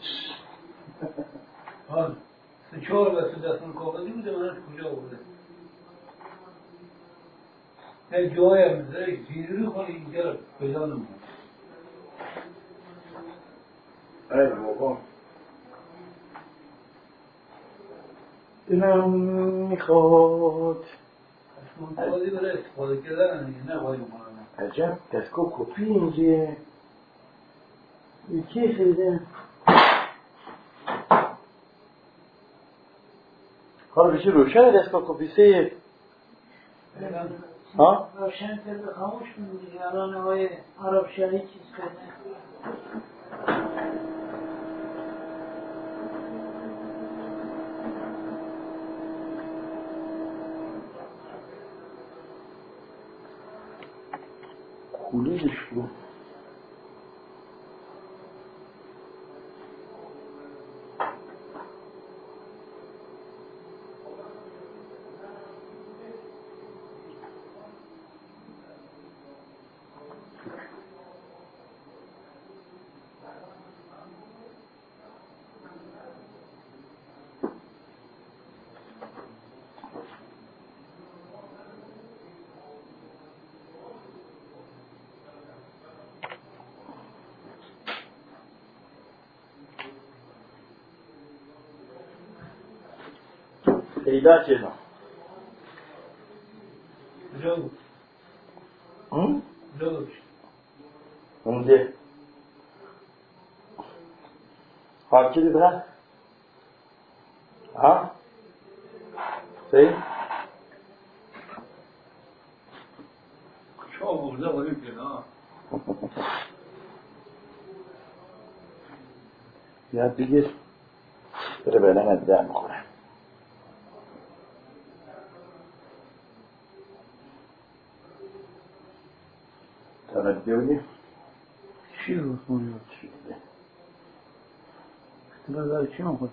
حالا سه چهار بسته دستمان کاغذی بوده منش کجا بوده یک جایی هم میزه یک زیری رو کنه اینجا پیدا نمونه ای بابا دلم میخواد دستمان کاغذی برای استفاده کردن نه قایم کنه عجب دستگاه کپی اینجا یکی خیده حالا بشه روشن دستگاه کپی سه ها؟ روشن کرده خاموش میگه الان آقای عرب شهی چیز کرده کولیدش بود پیدا چه کجا بود؟ اونجا حاکی دیدن ها سی چه آورده باید کنار یاد بگیر بره بله نزده هم بخوره تمت دیونی چی رو خونی؟ چی دیده بذار چی هم خود؟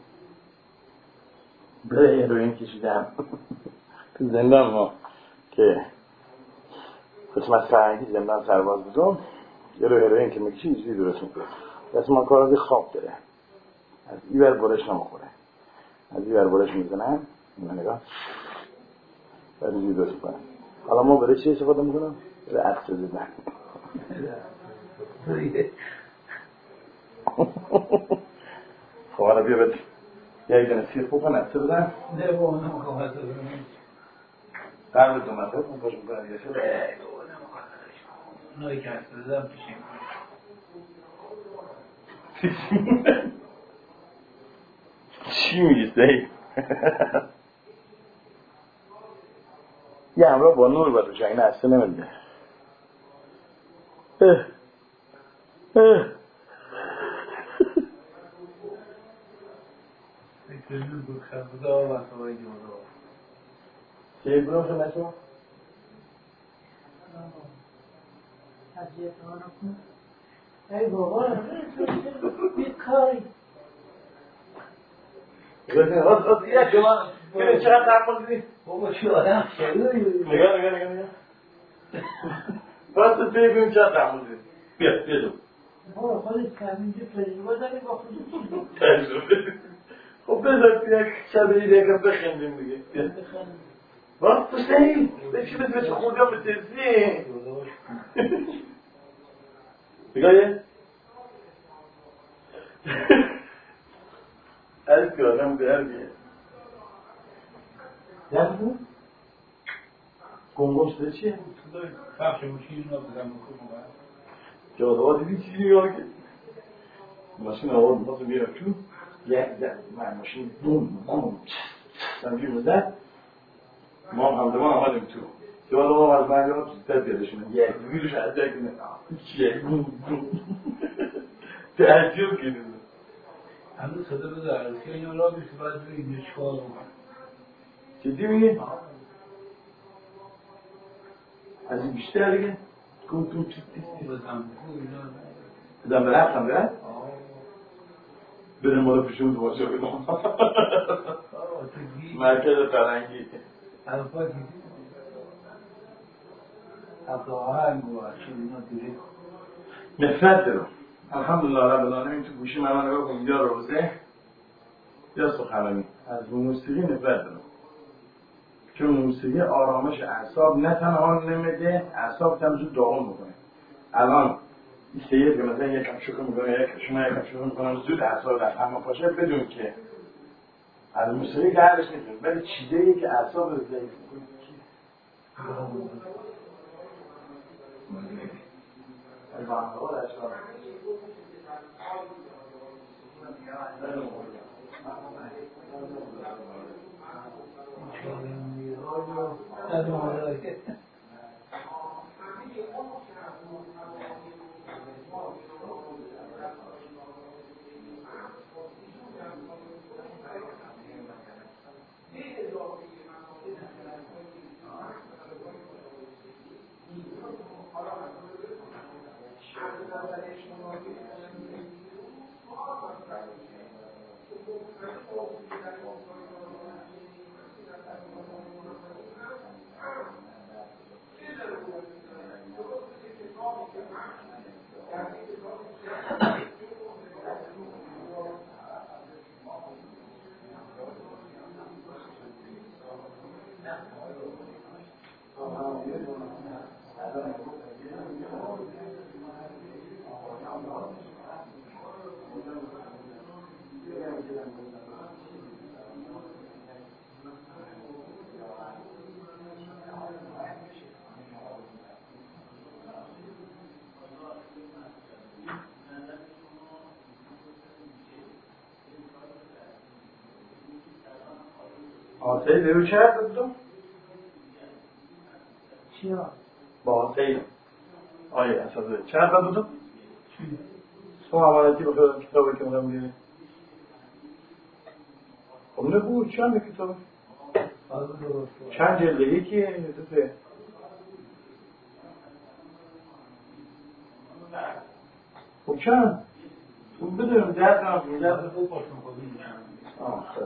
بره هیروین کشیدم تو زندان ما که قسمت فرنگی زندان سرباز بودم یه رو هیروین که میکشی اینجوری درست میکنه دست ما کار از خواب داره از این بر برش نمیخوره از این بر برش میزنم این نگاه بعد اینجوری درست میکنم حالا ما برای چی استفاده میکنم؟ برای عطر زدن خب حالا بیا بد یک دنه سیخ بکن عطر زدن نه با اونم کام عطر زدن قرب دو مطلب کن پاش میکنم یه شد اونایی که عطر زدن پیشیم چی میگی سعید؟ یه همراه با نور باید روشن نه اصلا نمیده بکنیم بود خبدا و خواهی جمعه چه برو شو نشو؟ اذیت ما نکن ای بابا بیکاری بگذاریم یک شما ببین چقدر تحمل دیدی؟ بابا چی آدم شدوی نگاه نگاه نگاه نگاه راست ببین چقدر تحمل دیدی بیا بیا جو بابا خودت همینجا تجربه داری با خودت تجربه خب بذار یک شب این یکم بخندیم دیگه بخند وقت پشتهی به چی بسید چه خودم به ترسی نگاهی از که آدم در بیه در بود گنگوش ده چیه؟ کفش ماشین رو بزن بکنم جادوها دیدی چیزی نگاه که ماشین آورد میخواست بیرم چون یک زن من ماشین بوم بوم سمجی مزد ما هم همزمان آمدیم تو جادوها از من یاد زودتر بیادشونه یک ویروش از یک نه یک بوم بوم تعجب کنید هنوز صدا بذار که این را بیشت باید بگید اینجا چکار رو چیزی میگی؟ از این بیشتر دیگه کن تو چیز دیستی بزن بگو اینا بدم برفتم برد؟ برم بالا پیشون دوازه بدم مرکز فرنگی الفا دیدی حتی آهنگ و چیز اینا دیدی نفرت دارم الحمدلله رب العالمین تو گوشی من نگاه کن یا روزه یا سخنرانی از موسیقی نفرت دارم چون موسیقی آرامش اعصاب نه تنها نمیده اعصاب هم زود داغون میکنه الان سید که مثلا یکم شوخی میکنه یک شما یکم شوخی میکنم زود اعصاب در همه پاشه بدون که از موسیقی دردش نمیتونه ولی چیزایی که اعصاب رو ضعیف میکنه از آنها در اشتار باطل رو چه هست بودم؟ چیا؟ باطل آیه اساسه چه هست بودم؟ تو عمالتی بخواه کتابه که مدام بیه خب نبود چند کتابه؟ چند جلده یکیه تو خب چند؟ خب بدونم درد کنم بودم خوب باشم خودی آه خب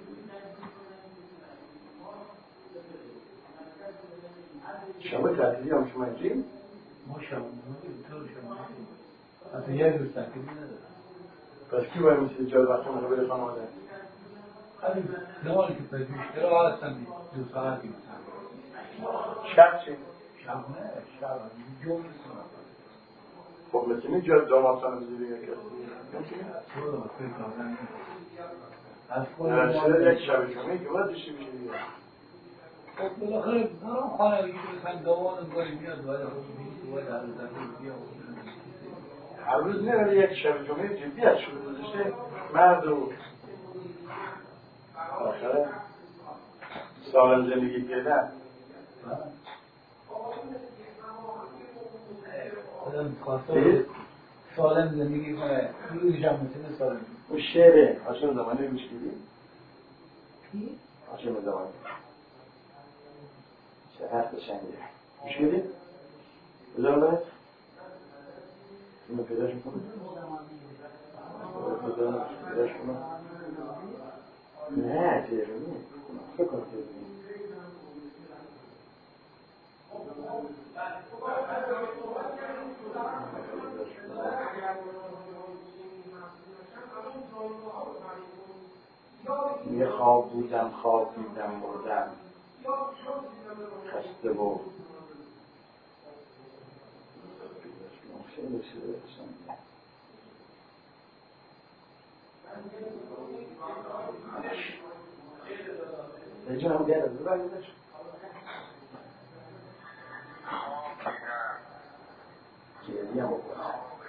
شما تحصیلی هم شما اینجیم؟ ما شما اینطور شما حتی یک روز تحصیلی ندارم پس کی باید میشه جای وقت مقابل بره خانواده؟ همین زمانی که پزشکی را هستم دو ساعتی میتونم شب چی؟ شب نه شب جو میتونم خب میتونی جای داماستان بزیدی یک کسی؟ تو فکر کنم از چرا یک شب جمعه که باید بشی بشی دیگه خب بالاخره برام خانه دیگه بسن دوانم گاهی میاد باید خود باید هر روز بیا هر روز نه ولی یک شب جمعه جدی از شروع گذاشته مرد و آخره سالم زندگی کردن آدم خواسته سالم زندگی کنه روزی هم میتونه سالم اون شعره هاشم زمانه گوش کردی؟ کی؟ هاشم زمانه چه حرف قشنگه گوش کردی؟ بذارم باید؟ اینو پیداش میکنم؟ بذارم پیداش کنم؟ نه تیرونی فکر کنم تیرونی میگه خواب بودم خواب دیدم بردم خسته و خیلی شده باشم یه هم بیاد از ببر بودش گیری هم بکنم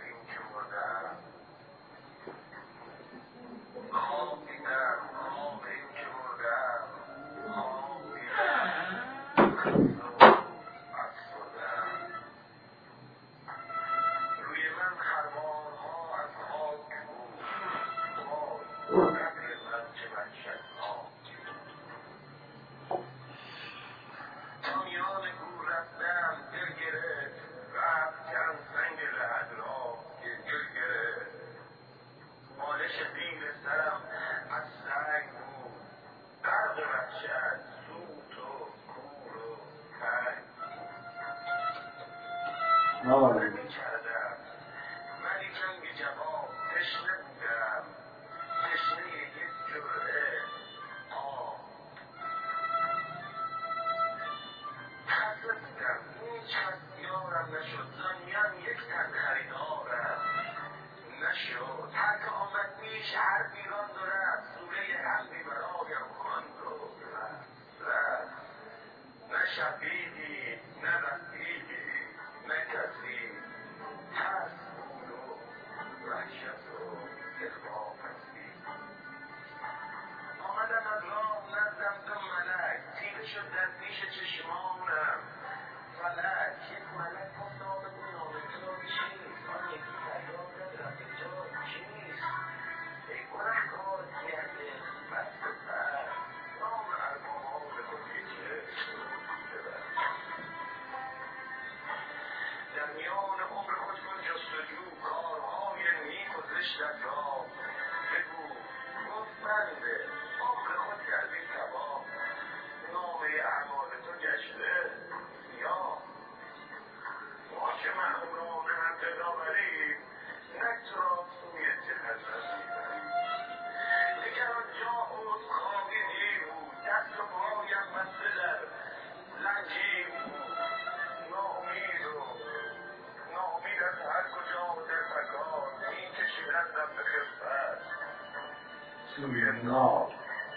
نار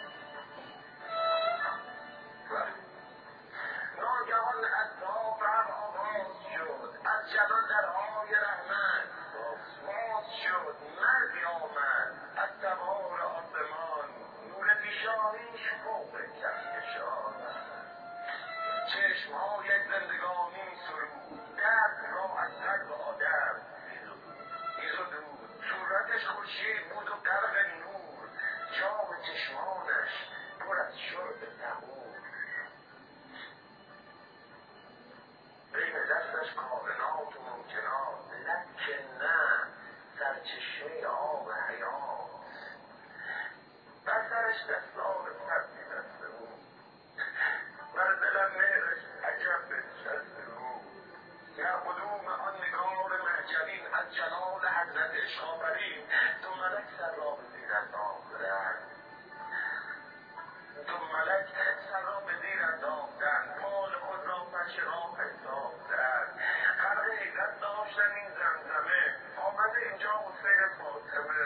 ناگهان از دافم آغاز شد از جلال در آی رحمت باز شد مردی آمد از سوار آسمان نور پیشانیش فوق کهکشان چشمهای زندگانی سرود درد را از قلب آدم می‌زدود. صورتش خورشید بود و غرق نور، جام چشمانش پر از شرب سحور. بین دستش کائنات و ممکنات، لکن نه سرچشمه آب حیات. بر سرش دستار سبزی بسته بود، بر دلم مهرش عجب بنشسته بود. در قدوم آن نگار معجبین از جلال حضرت عشق آفرین، دو ملک سر را به زیر انداختند. دو ملک سر را به زیر انداختند، پال خود را فرش راه انداختند. غرق حیرت داشتن این زمزمه، آمده اینجا حسین فاطمه.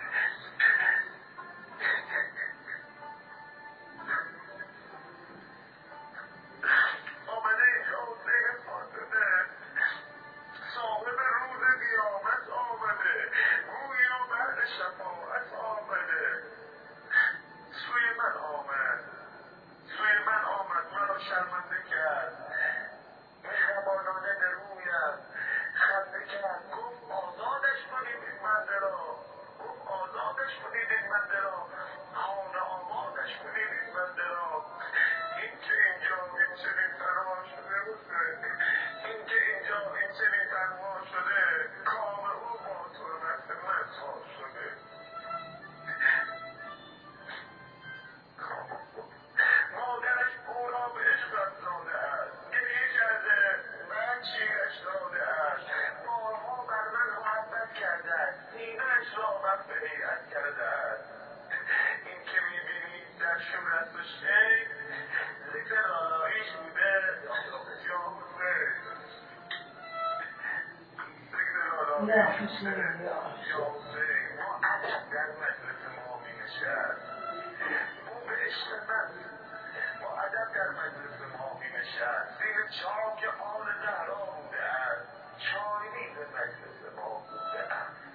آمده اینجا حسین فاطمه، صاحب روز قیامت آمده، گویا بعد شفاعت آمده. سوی من آمد، سوی من آمد، مرا شرمنده کرد، مهربانانه به رویم خنده کرد. گفت آزادش کنید این بنده را، گفت آزادش کنید این بنده را، خانه آمادش کنید این بنده را. این که اینجا این چنین فرما شده بوده، این که اینجا این چنین فرما شده، کام او با ترمت من تا شده. مادرش او را به عشق افزوده است، گریه کرده من شیرش داده است. بارها بر من محبت کرده است، سینه‌اش را وقت حیرت کرده است. این که می‌بینید در شورت و شیء، ذکر آلایش بوده یا حسین، ذکر آلایش بوده یا حسین. ما ادب در مجلس ما می‌نشست، او به عشق من با ادب در مجلس ما می‌نشست. زیر چاک آل زهرا بوده است، چایینی به مجلس ما بوده است.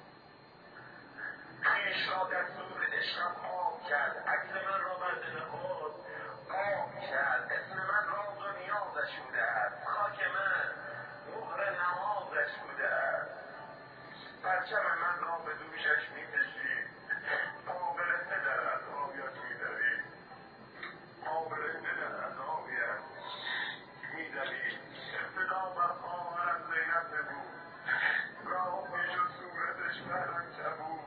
خویش را در زور عشقم آب کرد، عکس من را بر دل خود آب کرد. اسم من راز و نیازش بوده است، خاک من مهر نمازش بوده است. پرچم من را به دوشش می‌کشید، پابرهنه در عذابیت می‌دوید، پابرهنه در عذابیت می‌دوید. اقتدا بر خواهرم زینب ببود، راه میشد صورتش بهرم کبود.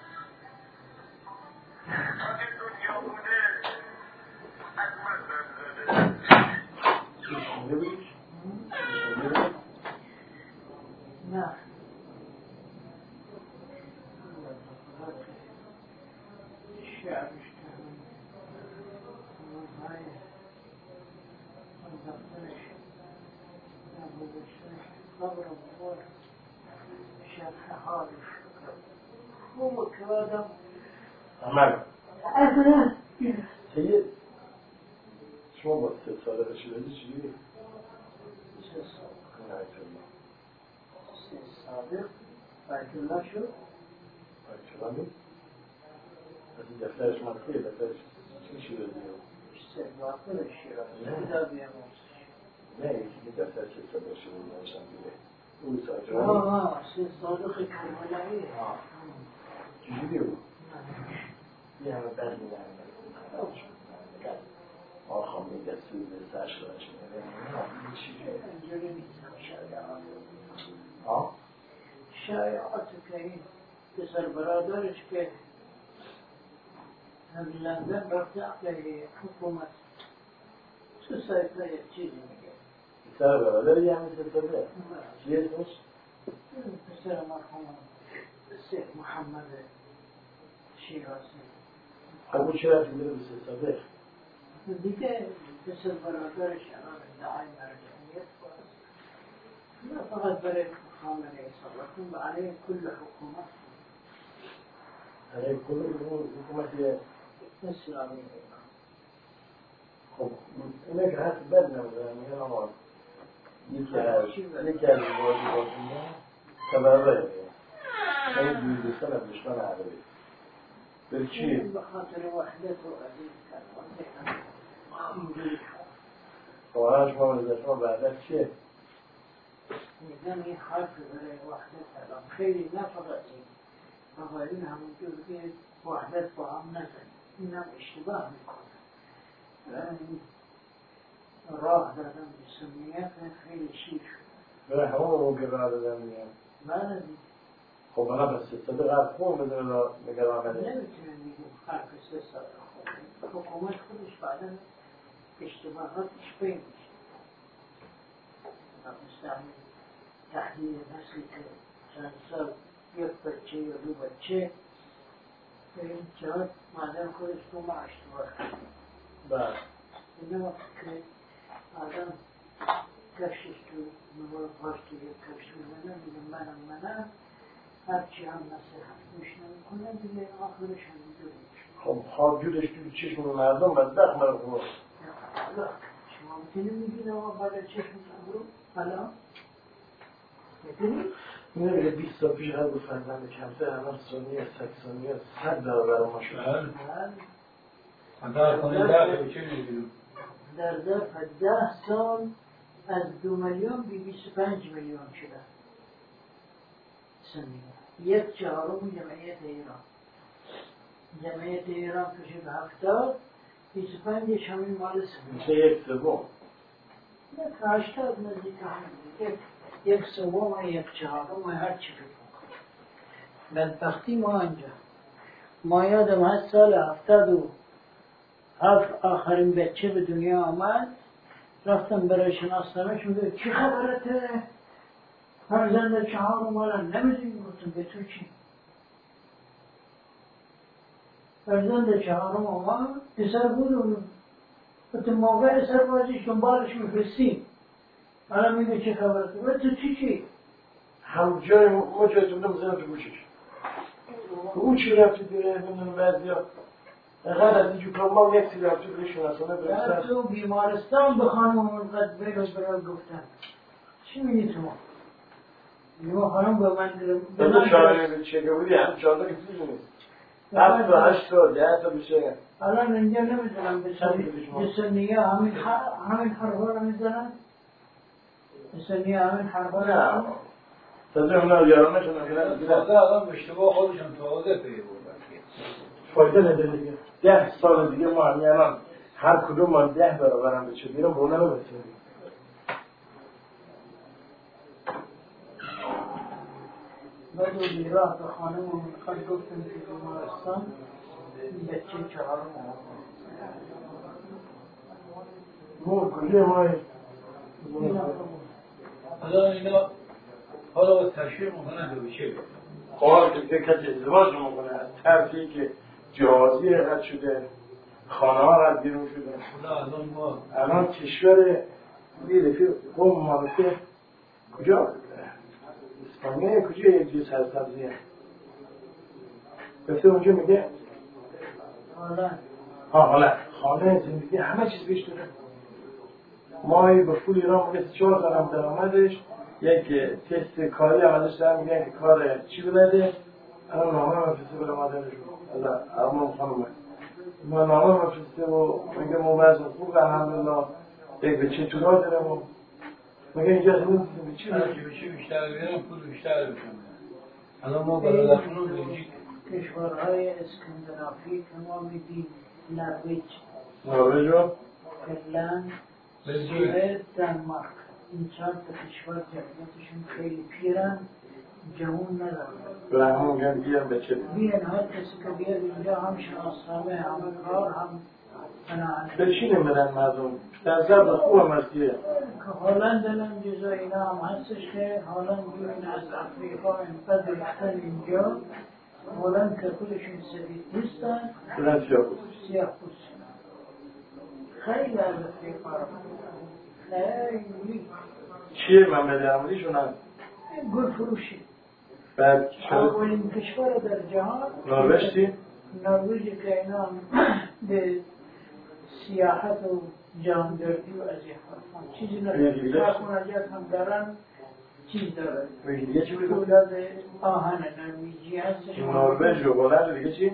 تا این دنیا بوده از من زنده. نه شعرش کنم روزهای دفترش نبودشتش قبر بزرگ شرح حالش خوب که آدم عمل اصلا سید شما با سه ساله رسیدگی چی؟ سه سال نهایت الله سه ساله بیت الله شد بیت الله نیست؟ از این دفترش من خیلی دفترش چی شده دیگه؟ استقباطل شیرازی بودا بیاموزش نه یکی دفتر که صدا شده نوشتم دیگه او ساجرانی آه سه ساله خیلی کرمالاییه چجوری بود؟ یه همه بر میدن آخوام یه دستی به سرش داشت میده چیه؟ اینجوری نیستم شایعات آه؟ شایعات که این پسر برادرش که هم لندن رفته اقلی حکومت تو سایت های چیزی میگه پسر برادر یه همه سلسله چیه اسمش؟ پسر مرحوم سیخ محمد شیرازی خب او چرا رفتی میره به سلسله؟ دیگه پسر برادرش الان ادعای مرجعیت باز نه فقط برای خامنه ای صلاتون و علیه کل حکومت علیه کل حکومت اسلامی خب اینه که حتی بد نبوده میگن آمان یکی از یکی از واجباتونه تبرده میگن این دویدستان از دشمن عربی بر چیه؟ به خاطر وحدت و عزیز کردن واقعا شما وزارت شما بعد چیه؟ میگم این حرف برای وحدت الان خیلی نه فقط این آقایون همونجور که وحدت با هم نزنید این هم اشتباه میکنه راه دادن به سنیت خیلی شیر شد برای همه ممکن راه دادن میگم من خب بنا به سه ساله قرد خون بده مگه راه بده نمیتونم میگم حرف سه ساله خود حکومت خودش بعدا اشتباهاتش بین میشه مثل همین تحلیل نسلی که چند سال یک بچه یا دو بچه به این جهات مادر خودش تو ما اشتباه کرد بله این وقت که آدم کفشش تو نمار پاش تو یک کفش میزنه میگه منم منم هرچی هم نصیحت گوش نمیکنه دیگه آخرش هم جوری میشه خب خواب جورش توی چشم مردم بدبخت مردم شما میتونی میگید آقا باید چشم رو حالا میتونی؟ نمیگه بیست سال پیش هر دو فرزند کمتر الان سنی صد سنی صد برابر ما شد در کنه در چه میگیرم در ظرف ده سال از دو میلیون به بیست و پنج میلیون شده سنی یک چهارم جمعیت ایران جمعیت ایران که شد هفتاد بیست و پنجش همین مال سنی میشه یک سوم یک هشتاد نزدیک همین یک یک سوم و یک چهارم و هر چی فکر میکنم بدبختی ما اینجا ما یادم هست سال هفتاد و هفت آخرین بچه به دنیا آمد رفتم برای شناسنامهش میگه چی خبرته؟ فرزند چهارم مالا نمیدونی گفتم به تو چی؟ فرزند چهارم آمد پسر بود اون گفتم موقع اثر بازیش دنبالش میفرستیم حالا میگه چه خبرته؟ به تو چی چی؟ هم جای ما جای تونده بزنم تو گوشش او چی رفتی دیره بندن بعضی ها اقل از اینجور کام ما یک سی رفتی دیره شناسانه در برسن تو بیمارستان به خانم اونقدر بگز برای گفتن چی میگی تو؟ ما خانم به من به تو چاره چه که بودی هم چاره که چیزی نیست هفت تا هشت تا ده تا بشه الان اینجا نمیدونم به سنیه همین همین حرفا رو میزنن به سنیه همین حرفا رو نه تازه اونا یارانه شدن تازه آدم اشتباه خودشون تازه پی بردن فایده نده دیگه ده سال دیگه ما همین الان هر کدوم ما ده برابرم بچه بیرم بونه رو بسیاریم بعد و بیراه به خانم و میخواد گفتم که بیمارستان بچه چهارم مو کلی مای حالا اینا حالا با تشویق میکنن به چه بید خواهد که کسی ازدواج میکنه از ترفی که جهازی رد شده خانه ها رد بیرون شده خدا الان ما الان کشور میره که قوم مالکه کجا؟ اسپانیه کجا یک جیز سرسبزیه گفته اونجا میگه حالا ها حالا خانه زندگی همه چیز بیش داره ماهی به پول ایران میگه چهار دارم درآمدش یک تست کاری عملش دارم میگن که کار چی بلده الان نامه مفرسته بلا مادرشون حالا ارمان خانومه ما نامه مفرسته و میگه موضوع خوب الحمدلله یک بچه تو راه دارم و میگه اینجا زمین چی هرچی بشه بیشتر بیارم پول بیشتر بشم الان ما برادرخونم بلژیک کشورهای اسکندنافی که ما میدیم نرویج نرویج رو فنلند سوئد دانمارک این چند تا کشور جمعیتشون خیلی پیرن جوان ندارن به همون گن بیان بچه بیان هر کسی که بیاد اینجا هم شناسنامه هم کار هم به چی نمیدن مردم؟ در ضرب خوب هم هستیه که هالند الان جزا اینا هم هستش که هالند بیان از افریقا اینقدر ریختن اینجا هالند که خودشون سفید نیستن بلند سیاه بود سیاه بود خیلی از افریقا رو خیلی چیه من به درمونیشون هم؟ گل فروشی بعد اولین کشور در جهان نروژ چی؟ نروژ که اینا به سیاحت و جهاندردی و از این حرفان چیزی نداره کارخانجات هم دارن چیز داره دیگه چی بود؟ دولت آهن نروژی هستش نروژ و هلند دیگه چی؟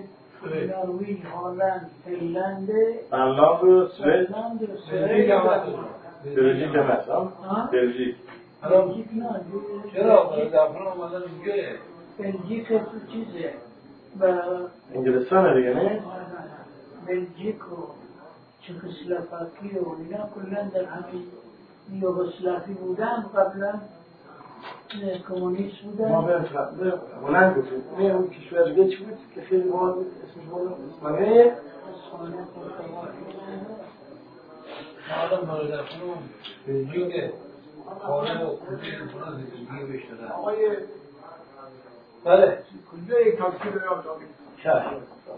نروژ، هلند، فنلند فنلاند و سوئد فنلاند و سوئد بلژیک هم هست ها؟ بلژیک بلژیک نه چرا؟ دفعه اومدن اینجا بلژیک تو چیزه و انگلستان دیگه نه؟ بلژیک و چکسلواکی و اینا کلا در همین یوگسلاوی بودن قبلا کمونیست بودن. ما به بلند گفتیم نه اون کشور دیگه چی بود که خیلی ما اسمش بود اسپانیا اسپانیا پرتغال آدم مورد افرون بلژیک خانه و کوچه انتونان زندگی بشتره آقای بله کجا یک تاکسی رو یاد داریم چشم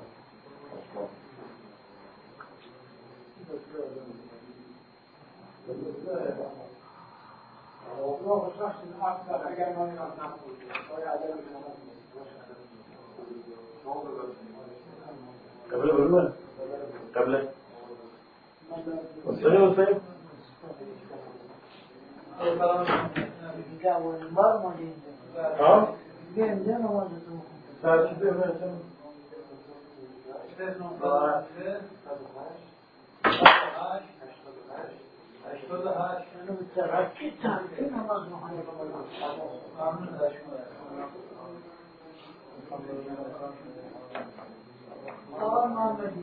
الله شخص أكثر أجل من نقول ويعلم قبل برمان قبل وصلي وصلي ها جنده نمازتون ساعت چه بهتون هشتاد و هشت مترکی تنفی نماز مخانه آقای محمدی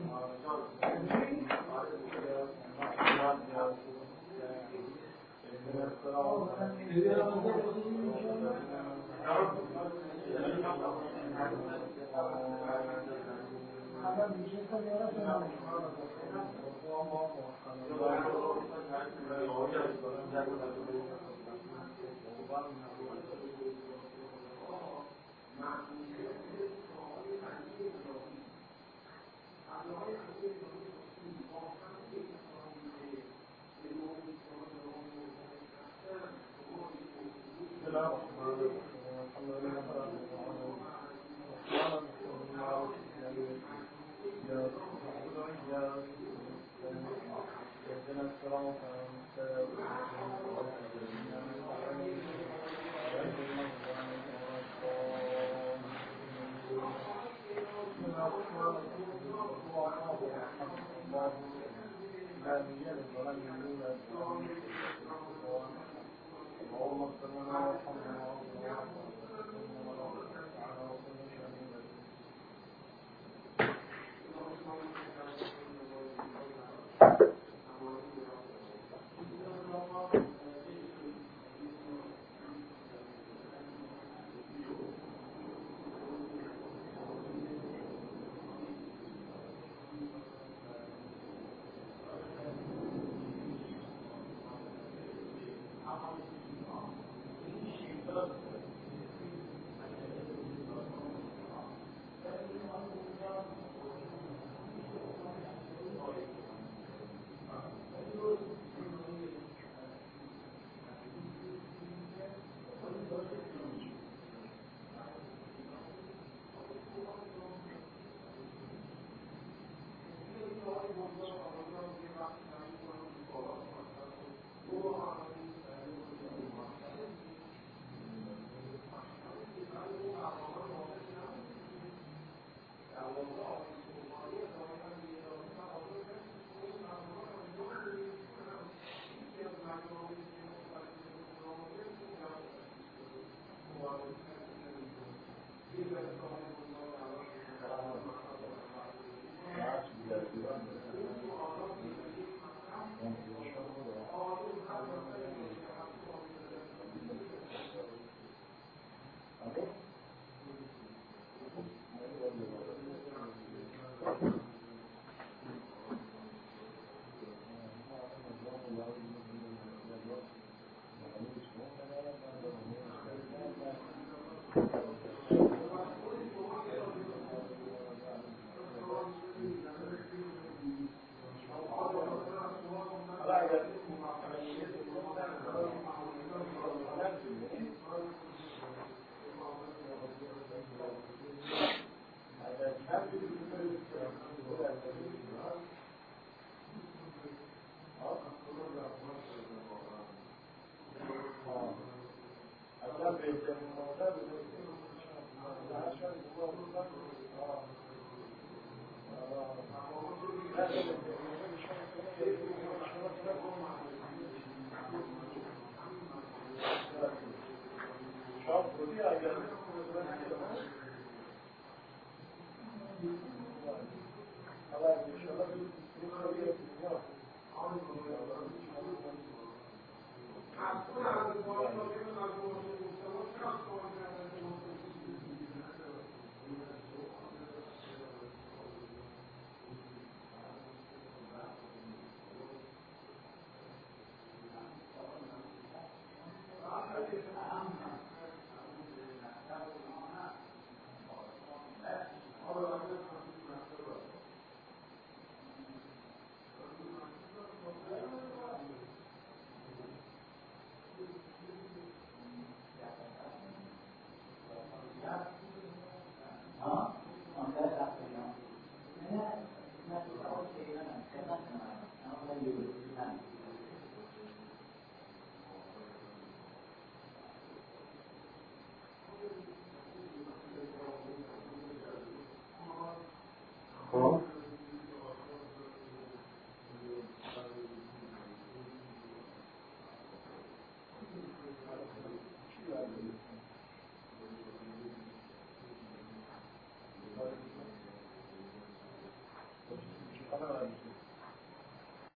خب